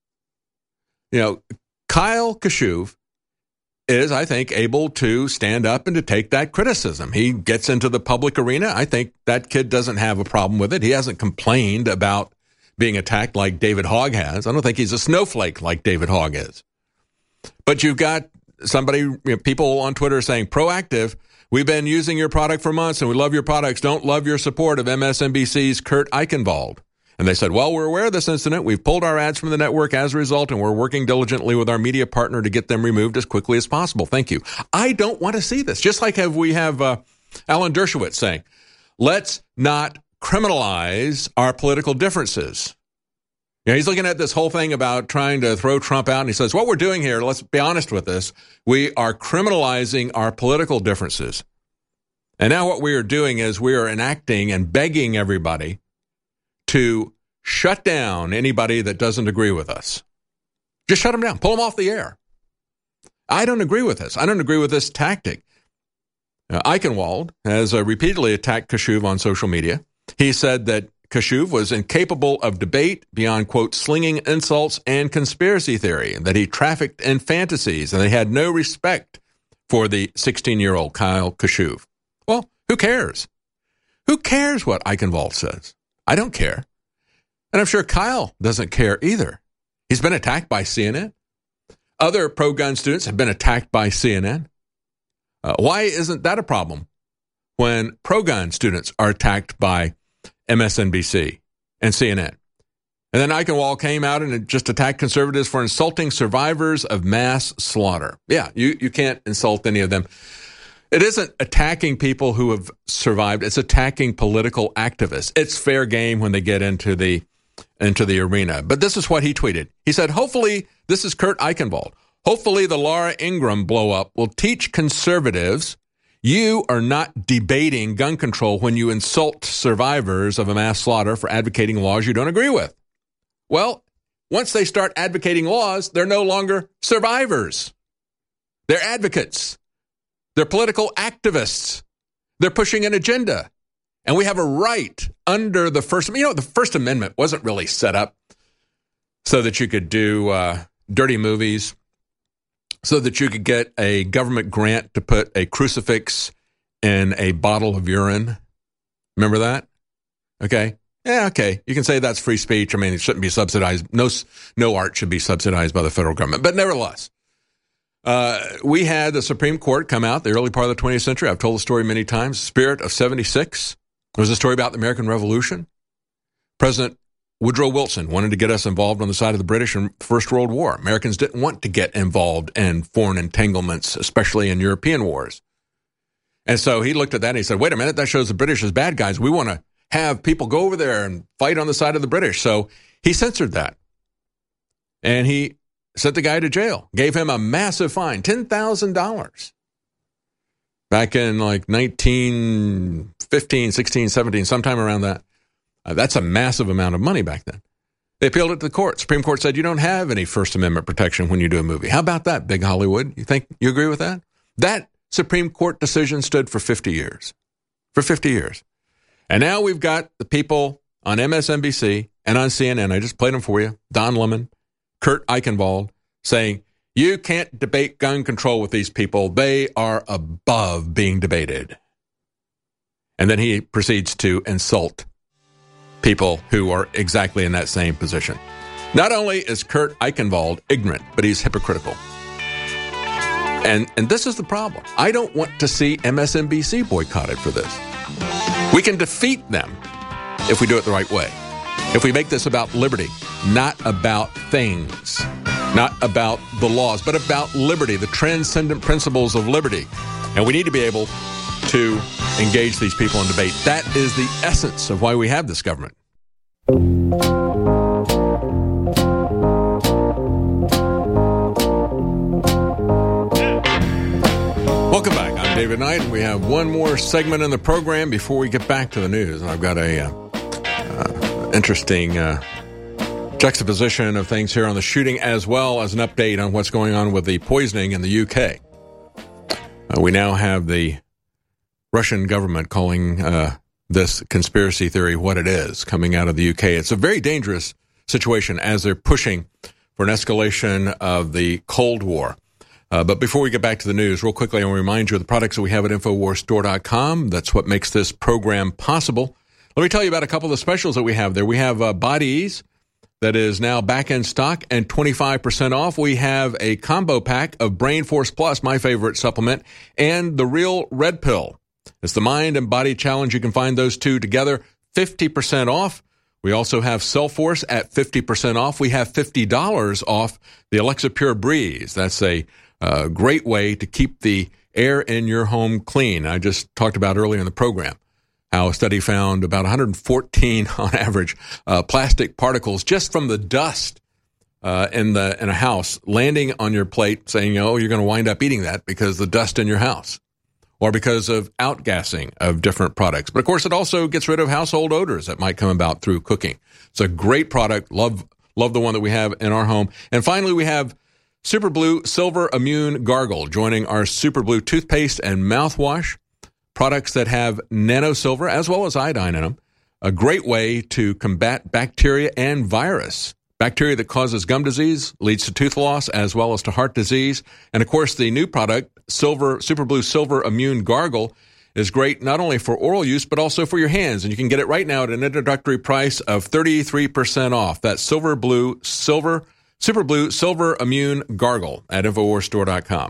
Kyle Kashuv is, I think, able to stand up and to take that criticism. He gets into the public arena. I think that kid doesn't have a problem with it. He hasn't complained about being attacked like David Hogg has. I don't think he's a snowflake like David Hogg is. But you've got people on Twitter saying, Proactive, we've been using your product for months and we love your products. Don't love your support of MSNBC's Kurt Eichenwald. And they said, well, we're aware of this incident. We've pulled our ads from the network as a result, and we're working diligently with our media partner to get them removed as quickly as possible. Thank you. I don't want to see this. Just like we have Alan Dershowitz saying, let's not criminalize our political differences. You know, he's looking at this whole thing about trying to throw Trump out, and he says, what we're doing here, let's be honest with this, we are criminalizing our political differences. And now what we are doing is we are enacting and begging everybody to shut down anybody that doesn't agree with us. Just shut them down. Pull them off the air. I don't agree with this. I don't agree with this tactic. Eichenwald has repeatedly attacked Kashuv on social media. He said that Kashuv was incapable of debate beyond, quote, slinging insults and conspiracy theory, and that he trafficked in fantasies, and they had no respect for the 16-year-old Kyle Kashuv. Well, who cares? Who cares what Eichenwald says? I don't care. And I'm sure Kyle doesn't care either. He's been attacked by CNN. Other pro-gun students have been attacked by CNN. Why isn't that a problem when pro-gun students are attacked by MSNBC and CNN? And then Eichenwald came out and just attacked conservatives for insulting survivors of mass slaughter. Yeah, you can't insult any of them. It isn't attacking people who have survived. It's attacking political activists. It's fair game when they get into the arena. But this is what he tweeted. He said, hopefully, this is Kurt Eichenwald, hopefully the Laura Ingraham blow-up will teach conservatives you are not debating gun control when you insult survivors of a mass slaughter for advocating laws you don't agree with. Well, once they start advocating laws, they're no longer survivors. They're advocates. They're political activists. They're pushing an agenda. And we have a right under the First Amendment. You know, the First Amendment wasn't really set up so that you could do dirty movies, so that you could get a government grant to put a crucifix in a bottle of urine. Remember that? Okay. Yeah, okay. You can say that's free speech. I mean, it shouldn't be subsidized. No art should be subsidized by the federal government. But nevertheless, we had the Supreme Court come out the early part of the 20th century. I've told the story many times. Spirit of 76. There was a story about the American Revolution. President Woodrow Wilson wanted to get us involved on the side of the British in the First World War. Americans didn't want to get involved in foreign entanglements, especially in European wars. And so he looked at that and he said, wait a minute, that shows the British as bad guys. We want to have people go over there and fight on the side of the British. So he censored that. And he sent the guy to jail, gave him a massive fine, $10,000. Back in like 1915, 16, 17, sometime around that. That's a massive amount of money back then. They appealed it to the court. Supreme Court said you don't have any First Amendment protection when you do a movie. How about that, big Hollywood? You agree with that? That Supreme Court decision stood for 50 years. For 50 years. And now we've got the people on MSNBC and on CNN. I just played them for you. Don Lemon, Kurt Eichenwald, saying, you can't debate gun control with these people. They are above being debated. And then he proceeds to insult people who are exactly in that same position. Not only is Kurt Eichenwald ignorant, but he's hypocritical. And this is the problem. I don't want to see MSNBC boycotted for this. We can defeat them if we do it the right way. If we make this about liberty, not about things, not about the laws, but about liberty, the transcendent principles of liberty. And we need to be able to engage these people in debate. That is the essence of why we have this government. Welcome back. I'm David Knight. We have one more segment in the program before we get back to the news. And I've got a interesting juxtaposition of things here on the shooting, as well as an update on what's going on with the poisoning in the UK. We now have the Russian government calling this conspiracy theory what it is coming out of the UK. It's a very dangerous situation as they're pushing for an escalation of the Cold War. But before we get back to the news, real quickly, I want to remind you of the products that we have at InfoWarsStore.com. That's what makes this program possible. Let me tell you about a couple of the specials that we have there. We have Body Ease that is now back in stock and 25% off. We have a combo pack of Brain Force Plus, my favorite supplement, and the Real Red Pill. It's the Mind and Body Challenge. You can find those two together, 50% off. We also have Cell Force at 50% off. We have $50 off the Alexa Pure Breeze. That's a great way to keep the air in your home clean. I just talked about earlier in the program. how a study found about 114 on average plastic particles just from the dust in a house landing on your plate, saying, oh, you're going to wind up eating that because the dust in your house or because of outgassing of different products. But of course, it also gets rid of household odors that might come about through cooking. It's a great product. Love the one that we have in our home. And finally, we have Super Blue Silver Immune Gargle joining our Super Blue toothpaste and mouthwash, products that have nano silver as well as iodine in them. A great way to combat bacteria and virus. Bacteria that causes gum disease, leads to tooth loss as well as to heart disease. And of course, the new product, Super Blue Silver Immune Gargle, is great not only for oral use but also for your hands. And you can get it right now at an introductory price of 33% off. That's Super Blue Silver Immune Gargle at InfoWarsStore.com.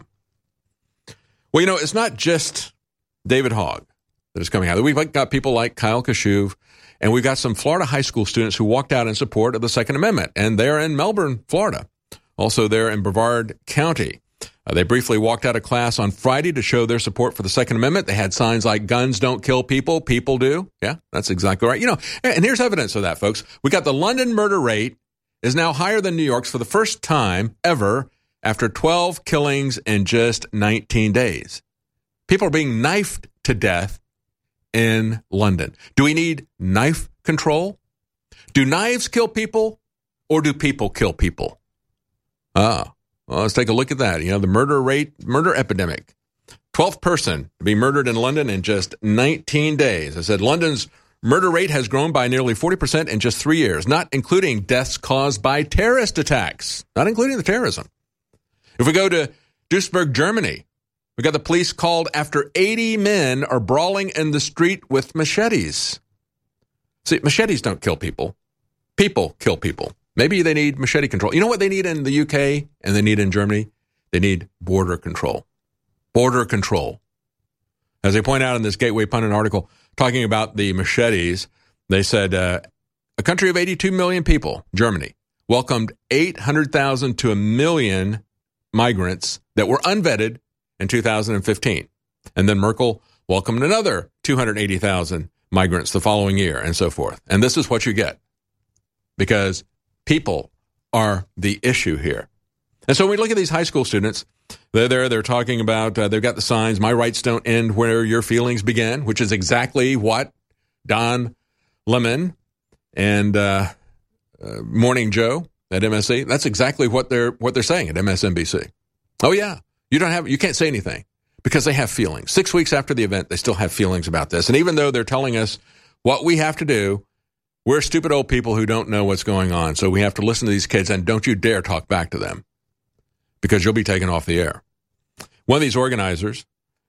Well, you know, it's not just David Hogg that is coming out. We've got people like Kyle Kashuv, and we've got some Florida high school students who walked out in support of the Second Amendment, and they're in Melbourne, Florida. Also, they're in Brevard County. They briefly walked out of class on Friday to show their support for the Second Amendment. They had signs like, guns don't kill people, people do. Yeah, that's exactly right. You know, and here's evidence of that, folks. We got the London murder rate is now higher than New York's for the first time ever after 12 killings in just 19 days. People are being knifed to death in London. Do we need knife control? Do knives kill people, or do people kill people? Well, let's take a look at that. You know, the murder epidemic. 12th person to be murdered in London in just 19 days. I said London's murder rate has grown by nearly 40% in just 3 years, not including deaths caused by terrorist attacks, not including the terrorism. If we go to Duisburg, Germany, we got the police called after 80 men are brawling in the street with machetes. See, machetes don't kill people. People kill people. Maybe they need machete control. You know what they need in the UK and they need in Germany? They need border control. Border control. As they point out in this Gateway Pundit article talking about the machetes, they said a country of 82 million people, Germany, welcomed 800,000 to 1 million migrants that were unvetted in 2015. And then Merkel welcomed another 280,000 migrants the following year and so forth. And this is what you get because people are the issue here. And so when we look at these high school students, they're talking about, they've got the signs, my rights don't end where your feelings begin, which is exactly what Don Lemon and Morning Joe at MSC, that's exactly what they're saying at MSNBC. Oh, yeah. You can't say anything because they have feelings. 6 weeks after the event, they still have feelings about this. And even though they're telling us what we have to do, we're stupid old people who don't know what's going on. So we have to listen to these kids, and don't you dare talk back to them because you'll be taken off the air. One of these organizers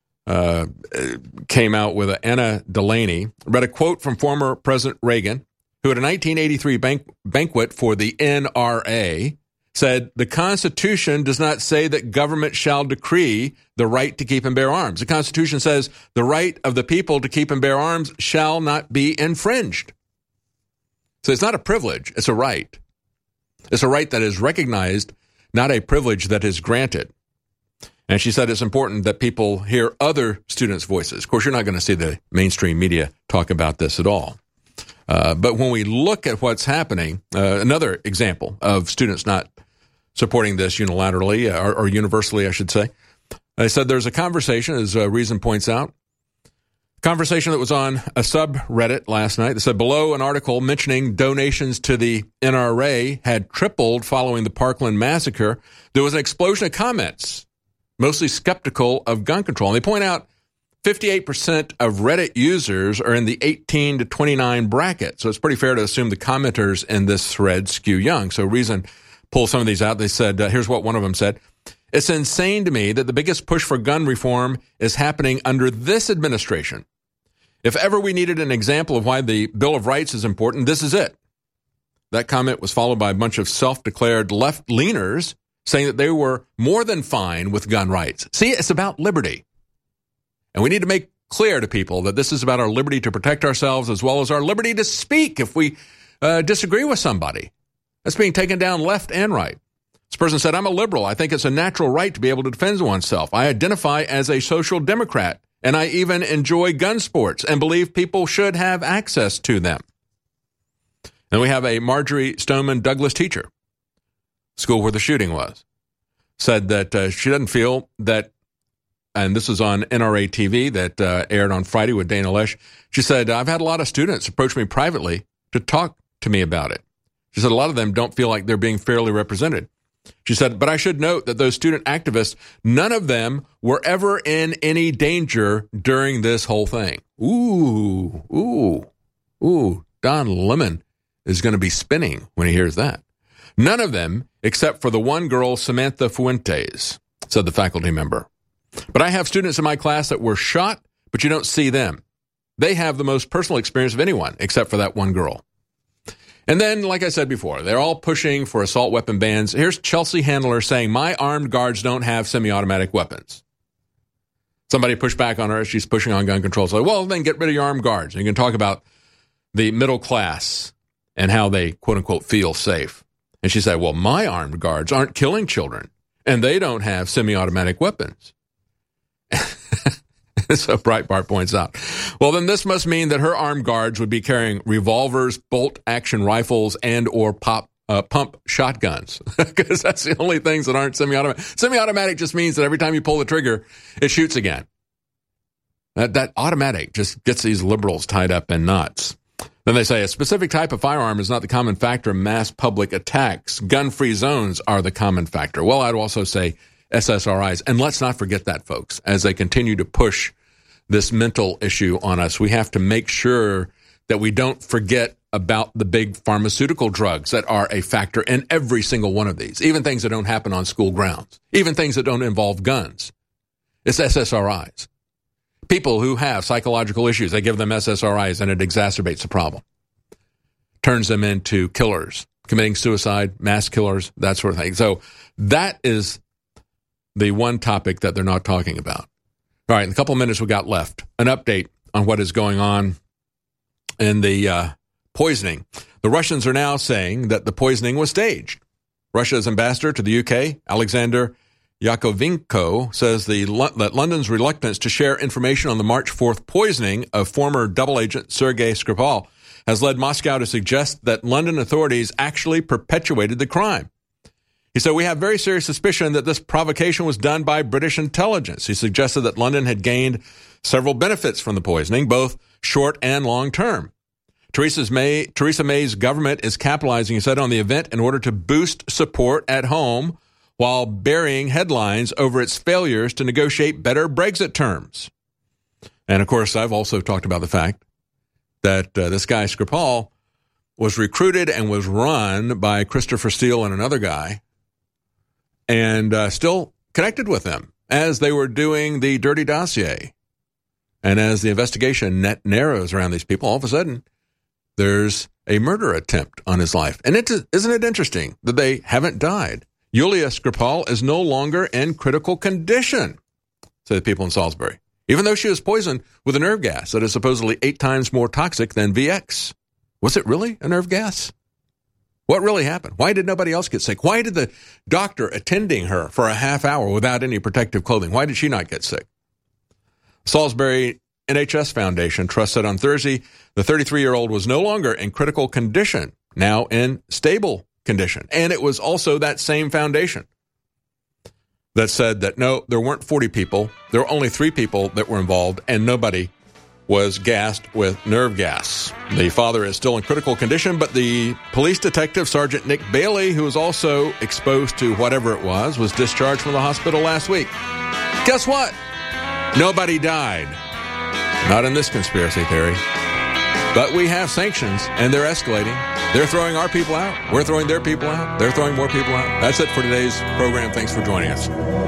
came out with Anna Delaney, read a quote from former President Reagan, who at a 1983 banquet for the NRA said, the Constitution does not say that government shall decree the right to keep and bear arms. The Constitution says the right of the people to keep and bear arms shall not be infringed. So it's not a privilege, it's a right. It's a right that is recognized, not a privilege that is granted. And she said it's important that people hear other students' voices. Of course, you're not going to see the mainstream media talk about this at all. But when we look at what's happening, another example of students not supporting this unilaterally, or universally, I should say, they said there's a conversation, as Reason points out, conversation that was on a subreddit last night. They said below an article mentioning donations to the NRA had tripled following the Parkland massacre. There was an explosion of comments, mostly skeptical of gun control. And they point out 58% of Reddit users are in the 18 to 29 bracket. So it's pretty fair to assume the commenters in this thread skew young. So Reason pulled some of these out. They said, here's what one of them said. It's insane to me that the biggest push for gun reform is happening under this administration. If ever we needed an example of why the Bill of Rights is important, this is it. That comment was followed by a bunch of self-declared left-leaners saying that they were more than fine with gun rights. See, it's about liberty. And we need to make clear to people that this is about our liberty to protect ourselves as well as our liberty to speak if we disagree with somebody. That's being taken down left and right. This person said, I'm a liberal. I think it's a natural right to be able to defend oneself. I identify as a social democrat. and I even enjoy gun sports and believe people should have access to them. And we have a Marjorie Stoneman Douglas teacher, school where the shooting was, said that she doesn't feel that, and this is on NRA TV that aired on Friday with Dana Loesch. She said, I've had a lot of students approach me privately to talk to me about it. She said a lot of them don't feel like they're being fairly represented. She said, but I should note that those student activists, none of them were ever in any danger during this whole thing. Ooh, Don Lemon is going to be spinning when he hears that. None of them, except for the one girl, Samantha Fuentes, said the faculty member. But I have students in my class that were shot, but you don't see them. They have the most personal experience of anyone, except for that one girl. And then, like I said before, they're all pushing for assault weapon bans. Here's Chelsea Handler saying, my armed guards don't have semi-automatic weapons. Somebody pushed back on her. She's pushing on gun control. So, well, then get rid of your armed guards. And you can talk about the middle class and how they, quote-unquote, feel safe. And she said, well, my armed guards aren't killing children, and they don't have semi-automatic weapons. So Breitbart points out. Well, then this must mean that her armed guards would be carrying revolvers, bolt-action rifles, and or pump shotguns, because that's the only things that aren't semi-automatic. Semi-automatic just means that every time you pull the trigger, it shoots again. That automatic just gets these liberals tied up in knots. Then they say a specific type of firearm is not the common factor in mass public attacks. Gun-free zones are the common factor. Well, I'd also say SSRIs. And let's not forget that, folks, as they continue to push this mental issue on us. We have to make sure that we don't forget about the big pharmaceutical drugs that are a factor in every single one of these, even things that don't happen on school grounds, even things that don't involve guns. It's SSRIs. People who have psychological issues, they give them SSRIs and it exacerbates the problem. Turns them into killers, committing suicide, mass killers, that sort of thing. So that is the one topic that they're not talking about. All right, in a couple of minutes we got left, an update on what is going on in the poisoning. The Russians are now saying that the poisoning was staged. Russia's ambassador to the UK, Alexander Yakovenko, says that London's reluctance to share information on the March 4th poisoning of former double agent Sergei Skripal has led Moscow to suggest that London authorities actually perpetuated the crime. He said, we have very serious suspicion that this provocation was done by British intelligence. He suggested that London had gained several benefits from the poisoning, both short and long term. Theresa May's government is capitalizing, he said, on the event in order to boost support at home while burying headlines over its failures to negotiate better Brexit terms. And, of course, I've also talked about the fact that this guy, Skripal, was recruited and was run by Christopher Steele and another guy, and still connected with them as they were doing the dirty dossier. And as the investigation net narrows around these people, all of a sudden, there's a murder attempt on his life. And isn't it interesting that they haven't died? Yulia Skripal is no longer in critical condition, say the people in Salisbury, even though she was poisoned with a nerve gas that is supposedly 8 times more toxic than VX. Was it really a nerve gas? What really happened? Why did nobody else get sick? Why did the doctor attending her for a half hour without any protective clothing, why did she not get sick? Salisbury NHS Foundation Trust said on Thursday the 33-year-old was no longer in critical condition, now in stable condition. And it was also that same foundation that said that, no, there weren't 40 people. There were only 3 people that were involved, and nobody was gassed with nerve gas. The father is still in critical condition, but the police detective, Sergeant Nick Bailey, who was also exposed to whatever it was discharged from the hospital last week. Guess what? Nobody died. Not in this conspiracy theory. But we have sanctions, and they're escalating. They're throwing our people out. We're throwing their people out. They're throwing more people out. That's it for today's program. Thanks for joining us.